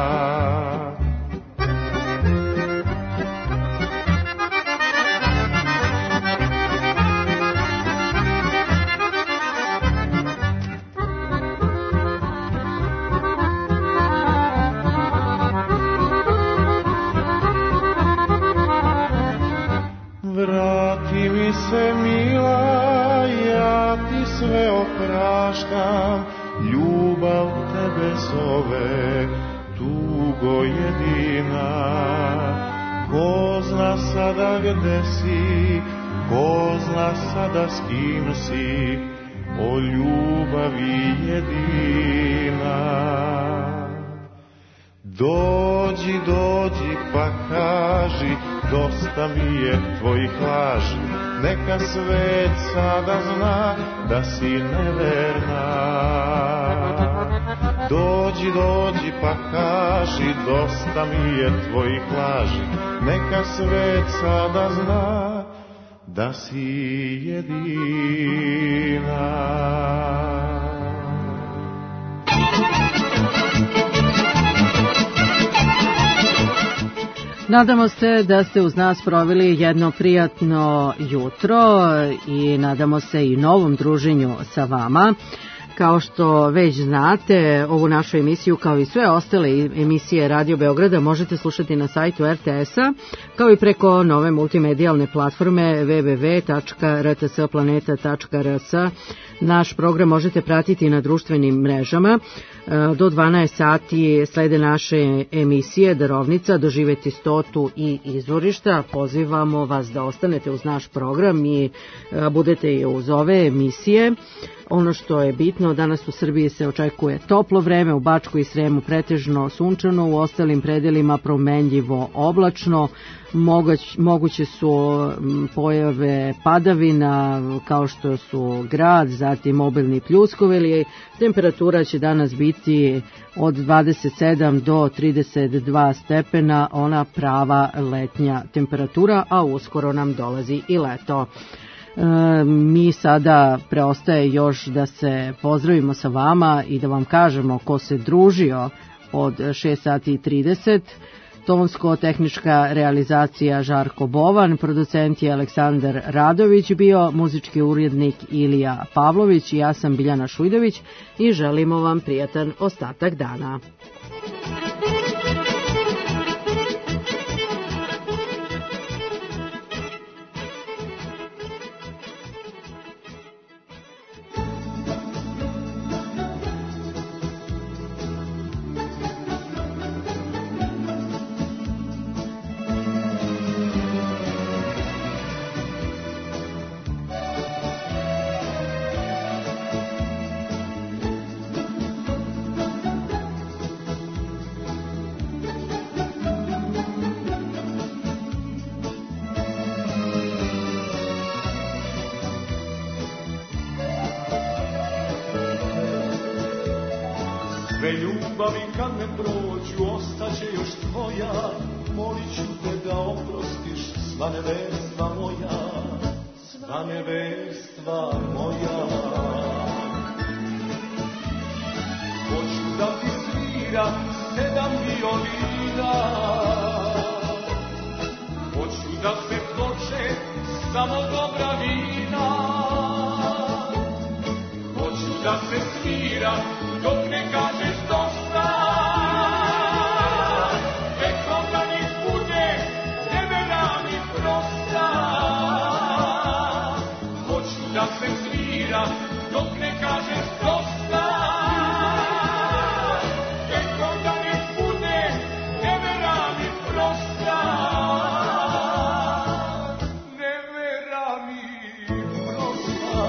Vrati mi se mila, ja ti sve opraštam, ljubav tebe zove, tugo jedina. Ko zna sada gde si, ko zna sada s kim si, o ljubavi jedina. Dođi, dođi pa kaži, dosta mi je tvojih laži, neka svet sada zna da si neverna. Dođi, dođi pa kaži, dosta mi je tvojih laži, neka svet sada zna da si jedina. Nadamo se da ste uz nas proveli jedno prijatno jutro i nadamo se i novom druženju sa vama. Kao što već znate, ovu našu emisiju kao i sve ostale emisije Radio Beograda možete slušati na sajtu RTS-a, kao i preko nove multimedijalne platforme www.rtsplaneta.rs. Naš program možete pratiti na društvenim mrežama. Do 12 sati slede naše emisije Darovnica, Doživeti stotu i Izvorišta. Pozivamo vas da ostanete uz naš program i budete i uz ove emisije. Ono što je bitno, danas u Srbiji se očekuje toplo vreme, u Bačkoj i Sremu pretežno sunčano, u ostalim predelima promenljivo oblačno. Moguće su pojave padavina kao što su grad, zatim obilni pljuskovi. Temperatura će danas biti od 27 do 32 stepena, ona prava letnja temperatura, a uskoro nam dolazi i leto. Mi sada preostaje još da se pozdravimo sa vama i da vam kažemo ko se družio od 6 sati i 30. Tonsko-tehnička realizacija Žarko Bovan, producent je Aleksandar Radović bio, muzički urednik Ilija Pavlović i ja sam Biljana Šujdović i želimo vam prijatan ostatak dana. Sve ljubavi kad me prođu, ostaće još tvoja, molit ću te da oprostiš sva neverstva moja, sva neverstva moja. Hoću da ti sviram 7 violina, hoću da se toče samo dobra vina, hoću da se svira dok ne kažeš dosta, vekom da nis bude nevera mi prosta. Hoću da se svira dok ne kažeš dosta, vekom da nis bude nevera mi prosta. Nevera mi prosta.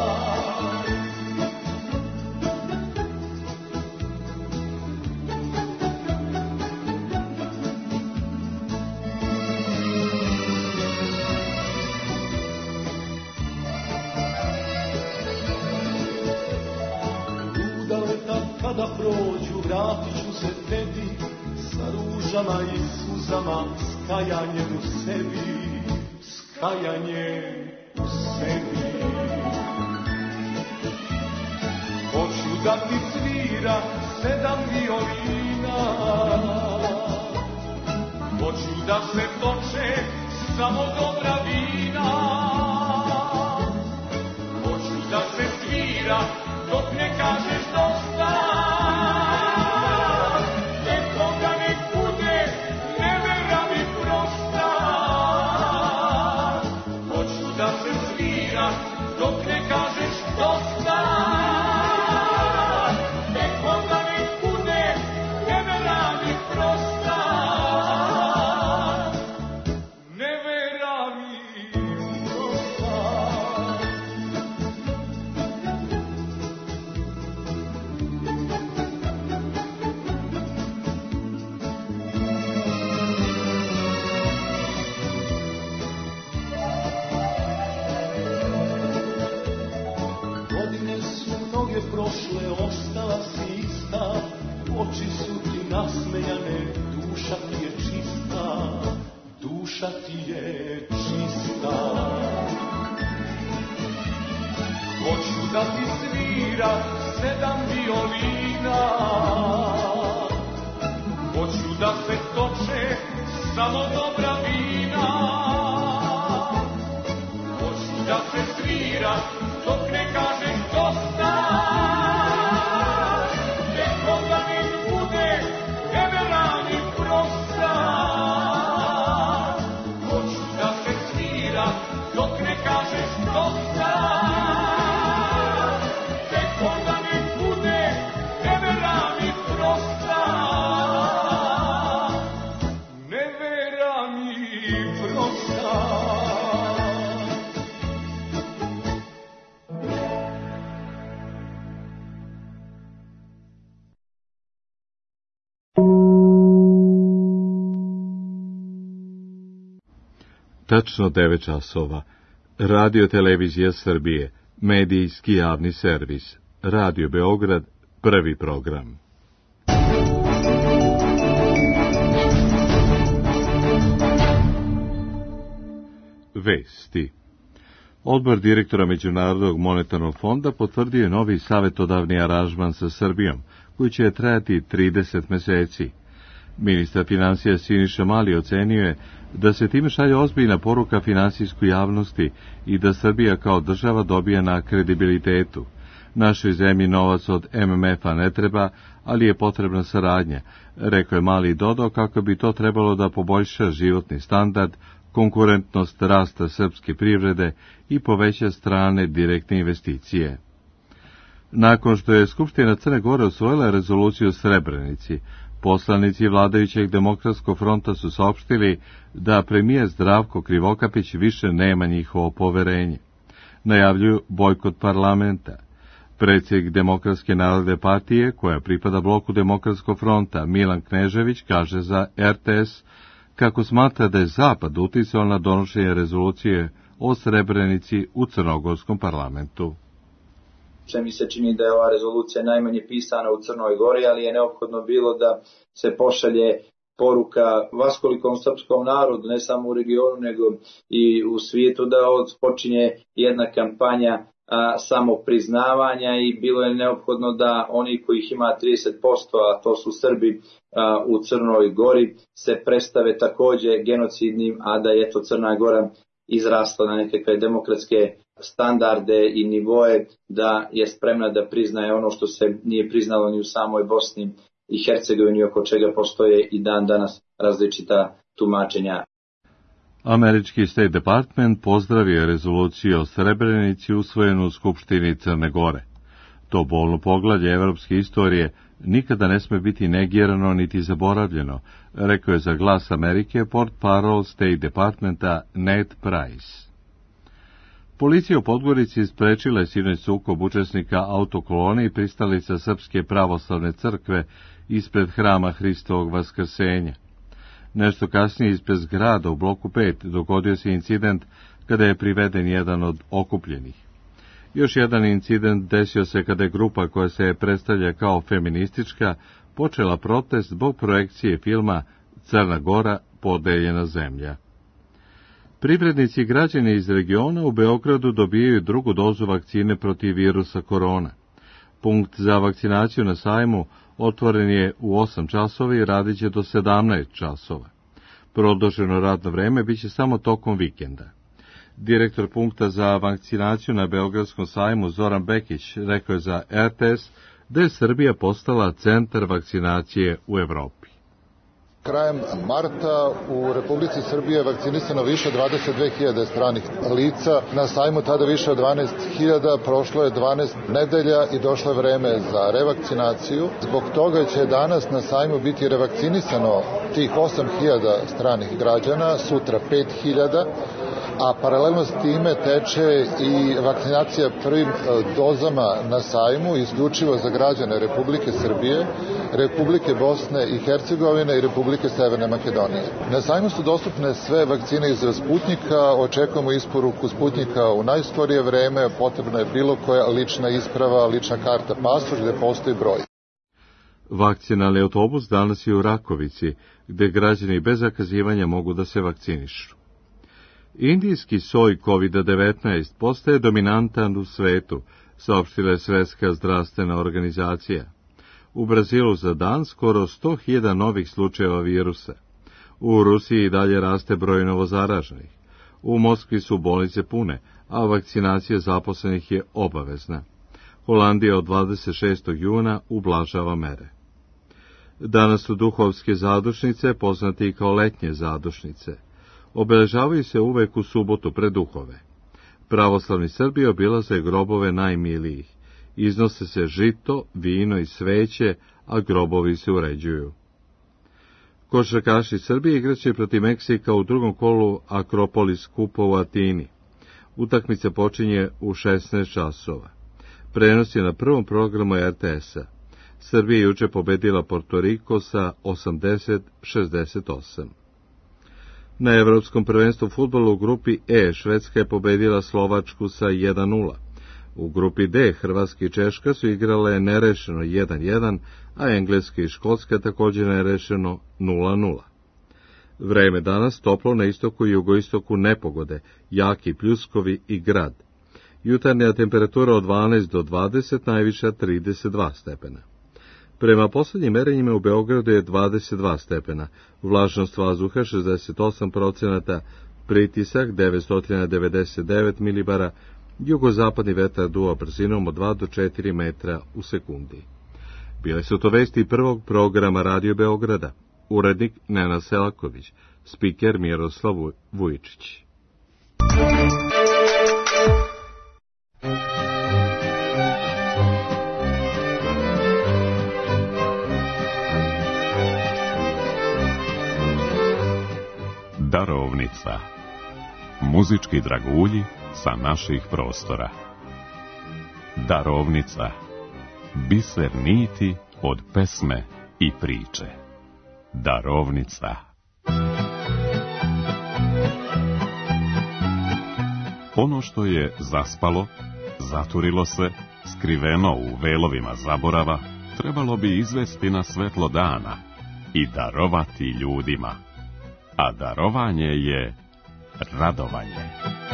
Kada prođu, vratit ću se tebi, sa ružama i suzama, s kajanjem u sebi, s stajanje u sebi. Hoću da ti svira 7 violina, hoću da se toče samo dobra vina, hoću da se svira dok ne kažeš dosta, nekoga nek bude nevera mi prosta. Hoću da se svira dok ne kažeš dosta, nekoga nek bude nevera mi prosta. Nevera mi prosta. Godine su mnoge prošle, ostala si ista, oči su ti nasmejane, duša ti je čista, duša ti je čista. Hoću da ti svira 7 violina, hoću da se toče samo dobra vina, hoću da se svira dok ne kažeš dosta, nekoga nek bude nevera mi prosta. Hoću da se svira dok ne kažeš dosta, nekoga nek bude nevera mi prosta. Nevera mi prosta. Tačno 9 časova. Radio Televizija Srbije, medijski javni servis. Radio Beograd, prvi program. Vesti. Odbor direktora Međunarodnog monetarnog fonda potvrdio je novi savjetodavni aranžman sa Srbijom, koji će trajati 30 meseci. Ministar finansija Siniša Mali ocenio je da se time šalje ozbiljna poruka finansijskoj javnosti i da Srbija kao država dobija na kredibilitetu. Našoj zemlji novac od MMF-a ne treba, ali je potrebna saradnja, rekao je Mali i dodao kako bi to trebalo da poboljša životni standard, konkurentnost rasta srpske privrede i poveća strane direktne investicije. Nakon što je Skupština Crne Gore usvojila rezoluciju o Srebrenici, poslanici vladajućeg Demokratskog fronta su saopštili da premijer Zdravko Krivokapić više nema njihovo poverenje. Najavljuju bojkot parlamenta. Predsjednik Demokratske narodne partije, koja pripada bloku Demokratskog fronta, Milan Knežević, kaže za RTS kako smatra da je Zapad uticao na donošenje rezolucije o Srebrenici u Crnogorskom parlamentu. Mi se čini da je ova rezolucija najmanje pisana u Crnoj Gori, ali je neophodno bilo da se pošalje poruka vaskolikom srpskom narodu, ne samo u regionu, nego i u svijetu, da počinje jedna kampanja samopriznavanja i bilo je neophodno da oni kojih ima 30%, a to su Srbi u Crnoj Gori, se predstave takođe genocidnim, a da je to Crna Gora izrasla na nekakve demokratske standarde i nivoe, da je spremna da priznaje ono što se nije priznalo ni u samoj Bosni i Hercegovini, oko čega postoje i dan danas različita tumačenja. Američki State Department pozdravio rezoluciju o Srebrenici usvojenu u Skupštini Crne Gore. To bolno poglavlje evropske istorije nikada ne sme biti negirano niti zaboravljeno, rekao je za Glas Amerike portparol State Departmenta Ned Price. Policija u Podgorici sprečila je sinoć sukob učesnika autokolone i pristalica Srpske pravoslavne crkve ispred hrama Hristovog Vaskrsenja. Nešto kasnije ispred zgrada u bloku 5 dogodio se incident kada je priveden jedan od okupljenih. Još jedan incident desio se kada je grupa koja se predstavlja kao feministička počela protest zbog projekcije filma Crna Gora, podeljena zemlja. Privrednici i građani iz regiona u Beogradu dobijaju drugu dozu vakcine protiv virusa korona. Punkt za vakcinaciju na sajmu otvoren je u 8 časova i radit će do 17 časova. Produženo radno vreme biće samo tokom vikenda. Direktor punkta za vakcinaciju na Beogradskom sajmu Zoran Bekić rekao je za RTS da je Srbija postala centar vakcinacije u Evropi. Krajem marta u Republici Srbije je vakcinisano više 22.000 stranih lica, na sajmu tada više od 12.000, prošlo je 12 nedelja i došlo je vreme za revakcinaciju. Zbog toga će danas na sajmu biti revakcinisano tih 8.000 stranih građana, sutra 5.000, a paralelno s time teče i vakcinacija prvim dozama na sajmu, isključivo za građane Republike Srbije, Republike Bosne i Hercegovine i Republike Severne Makedonije. Na sajmu su dostupne sve vakcine iz Sputnika, očekujemo isporuku Sputnika u najskorije vreme, potrebna je bilo koja lična isprava, lična karta, pasoš gde postoji broj. Vakcinalni autobus danas je u Rakovici, gde građani bez zakazivanja mogu da se vakcinišu. Indijski soj COVID-19 postaje dominantan u svetu, saopštila je Svetska zdravstvena organizacija. U Brazilu za dan skoro 100.000 novih slučajeva virusa. U Rusiji dalje raste broj novozaraženih. U Moskvi su bolnice pune, a vakcinacija zaposlenih je obavezna. Holandija od 26. juna ublažava mere. Danas su duhovske zadušnice, poznate i kao letnje zadušnice. Obeležavaju se uvek u subotu pred duhove. Pravoslavni Srbi obilaze grobove najmilijih. Iznose se žito, vino i sveće, a grobovi se uređuju. Košarkaši Srbije igraće protiv Meksika u drugom kolu Akropolis kupa u Atini. Utakmica počinje u 16 časova. Prenos je na prvom programu RTS-a. Srbija je juče pobedila Portoriko sa 80-68. Na Evropskom prvenstvu fudbalu u grupi E Švedska je pobedila Slovačku sa 1:0. U grupi D Hrvatska i Češka su igrale nerešeno 1:1, a Engleska i Škotska također nerešeno 0:0. Vreme danas toplo na istoku i jugoistoku nepogode, jaki pljuskovi i grad. Jutarnja temperatura od 12 do 20, najviša 32 stepena. Prema poslednjim merenjima u Beogradu je 22 stepena, vlažnost vazduha 68%, pritisak 999 milibara, jugozapadni vetar duva brzinom od 2 do 4 metra u sekundi. Bile su to vesti prvog programa Radio Beograda, urednik Nenad Selaković, spiker Miroslav Vujičić. Darovnica. Muzički dragulji sa naših prostora. Darovnica. Biser niti od pesme i priče. Darovnica. Ono što je zaspalo, zaturilo se, skriveno u velovima zaborava, trebalo bi izvesti na svetlo dana i darovati ljudima. A darovanje je radovanje.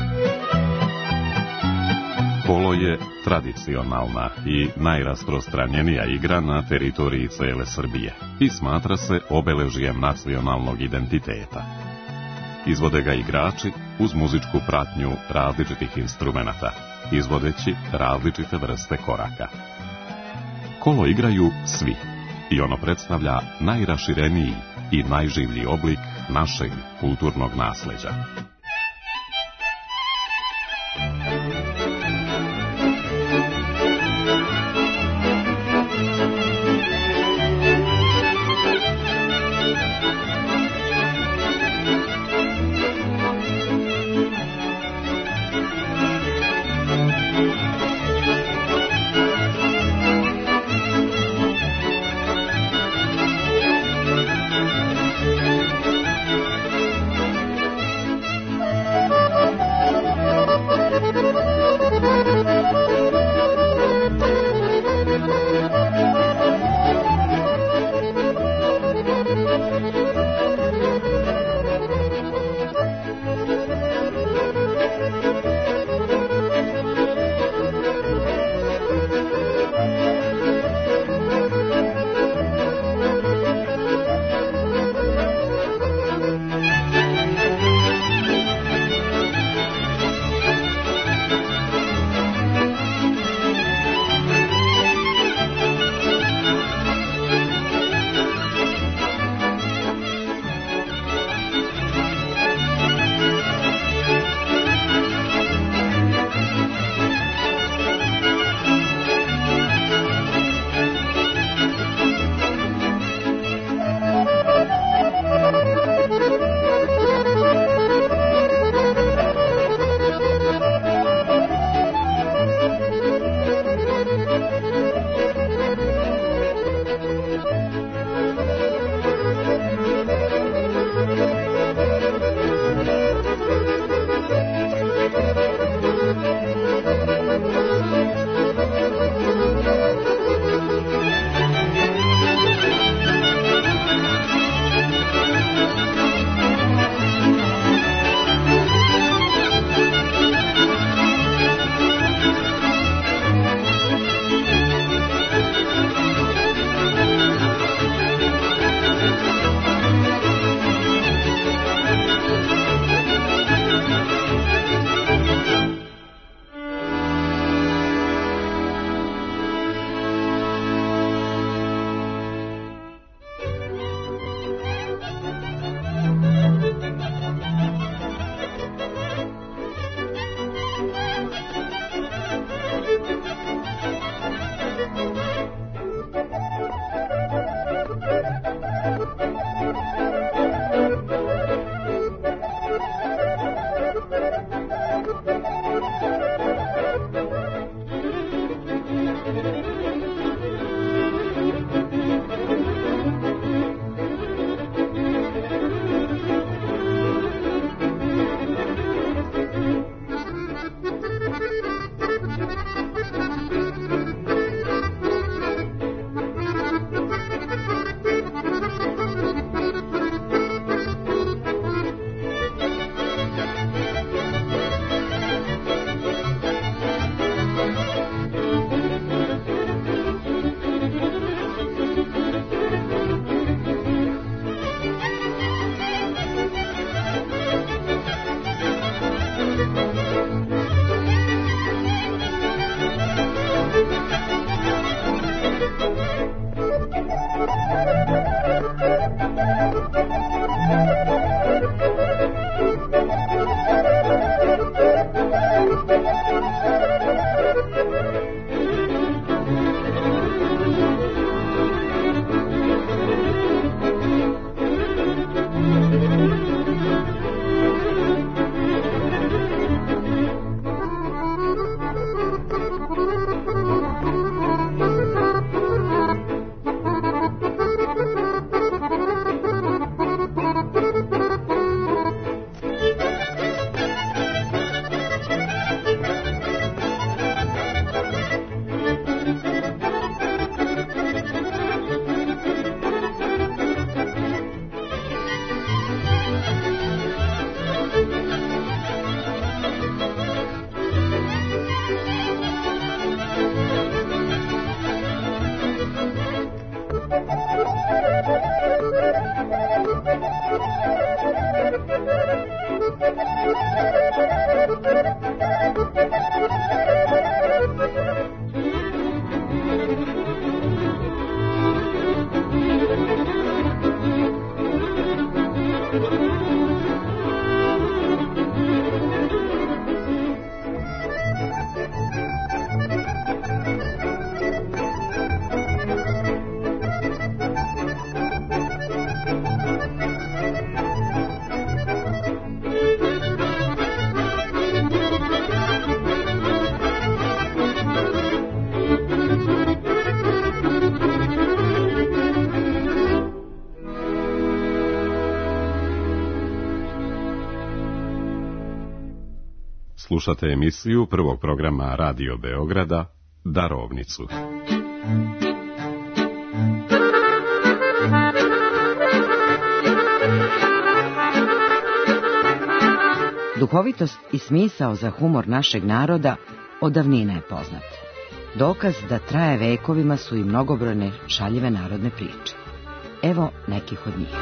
Kolo je tradicionalna i najrasprostranjenija igra na teritoriji cele Srbije i smatra se obeležijem nacionalnog identiteta. Izvode ga igrači uz muzičku pratnju različitih instrumenata, izvodeći različite vrste koraka. Kolo igraju svi i ono predstavlja najrašireniji i najživlji oblik našeg kulturnog nasleđa. Slušate emisiju prvog programa Radio Beograda, Darovnicu. Duhovitost i smisao za humor našeg naroda od davnina je poznat. Dokaz da traje vekovima su i mnogobrojne šaljive narodne priče. Evo nekih od njih.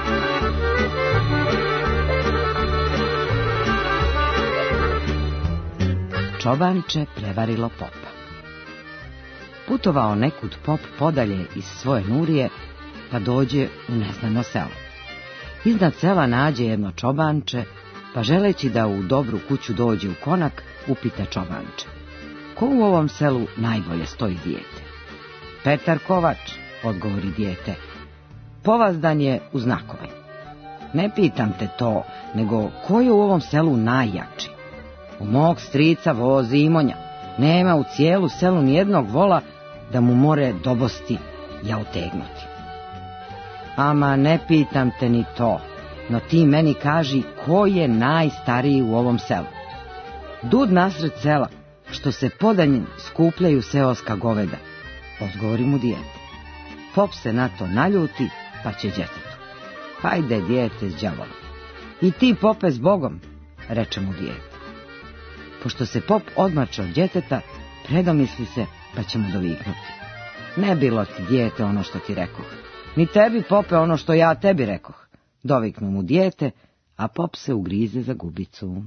Čobanče prevarilo popa. Putovao nekud pop podalje iz svoje nurije, pa dođe u neznano selo. Iznad sela nađe jedno čobanče, pa želeći da u dobru kuću dođe u konak, upita čobanče: ko u ovom selu najbolje stoji dijete? Petar Kovač, odgovori dijete, povazdan je u znakove. Ne pitam te to, nego ko je u ovom selu najjači? U mog strica vozi imonja, nema u cijelu selu nijednog vola da mu more dobosti ja utegnuti. Ama ne pitam te ni to, no ti meni kaži ko je najstariji u ovom selu. Dud nasred sela, što se podanjem skupljaju seoska goveda, odgovori mu dijete. Pop se na to naljuti, pa će djetetu: hajde dijete s đavolom. I ti pope s Bogom, reče mu dijete. Pošto se pop odmače od djeteta, predomisli se, pa će mu doviknuti: ne bilo ti dijete ono što ti rekoh, ni tebi pope ono što ja tebi rekoh. Doviknu mu dijete, a pop se ugrize za gubicu.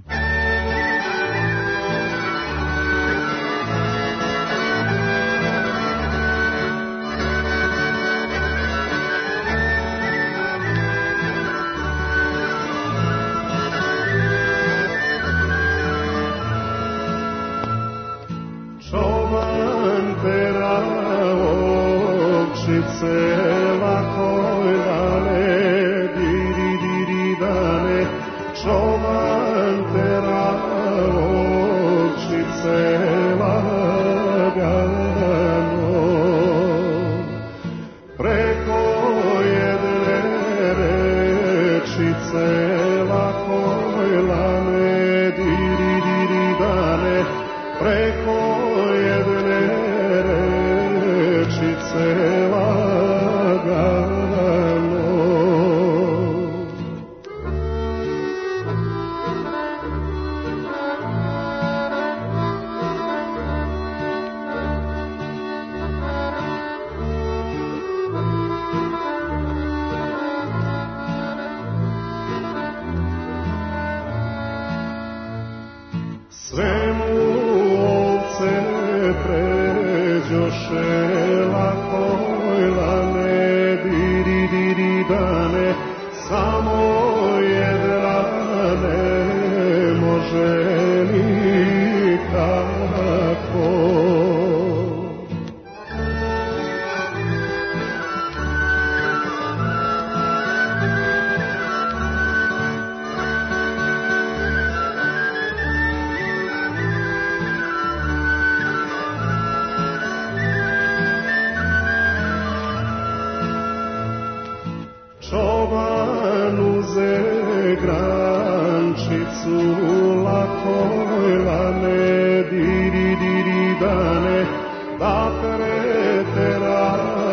Čoban tera ovčice lakoj dane, diri diri dane. Čoban tera ovčice lagano, preko jedne rečice lakoj lane, diri diri dane. Preko jedne rečice lagano. Svemu ovce pređoše lakoj lane, diri diri dane. Samo jedna ne može nikako. Čoban uze grančicu lakoj lane, diri diri dane, da pretera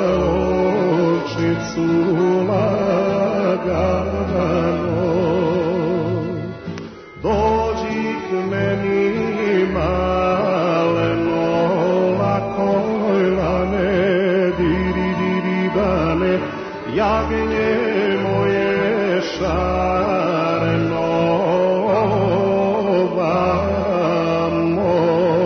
ovčicu lagano. Dođi k meni maleno lakoj lane, diri diri dane. Jagnje moje šareno vamo.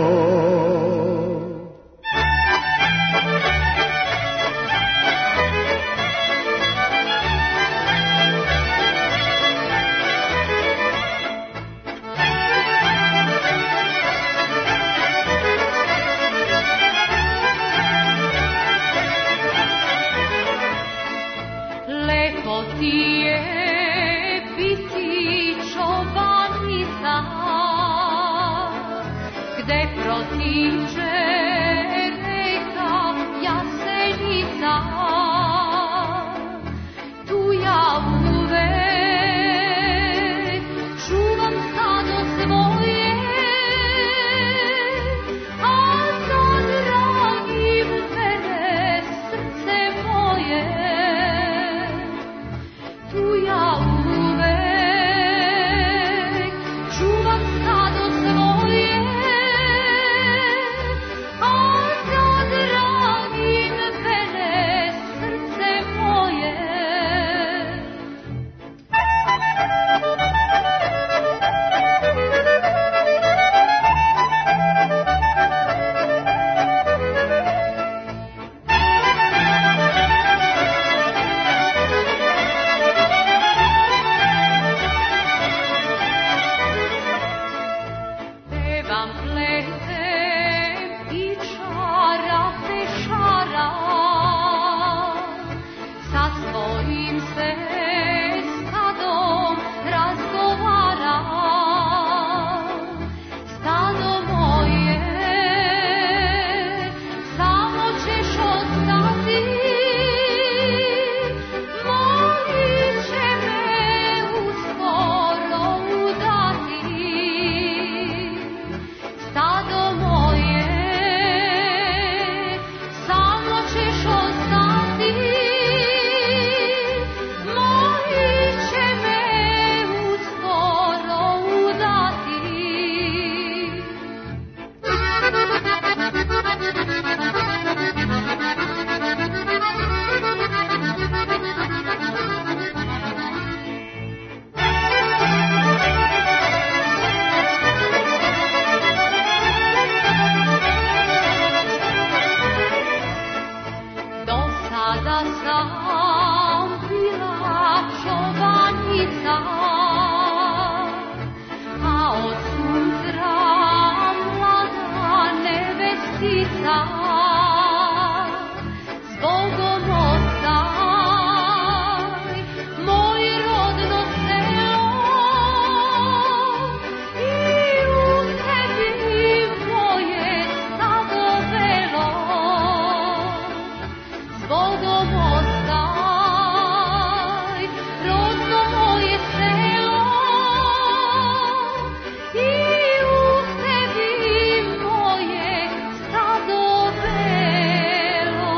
Lepo ti je biti čobanica, gde protiče reka Jasenica. Tu ja uvek čuvam stado svoje, Subotica, zbogom ostaj, moj rodno selo, i u tebi moje stado velo, zbogom ostaj, rodno moje selo, i u tebi moje stado velo.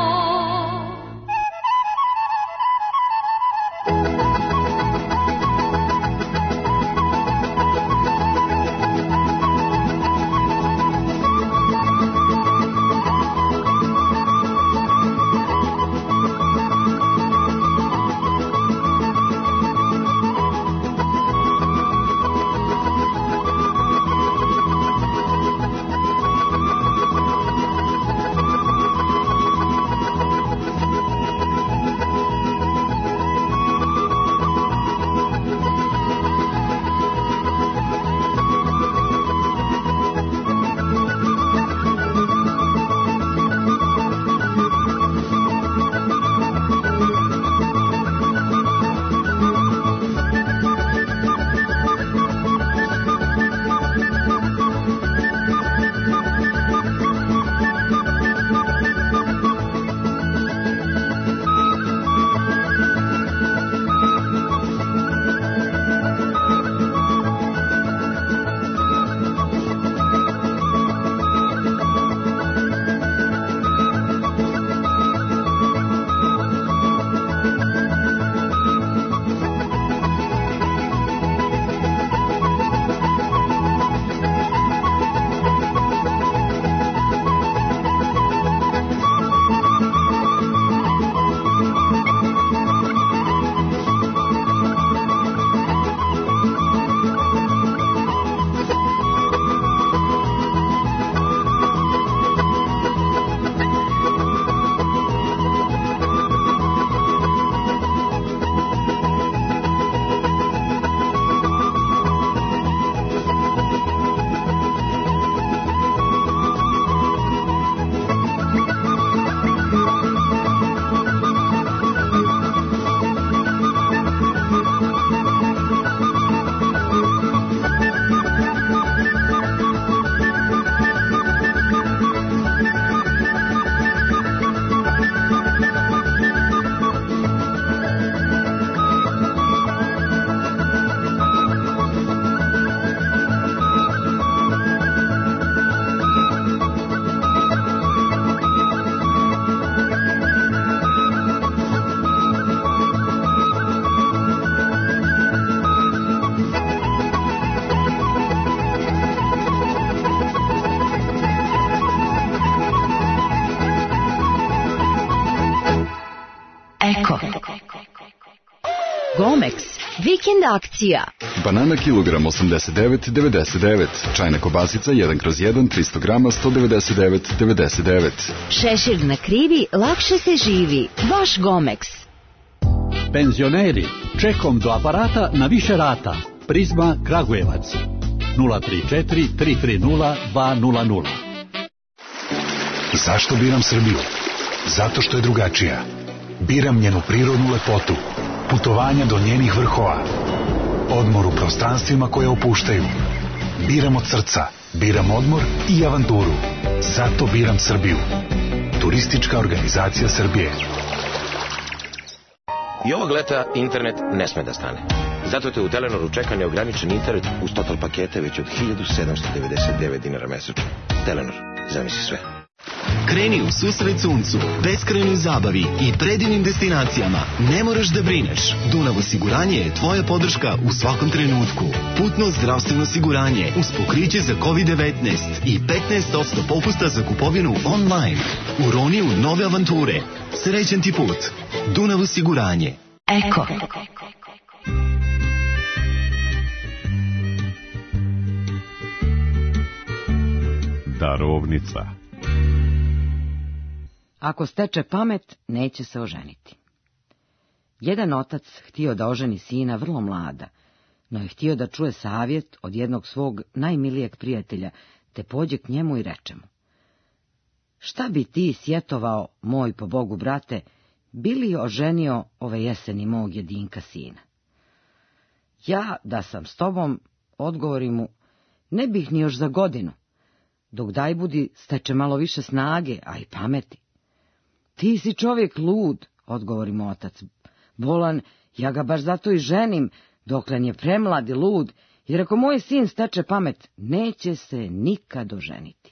Eko. Gomex, vikend akcija. Banana kilogram 89,99, čajna kobasica 1/1 300 grama 199,99. Šešir na krivi, lakše se živi. Vaš Gomex. Penzioneri, čekom do aparata na više rata. Prizma Kragujevac 034 330 200. Zašto biram Srbiju? Zato što je drugačija. Biram njenu prirodnu lepotu, putovanja do njenih vrhova, odmor u prostranstvima koje opuštaju. Biram od srca, biram odmor i avanturu. Zato biram Srbiju. Turistička organizacija Srbije. I ovog leta internet ne sme da stane. Zato te u Telenoru čeka neograničen internet uz total pakete već od 1799 dinara mesečno. Telenor, zamisli sve. Kreni u susret suncu, beskrajnoj zabavi i predivnim destinacijama. Ne moraš da brineš. Dunav osiguranje je tvoja podrška u svakom trenutku. Putno zdravstveno osiguranje uz pokriće za COVID-19 i 15% popusta za kupovinu online. Uroni u nove avanture. Srećan ti put. Dunav osiguranje. Eko. Darovnica. Ako steče pamet, neće se oženiti. Jedan otac htio da oženi sina vrlo mlada, no je htio da čuje savjet od jednog svog najmilijeg prijatelja, te pođe k njemu i reče mu: Šta bi ti sjetovao, moj po Bogu brate, bili oženio ove jeseni mog jedinka sina? Ja, da sam s tobom, odgovori mu, ne bih ni još za godinu, dok daj budi steče malo više snage, a i pameti. Ti si čovjek lud, odgovori mu otac, bolan, ja ga baš zato i ženim, doklen je premlad i lud, jer ako moj sin steče pamet, neće se nikad oženiti.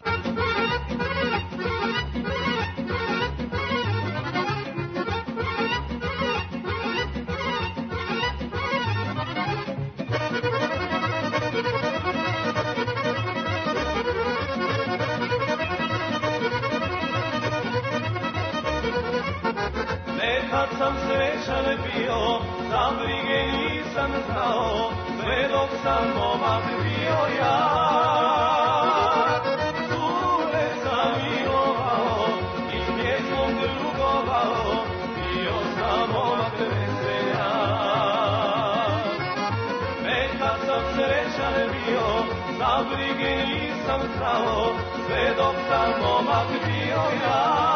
Nekad sam srećan bio, za brige nisam znao, sve dok sam momak bio ja. Cure sam milovao i s pjesmom drugovao, bio sam momak veselja. Nekad sam srećan bio, za brige nisam znao, sve dok sam momak bio ja.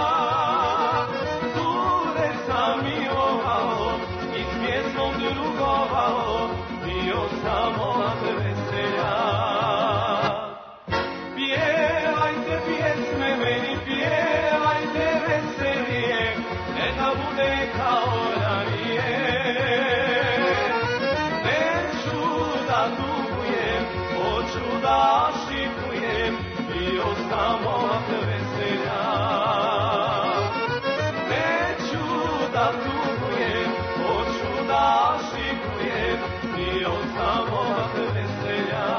Bio sam momak veselja. Pjevajte pjesme meni, pjevajte veselije, neka bude kao ranije. Neću da tugujem, hoću da šikujem, bio sam momak veselja. Neću da tugujem, hoću da šikujem, bio sam momak veselja.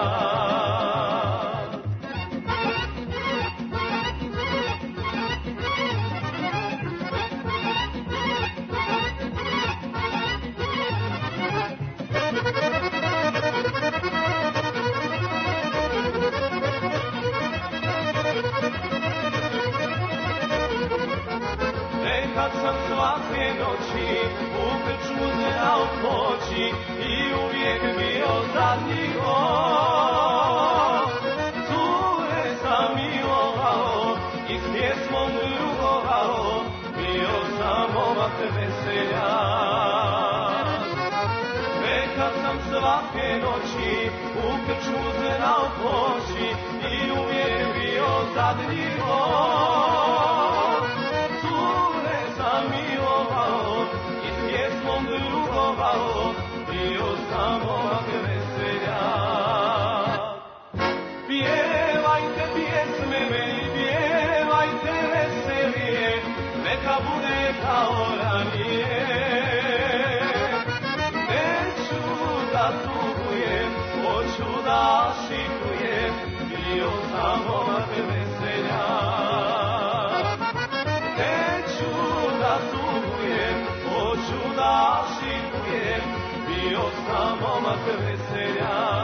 Nekad sam svake noći u krčmu znao poći i uvijek bio zadnji gost. Cure sam milovao i s pjesmom drugovao, bio sam momak veselja. Nekad sam svake noći u krčmu znao poći i uvijek bio zadnji gost. Cure sam milovao i s pjesmom drugovao, bio sam momak veselja. Pjevajte pjesme meni, pjevajte veselije, neka bude kao ranije. Neću da tugujem, hoću da šikujem, bio sam momak veselja. Neću da tugujem, hoću da šikujem, bio sam momak veselja.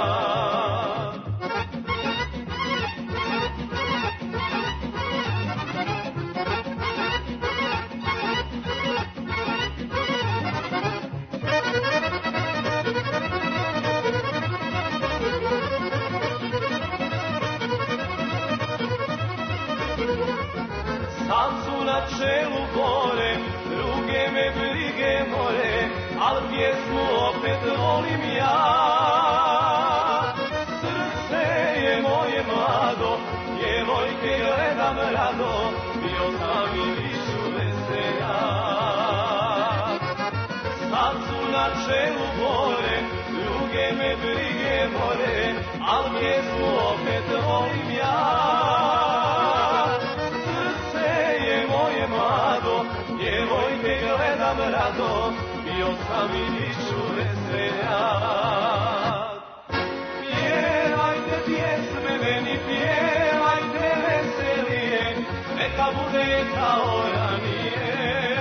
Sad su na čelu gore, druge me brige more, al pjesmu opet volim ja. Srce je moje mlado, djevojke gledam rado, bio sam i višu veselja. Sad su na čelu gore, druge me brige more, al pjesmu opet volim ja. Moje mlado, djevojke gledam rado, bio sam i višu veselja. Pjevajte pjesme meni, pjevajte veselije, neka bude kao ranije.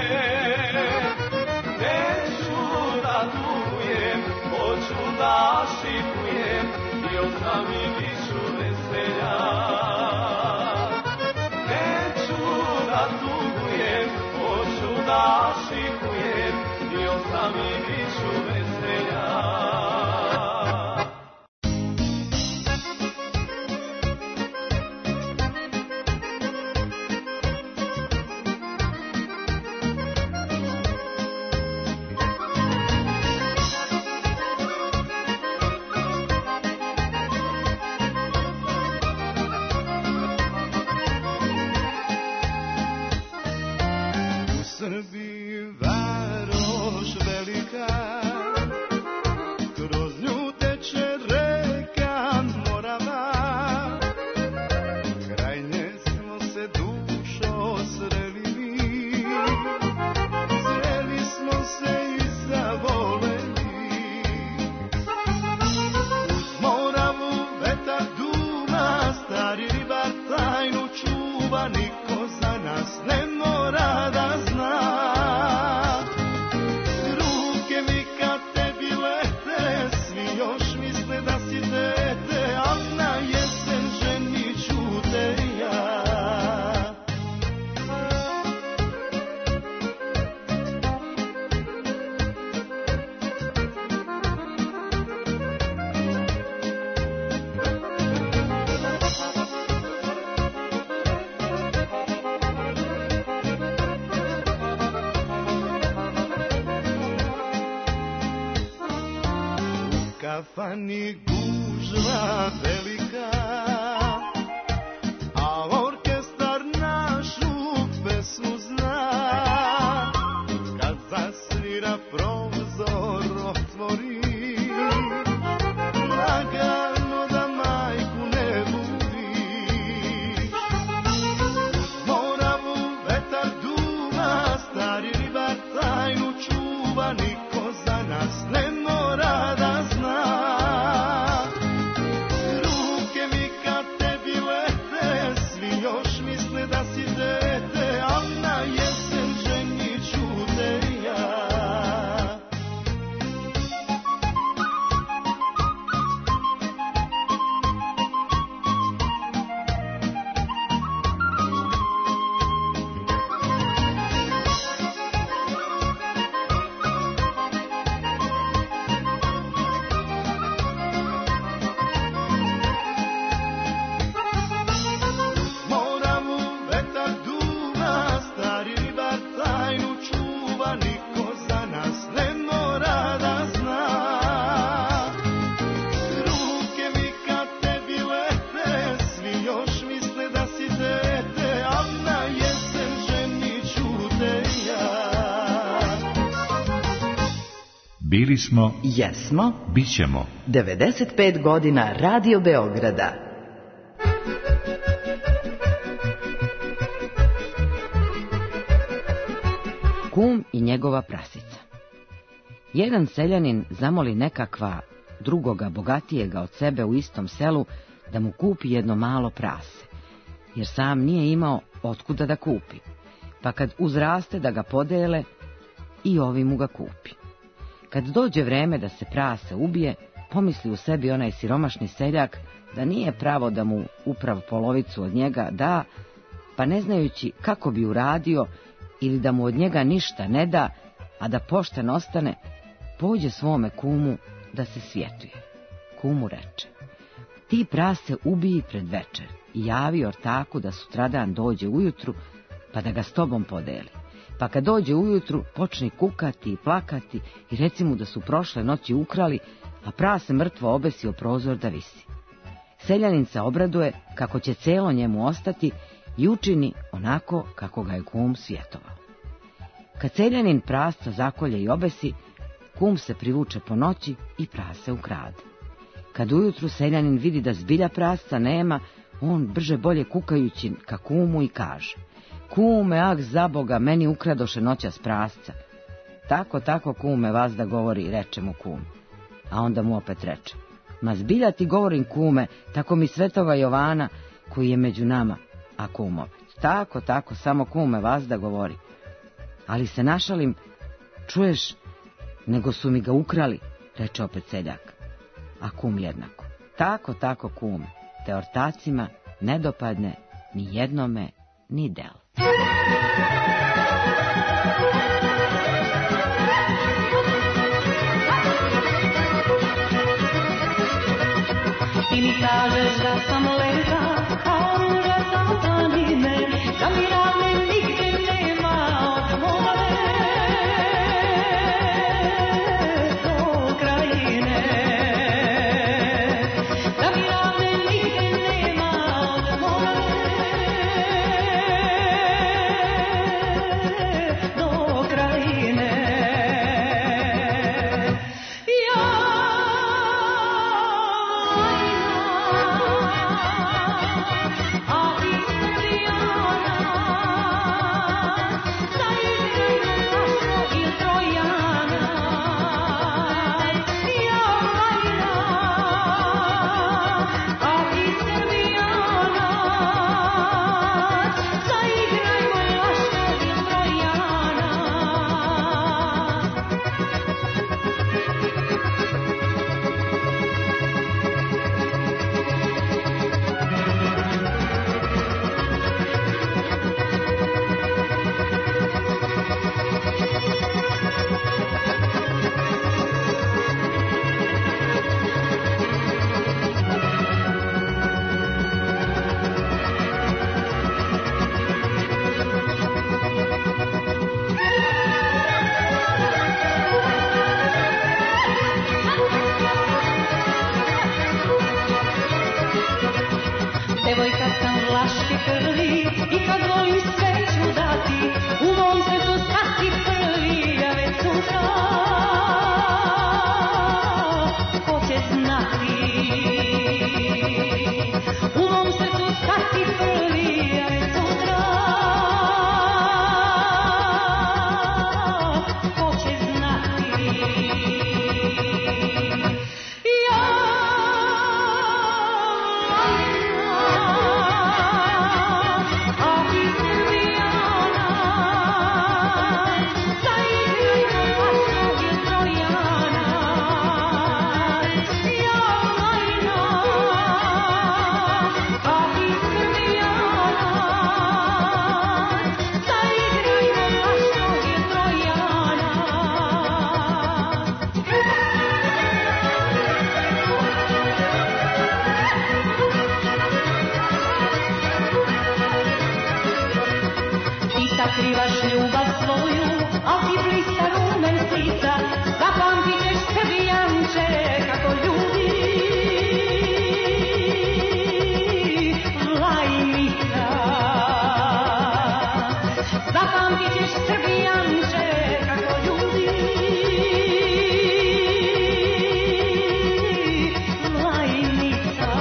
Neću da tugujem, hoću da šikujem, bio sam i višu veselja. Hoću da šikujem, bio sam i višu veselja. Srbiji varoš velika, kroz nju teče reka Morava, kraj nje smo se dušo sreli mi, sreli smo se i zavoleli. Uz Moravu vetar duma, stari ribar tajnu čuva, niko za nas ne mora da zna. Ruke mi kad tebi lete, svi još misle da si dete, al na jesen ženit ću te ja. Kafani gužva velika, a orkestar našu pesmu zna. Kad zasvira prozor otvori, lagano da majku ne budiš. Uz Moravu vetar duva, stari ribar tajnu čuva, niko za nas ne mora da zna. Ruke mi kad tebi lete, svi još misle da si dete, al na jesen ženit ću te ja. Moravu vetar duva, stari ribar tajnu čuva, niko za nas ne mora da zna. Ruke mi kad tebi lete, svi još misle da si dete, al na jesen ženit ću te ja. Bili smo, Jesmo, bit ćemo. 95 godina Radio Beograda. Kum i njegova prasica. Jedan seljanin zamoli nekakva drugoga bogatijega od sebe u istom selu da mu kupi jedno malo prase, jer sam nije imao otkuda da kupi, pa kad uzraste da ga podele, i ovi mu ga kupi. Kad dođe vreme da se prase ubije, pomisli u sebi onaj siromašni seljak da nije pravo da mu upravo polovicu od njega da, pa ne znajući kako bi uradio ili da mu od njega ništa ne da, a da pošten ostane, pođe svome kumu da se svjetuje. Kumu reče: ti prase ubiji pred večer i javi ortaku da sutradan dođe ujutru, pa da ga s tobom podeli. Pa kad dođe ujutru, počni kukati i plakati i reci mu da su prošle noći ukrali, a prase mrtvo obesi o prozor da visi. Seljanin se obraduje kako će celo njemu ostati i učini onako kako ga je kum svjetovao. Kad seljanin prasca zakolje i obesi, kum se privuče po noći i prase ukrade. Kad ujutru seljanin vidi da zbilja prasca nema, on brže bolje kukajući ka kumu i kaže: kume, ah za Boga, meni ukradoše noćas prasca. Tako, tako, kume, vas da govori, reče mu kum. A onda mu opet reče: ma zbilja ti govorim, kume, tako mi svetoga Jovana koji je među nama. A kum opet: tako, tako, samo kume, vas da govori. Ali se našalim, čuješ, nego su mi ga ukrali, reče opet seljak. A kum jednako: tako, tako, kume, te ortacima ne dopadne ni jednome ni del. Ti mi kažeš da sam lepa, a ruža sam planine, da mi ravne nigde nema od more do krajine. Da mi ravne nigde nema od more do prvi i kad volim sve ću dati, u mom srcu svaki prvi, a već sutra ko će znati. U mom srcu svaki prvi, a već sutra ko će znati. Sakrivaš ljubav svoju, al ti blista rumen strica, zapamtit ćeš Srbijanče kako ljubi Vlajnica. Zapamtit ćeš Srbijanče kako ljubi Vlajnica.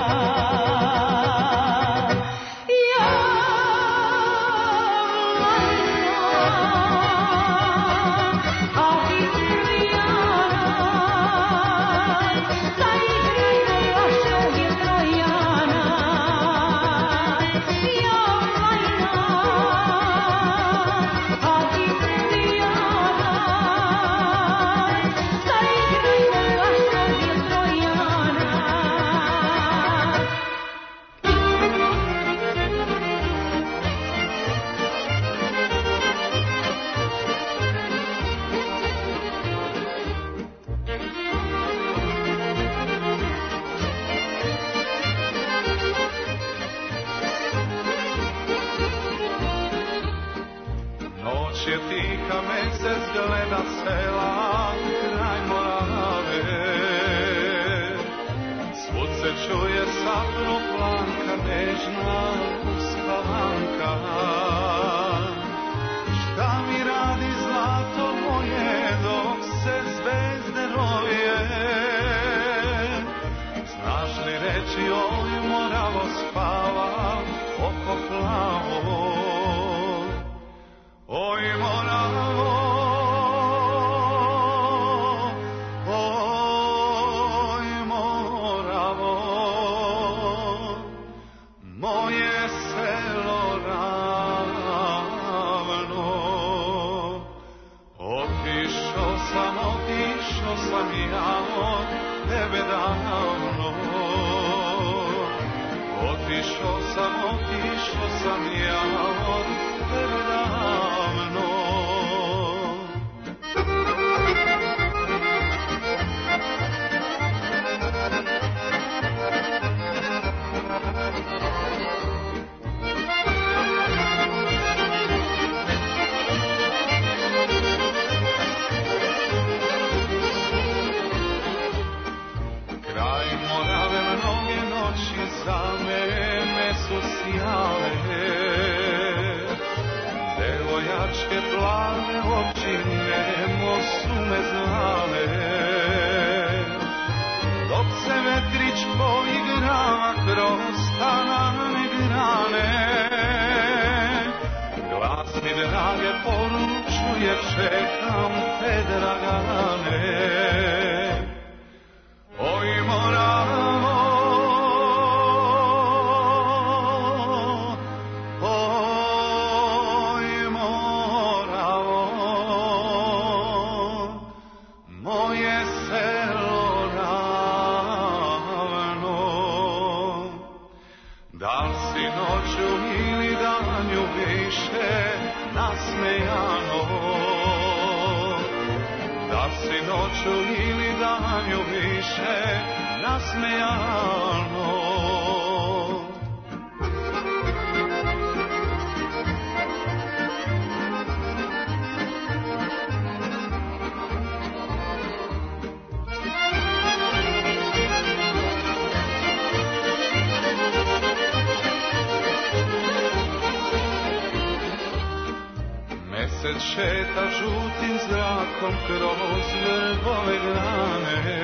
se šeta žutim zrakom kroz vrbove grane.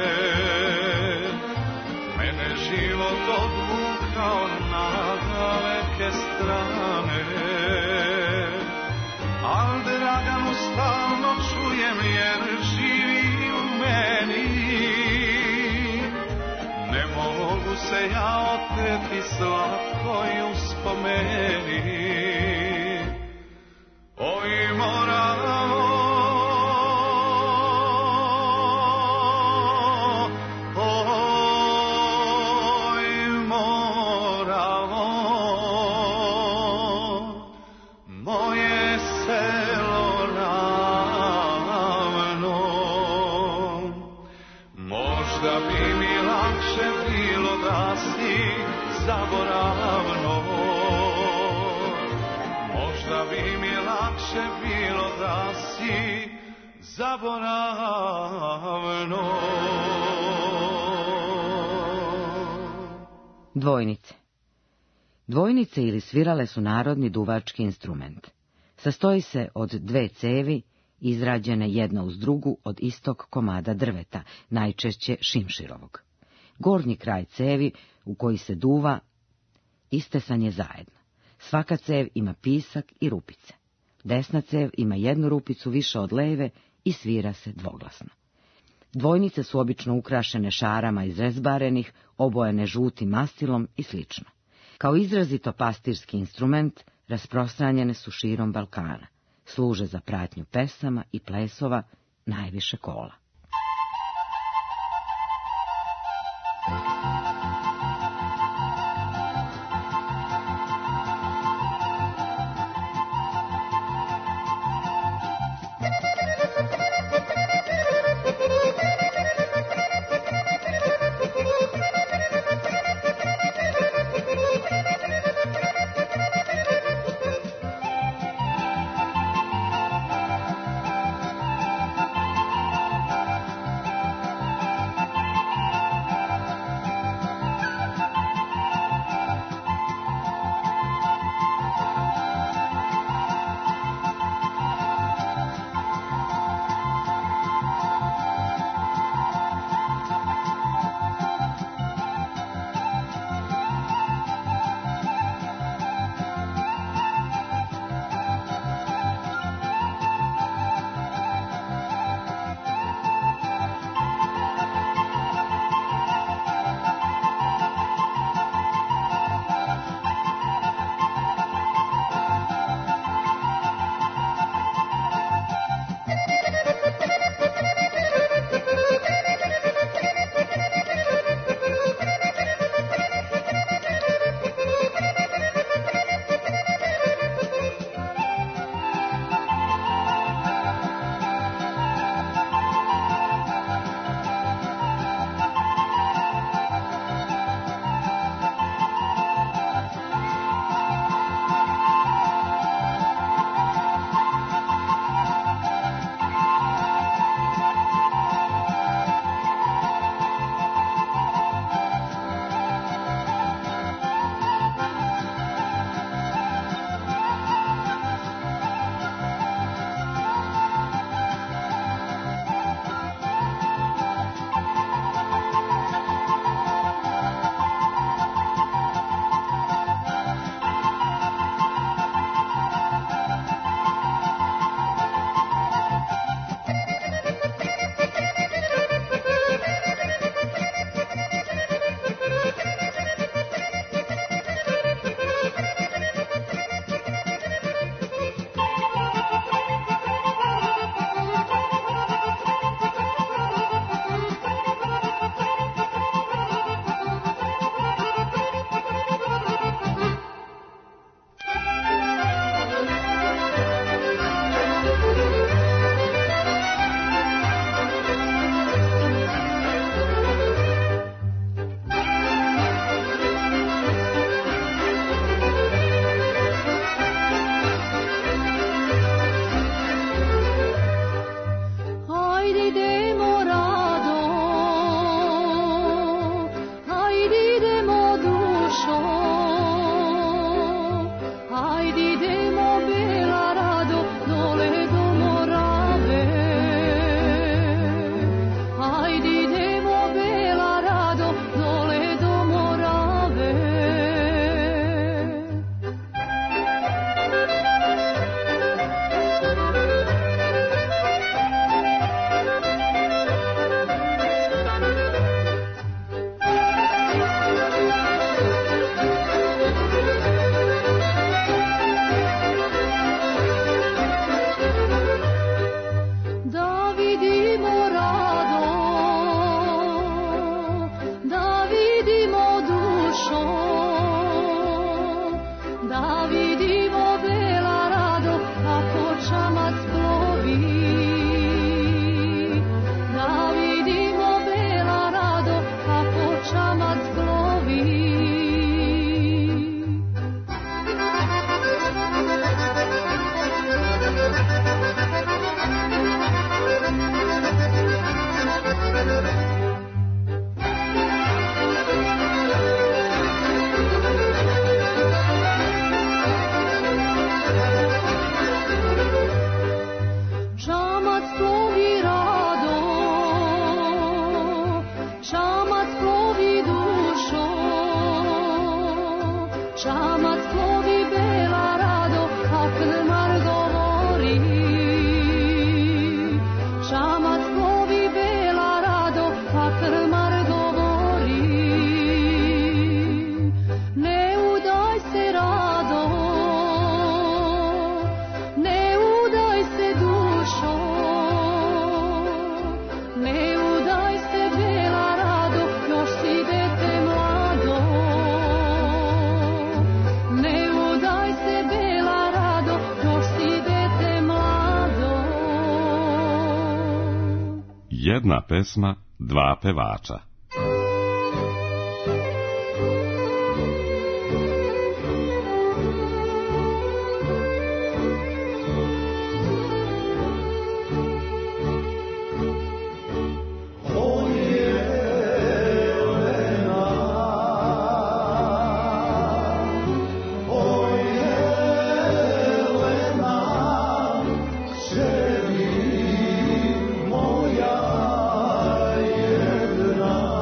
Mene život odvukao na daleke strane, al Draganu stalno čujem jer živi u meni. Ne mogu se ja oteti slatkoj uspomeni. Oj Moravo, oj Moravo, moje selo ravno. Možda bi mi lakše bilo da si zaboravno. Možda bi mi lakše bilo da si zaboravno. Dvojnice. Dvojnice ili svirale su narodni duvački instrument. Sastoji se od dve cevi, izrađene jedna uz drugu od istog komada drveta, najčešće šimširovog. Gornji kraj cevi u koji se duva istesan je zajedno. Svaka cev ima pisak i rupice. Desna cev ima jednu rupicu više od leve i svira se dvoglasno. Dvojnice su obično ukrašene šarama izrezbarenih, obojene žutim mastilom i sl. Kao izrazito pastirski instrument rasprostranjene su širom Balkana. Služe za pratnju pesama i plesova, najviše kola. Jedna pesma, dva pevača. Moja jedna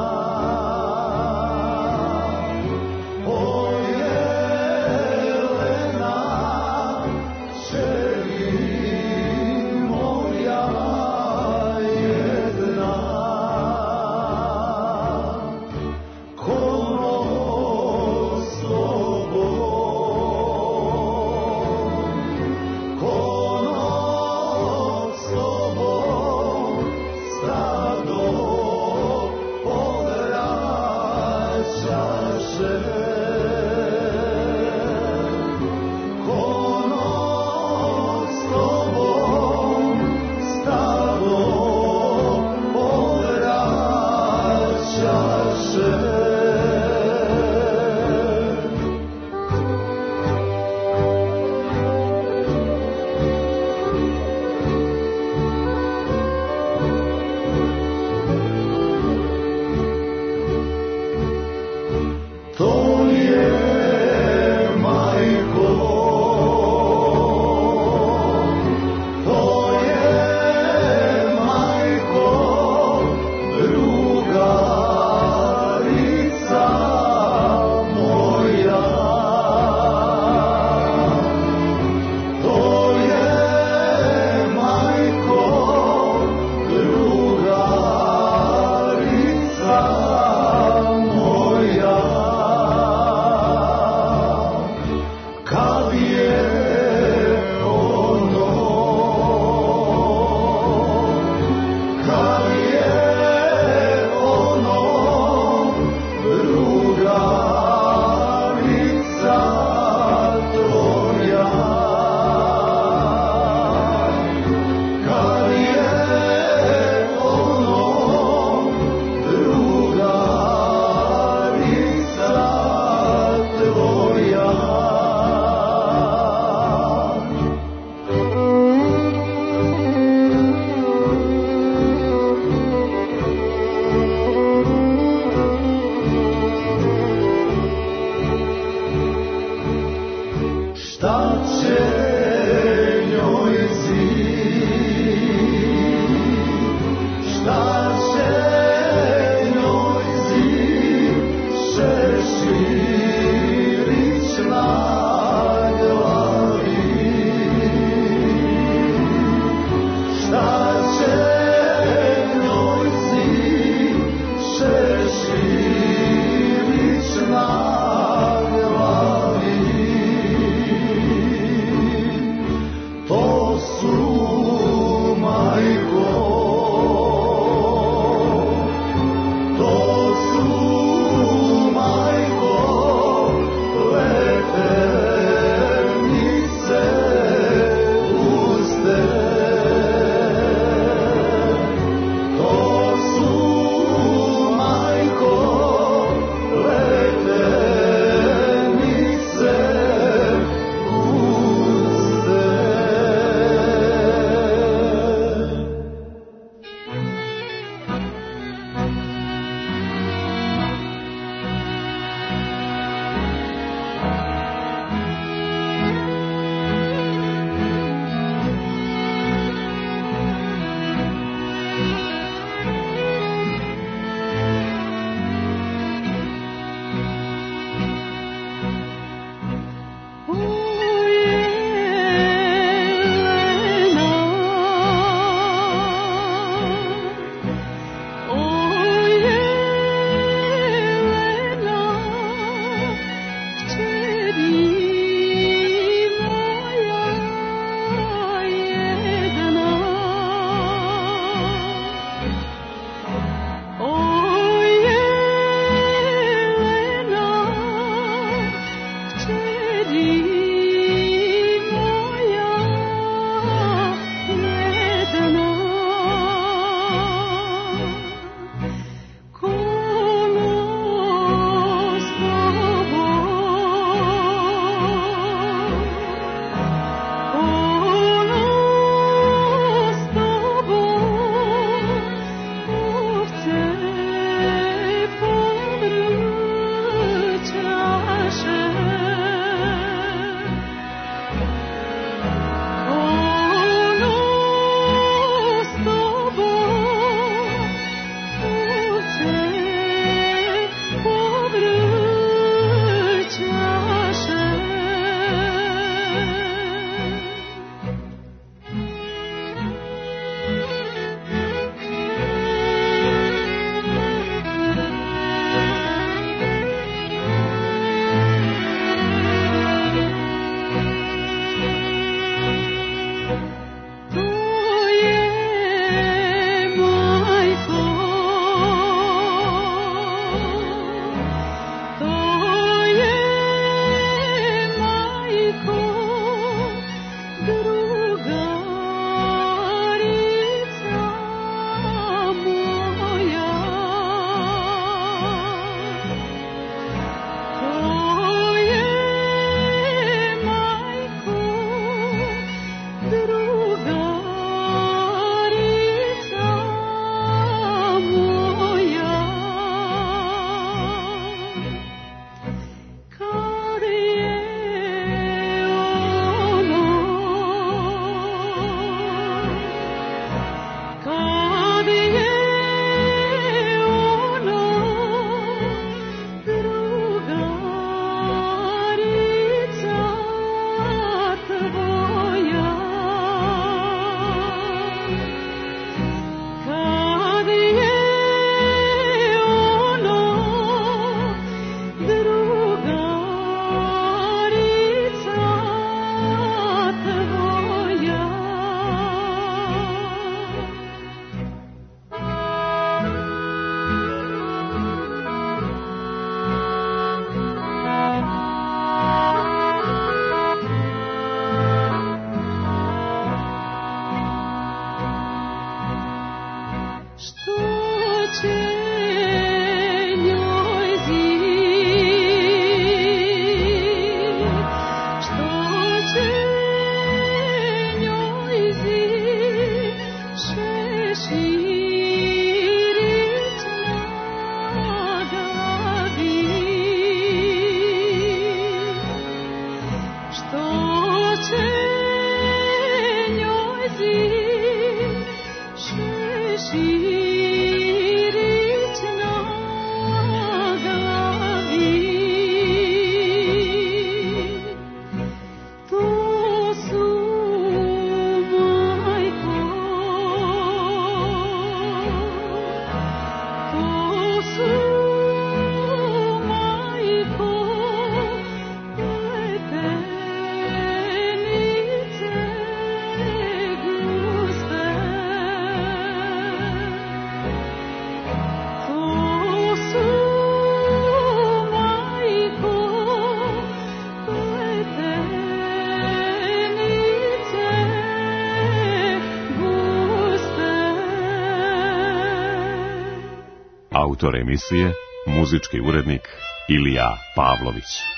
Autor emisije, muzički urednik Ilija Pavlović.